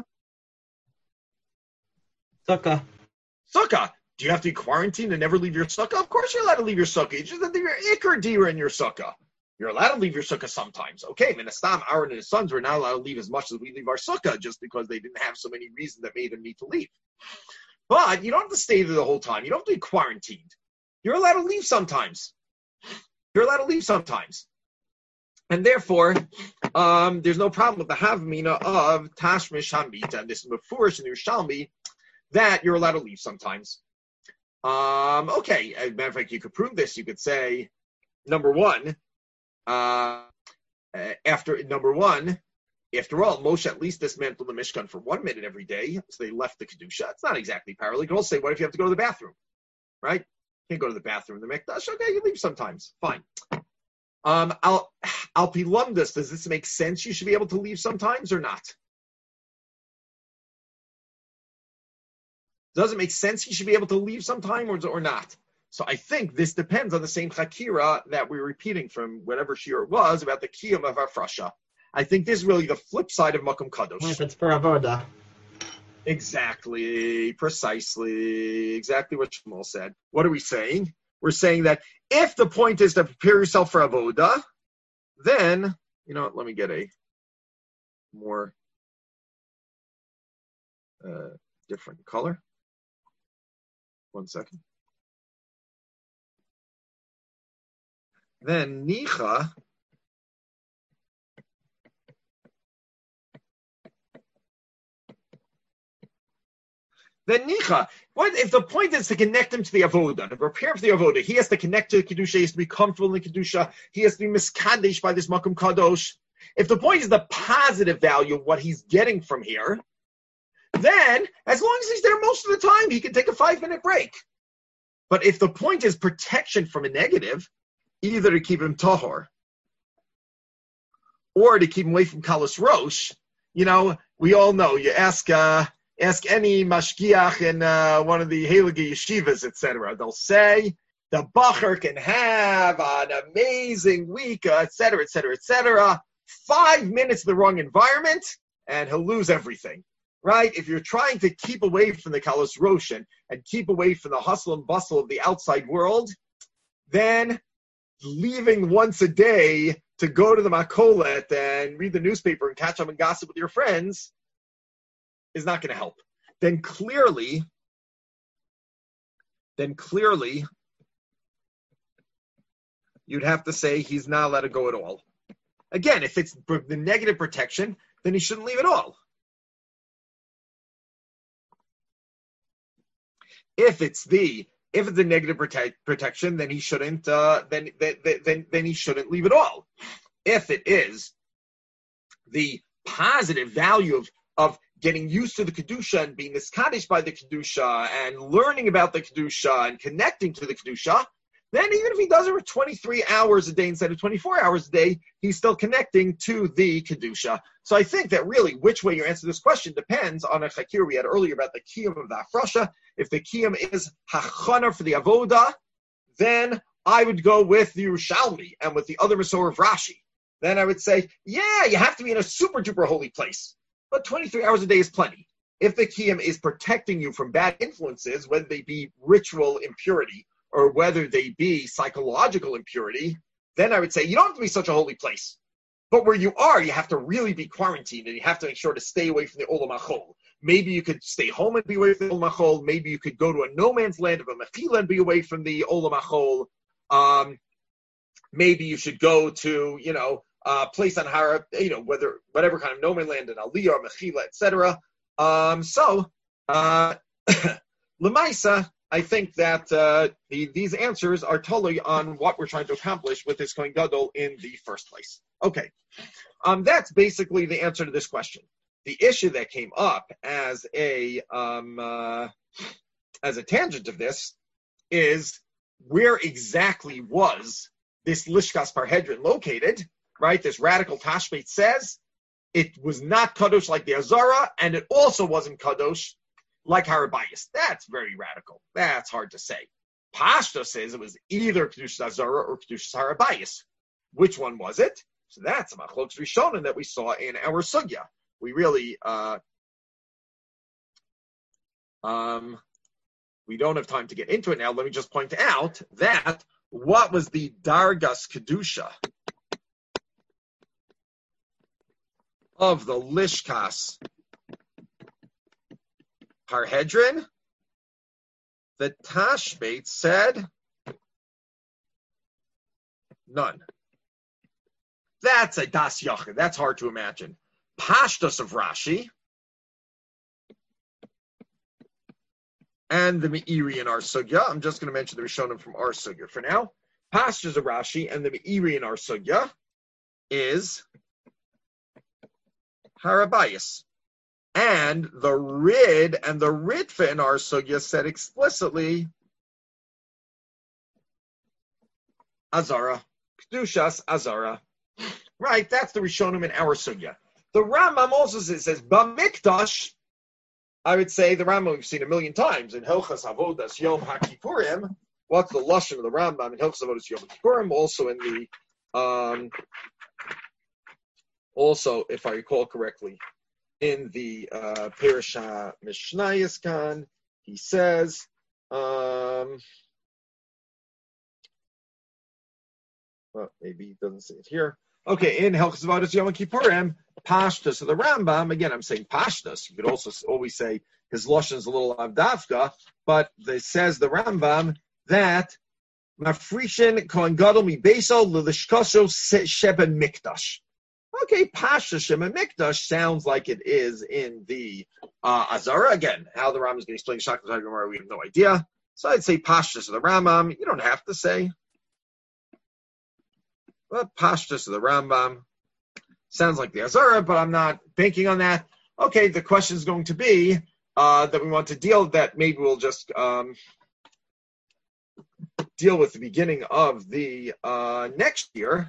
[SPEAKER 6] Sukkah.
[SPEAKER 1] Sukkah. Do you have to be quarantined and never leave your sukkah? Of course you're allowed to leave your sukkah. You just have to leave your ikar dira in your sukkah. You're allowed to leave your sukkah sometimes. Okay, Minastam, Aaron and his sons were not allowed to leave as much as we leave our sukkah just because they didn't have so many reasons that made them need to leave. But you don't have to stay there the whole time. You don't have to be quarantined. You're allowed to leave sometimes. You're allowed to leave sometimes. And therefore, um, there's no problem with the Havmina of Tashmish Hamita, and this Mefurish and Yerushalmi, that you're allowed to leave sometimes. Um, okay, as a matter of fact, you could prove this. You could say, number one, uh, after number one, after all, Moshe at least dismantled the Mishkan for one minute every day, so they left the Kedusha. It's not exactly parallel. You could also say, what if you have to go to the bathroom? Right? You can't go to the bathroom in the Mikdash. Okay, you leave sometimes. Fine. Um, Al Alpilumdus, does this make sense? You should be able to leave sometimes or not? Does it make sense he should be able to leave sometime or, or not? So I think this depends on the same Chakira that we're repeating from whatever shiur it was about the Kiyum of Afrasha. I think this is really the flip side of Makom Kadosh.
[SPEAKER 6] If it's for Avoda.
[SPEAKER 1] Exactly, precisely, exactly what Shmuel said. What are we saying? We're saying that if the point is to prepare yourself for Avoda, then, you know what, let me get a more uh, different color. One second. Then Nicha Then Nicha, what if the point is to connect him to the Avoda, to prepare for the Avoda? He has to connect to the Kedusha, he has to be comfortable in the Kedusha, he has to be miskadesh by this Makom Kadosh. If the point is the positive value of what he's getting from here, then, as long as he's there most of the time, he can take a five-minute break. But if the point is protection from a negative, either to keep him tahor or to keep him away from Kalas Rosh, you know, we all know, you ask uh, ask any mashgiach in uh, one of the Heilige yeshivas, et cetera. They'll say the bacher can have an amazing week, uh, et cetera, et cetera, et cetera. Five minutes in the wrong environment, and he'll lose everything. Right? If you're trying to keep away from the Kalos Roshan and keep away from the hustle and bustle of the outside world, then leaving once a day to go to the Makolet and read the newspaper and catch up and gossip with your friends is not going to help. Then clearly, then clearly, you'd have to say he's not allowed to go at all. Again, if it's the negative protection, then he shouldn't leave at all. If it's the if it's a negative protect, protection, then he shouldn't uh, then, then then then he shouldn't leave at all. If it is the positive value of of getting used to the Kedusha and being niskadish by the Kedusha and learning about the Kedusha and connecting to the Kedusha, then even if he does it for twenty-three hours a day instead of twenty-four hours a day, he's still connecting to the Kedusha. So I think that really which way you answer this question depends on a chakir we had earlier about the kiyum of the afrasha. If the kiyum is hachana for the avoda, then I would go with the Yerushalmi and with the other Masorah of Rashi. Then I would say, yeah, you have to be in a super duper holy place, but twenty-three hours a day is plenty. If the kiyum is protecting you from bad influences, whether they be ritual impurity or whether they be psychological impurity, then I would say you don't have to be such a holy place. But where you are, you have to really be quarantined, and you have to make sure to stay away from the Olam HaChol. Maybe you could stay home and be away from the Olam HaChol. Maybe you could go to a no man's land of a Mechila and be away from the Olam HaChol. Um, maybe you should go to, you know, a place on Hara, you know, whether whatever kind of no man's land in Aliyah or Mechila, et cetera. Um, so, uh, Lemaisa, I think that uh, the, these answers are totally on what we're trying to accomplish with this Kohen Gadol in the first place. Okay, um, that's basically the answer to this question. The issue that came up as a um, uh, as a tangent of this is where exactly was this Lishkas Parhedrin located? Right, this radical Tashbeit says it was not kadosh like the Azara, and it also wasn't kadosh like Harabayas. That's very radical. That's hard to say. Pashto says it was either Kedushas Azara or Kedushas Harabayas. Which one was it? So that's a Machlokes Rishonim that we saw in our Sugya. We really, uh, um, we don't have time to get into it now. Let me just point out that what was the Dargas Kedusha of the Lishkas Parhedrin? The Tashbeit said none. That's a Das Yachid. That's hard to imagine. Pashtus of Rashi and the Meiri in our Sugya. I'm just going to mention the Rishonim from our Sugya for now. Pashtus of Rashi and the Meiri in our Sugya is Harabayas. And the Rid and the Ritva in our Sugya said explicitly Azara. Kedushas Azara. Right, that's the Rishonim in our Sugya. The Rambam also says, says Bamikdash, I would say the Rambam we've seen a million times in Hilchas Avodas Yom HaKippurim. What's the lashon of the Rambam in Hilchas Avodas Yom HaKippurim? Also in the, um, also, if I recall correctly, in the uh, Parasha Mishnayos Kan, he says, um, well, maybe he doesn't say it here. Okay, in Hilchos Avodas Yom Kippurim, Pashtus of the Rambam, again, I'm saying Pashtus. You could also always say his lashon is a little avdavka, but it says the Rambam that Mafrishin Kohen Gadol mi Beisol Lilishkosho Sheben Mikdash. Okay, Pasha Shema Mikdash sounds like it is in the uh, Azara. Again, how the Rambam is going to explain Shakal Gemara, we have no idea. So I'd say Pashtus of the Rambam. You don't have to say. But Pashtus of the Rambam sounds like the Azara, but I'm not banking on that. Okay, the question is going to be uh, that we want to deal that maybe we'll just um, deal with the beginning of the uh, next year.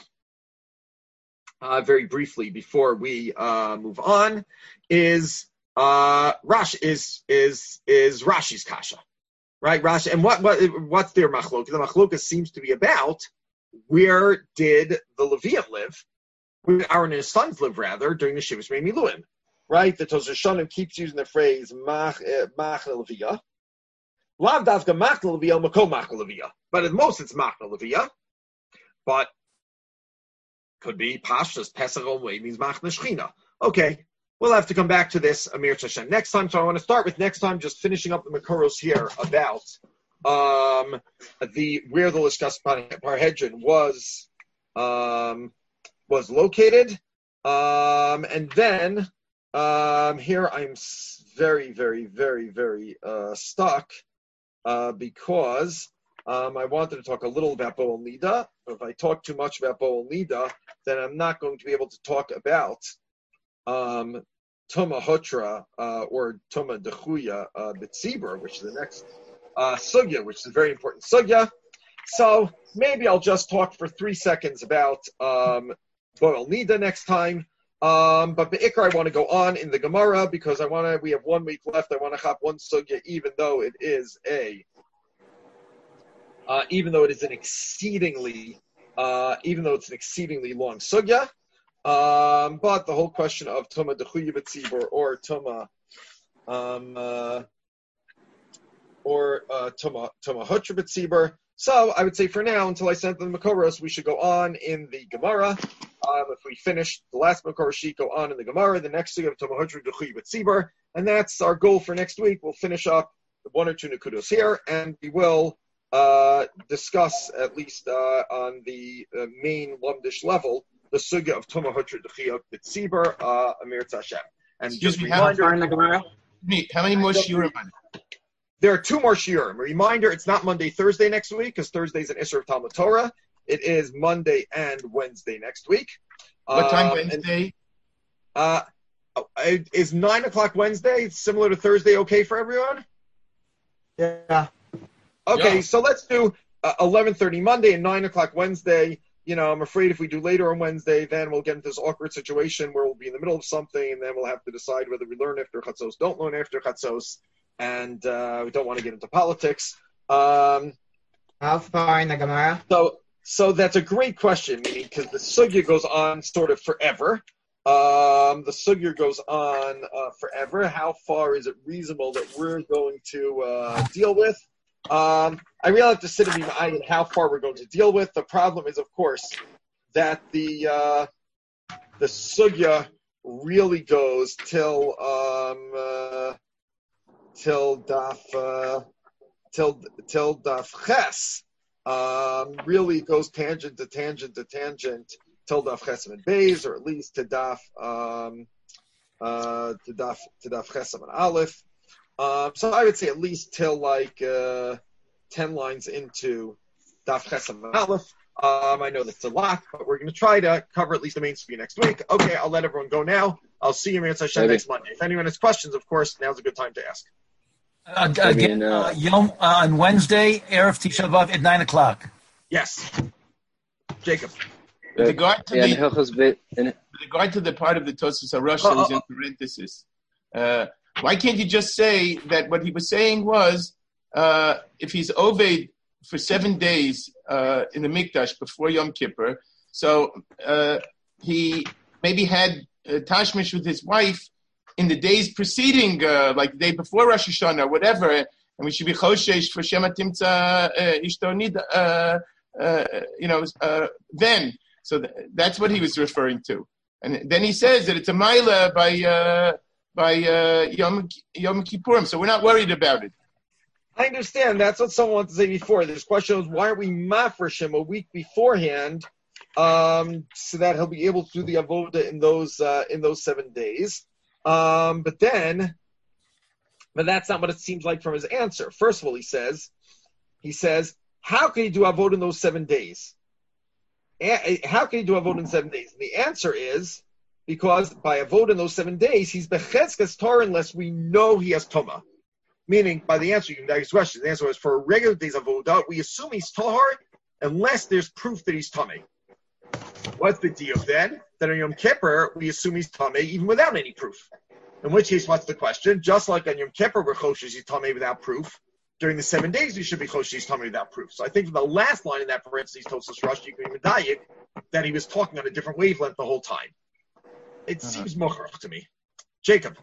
[SPEAKER 1] Uh, very briefly before we uh, move on, is uh, Rashi is is is Rashi's kasha, right? Rashi, and what what what's their machloka? The machloka seems to be about where did the Leviat live, where Aaron and his sons live rather during the Shivas Mei Miluim, right? The Tozer Shonim keeps using the phrase mach mach Levia, lav davka mach Levia, makom mach Levia, but at most it's mach Levia, but could be Pashtas Pesach Olway means Machna Shechina. Okay, we'll have to come back to this Amir Hashem next time. So I want to start with next time, just finishing up the Makoros here about um, the where the Lishkas Parhedrin was um, was located, um, and then um, here I'm very, very, very, very uh, stuck uh, because um, I wanted to talk a little about Bo'el Nida. If I talk too much about Bo'el Nida, then I'm not going to be able to talk about um, Tuma Hotra uh, or Tuma Dechuya uh, B'tzibur, which is the next uh, sugya, which is a very important sugya. So maybe I'll just talk for three seconds about um, Bo'el Nida next time. Um, but Be'ikr, I want to go on in the Gemara because I want to. We have one week left. I want to hop one sugya, even though it is a, uh, even though it is an exceedingly, uh, even though it's an exceedingly long sugya. Um, but the whole question of Tuma Dechuya B'tzibur or Tuma, um, uh, or uh, Tuma Tuma Hotra B'tzibur. So I would say for now, until I send them the Makoros, we should go on in the Gemara. Um, if we finish the last Makor sheet, go on in the Gemara. The next thing of Tuma Hotra Dechuya B'tzibur, and that's our goal for next week. We'll finish up one or two Nekudos here, and we will uh, discuss at least uh, on the uh, main Lumdish level the sugya of Tuma Hotra Dechuya B'tzibur, uh, Amir Hashem. And
[SPEAKER 8] Excuse
[SPEAKER 1] just
[SPEAKER 8] me,
[SPEAKER 1] reminder,
[SPEAKER 6] Far in the Gemara?
[SPEAKER 8] Me, how many more shiurim on it?
[SPEAKER 1] there are two more shiurim. Reminder, it's not Monday, Thursday next week, because Thursday's an Isser of Talmud Torah. It is Monday and Wednesday next week.
[SPEAKER 8] What time
[SPEAKER 1] Um,
[SPEAKER 8] Wednesday?
[SPEAKER 1] And, uh, is nine o'clock Wednesday similar to Thursday okay for everyone?
[SPEAKER 6] Yeah.
[SPEAKER 1] Okay,
[SPEAKER 7] Yeah.
[SPEAKER 1] so let's do uh, eleven thirty Monday and nine o'clock Wednesday. You know, I'm afraid if we do later on Wednesday, then we'll get into this awkward situation where we'll be in the middle of something, and then we'll have to decide whether we learn after Chatzos, don't learn after Chatzos, and uh, we don't want to get into politics. Um,
[SPEAKER 6] How far in the Gemara?
[SPEAKER 1] so, so that's a great question, meaning because the sugya goes on sort of forever. Um, the sugya goes on uh, forever. How far is it reasonable that we're going to uh, deal with? Um, I really have to sit and be eye on how far we're going to deal with. The problem is, of course, that the uh, the sugya really goes till um, uh, till daf uh, till till daf ches. Um, really goes tangent to tangent to tangent till daf ches and beis, or at least to daf um, uh, to daf to daf ches and aleph. Um, so I would say at least till like uh, ten lines into Daf Chesed and Aleph. Um, I know that's a lot, but we're going to try to cover at least the main speed next week. Okay, I'll let everyone go now. I'll see you, Mitzvah Hashem, next Monday. If anyone has questions, of course, now's a good time to ask.
[SPEAKER 9] Uh, again, uh, Yom, uh, on Wednesday, Erev Tisha B'Av at nine o'clock.
[SPEAKER 1] Yes. Jacob.
[SPEAKER 8] With regard to,
[SPEAKER 10] Yeah,
[SPEAKER 8] the,
[SPEAKER 10] and Hilchos Beit- and-
[SPEAKER 8] with regard to the part of the Tosfos HaRosh
[SPEAKER 1] Oh,
[SPEAKER 8] that was
[SPEAKER 1] oh,
[SPEAKER 8] in parenthesis, uh, why can't you just say that what he was saying was uh, if he's Oved for seven days uh, in the Mikdash before Yom Kippur, so uh, he maybe had uh, Tashmish with his wife in the days preceding, uh, like the day before Rosh Hashanah or whatever, and we should be Choshesh for Shema Timtza Ishto Nida, uh, uh, you know, uh, then. So th- that's what he was referring to. And then he says that it's a Maila by... Uh, by uh, Yom, Yom Kippurim, so we're not worried about it.
[SPEAKER 1] I understand. That's what someone wanted to say before. This question was, why are we mafresh him a week beforehand um, so that he'll be able to do the avoda in those uh, in those seven days? Um, but then, but that's not what it seems like from his answer. First of all, he says, he says, how can he do avoda in those seven days? A- how can he do avoda in seven days? And the answer is, because by avoda in those seven days, he's bechezkas Torah unless we know he has toma. Meaning, by the answer, you can ask question. The answer is for a regular day's avoda, we assume he's tahar unless there's proof that he's tamei. What's the deal then? That on Yom Kippur, we assume he's tamei even without any proof. In which case, what's the question? Just like on Yom Kippur, we're choshesh he's tamei without proof. During the seven days, we should be choshesh he's tamei without proof. So I think from the last line in that parentheses, Tosfos Rosh, you can even dayik that he was talking on a different wavelength the whole time. It uh-huh. seems mochrach to me. Jacob.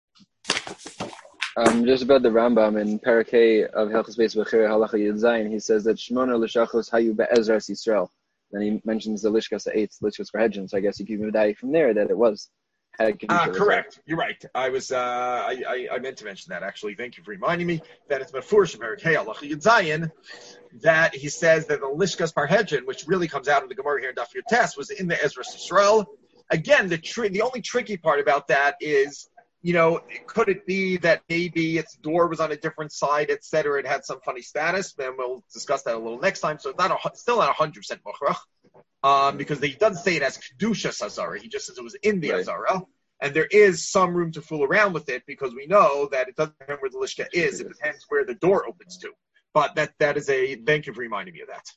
[SPEAKER 10] Um, just about the Rambam in Parakeh of Hilchos Beis Bechira Halacha Yud Zayin, he says that Shmona L'Shachos Hayu Be'ezras Yisrael. Then he mentions the Lishkas Eitz, Lishkas Verhedron. So I guess you can medai from there that it was.
[SPEAKER 1] Ah, correct. You're right. I was. Uh, I, I I meant to mention that actually. Thank you for reminding me that it's Mefurish in Parakeh Halacha Yud Zayin that he says that the Lishkas Verhedron, which really comes out of the Gemara here in Daf Yotes, was in the Ezras Yisrael. Again, the tri- the only tricky part about that is you know, could it be that maybe its door was on a different side, et cetera? It had some funny status, and we'll discuss that a little next time. So it's not a, still not one hundred percent Mukhrach, um, because he doesn't say it as Kedusha Azara. He just says it was in the right. Azara. And there is some room to fool around with it because we know that it doesn't depend where the Lishka is. It depends where the door opens to. But that that is a, thank you for reminding me of that.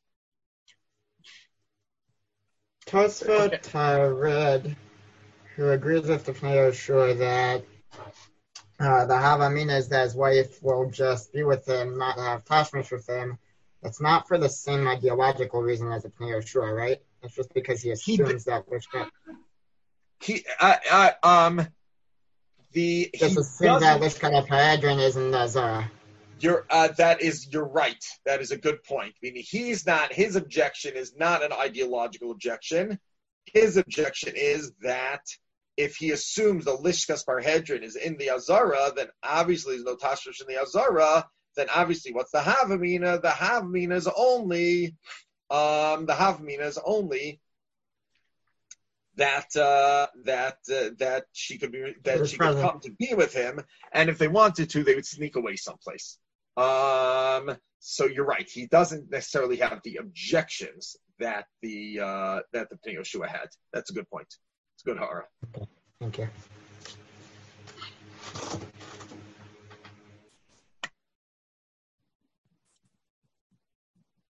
[SPEAKER 6] Tosfot Tared, who agrees with the Pnei Yehoshua that uh, the Havamina is that his wife will just be with him, not have tashmish with him. It's not for the same ideological reason as the Pnei Yehoshua, right? It's just because he assumes he, that Lishka.
[SPEAKER 1] He, uh, uh, um, the
[SPEAKER 6] just assumes that Lishka Parhedron is in the Zara.
[SPEAKER 1] You're, uh, that is, you're right. That is a good point. Meaning he's not, his objection is not an ideological objection. His objection is that if he assumes the Lishkas Parhedron is in the Azara, then obviously there's no Tashmish in the Azara, then obviously what's the Havamina? The Havamina is only, um, the Havamina is only that uh, that uh, that she could be that she could come to be with him, and if they wanted to, they would sneak away someplace. Um, so you're right; he doesn't necessarily have the objections that the uh, that the Pnei Yehoshua had. That's a good point. It's good, Hara.
[SPEAKER 6] Thank you.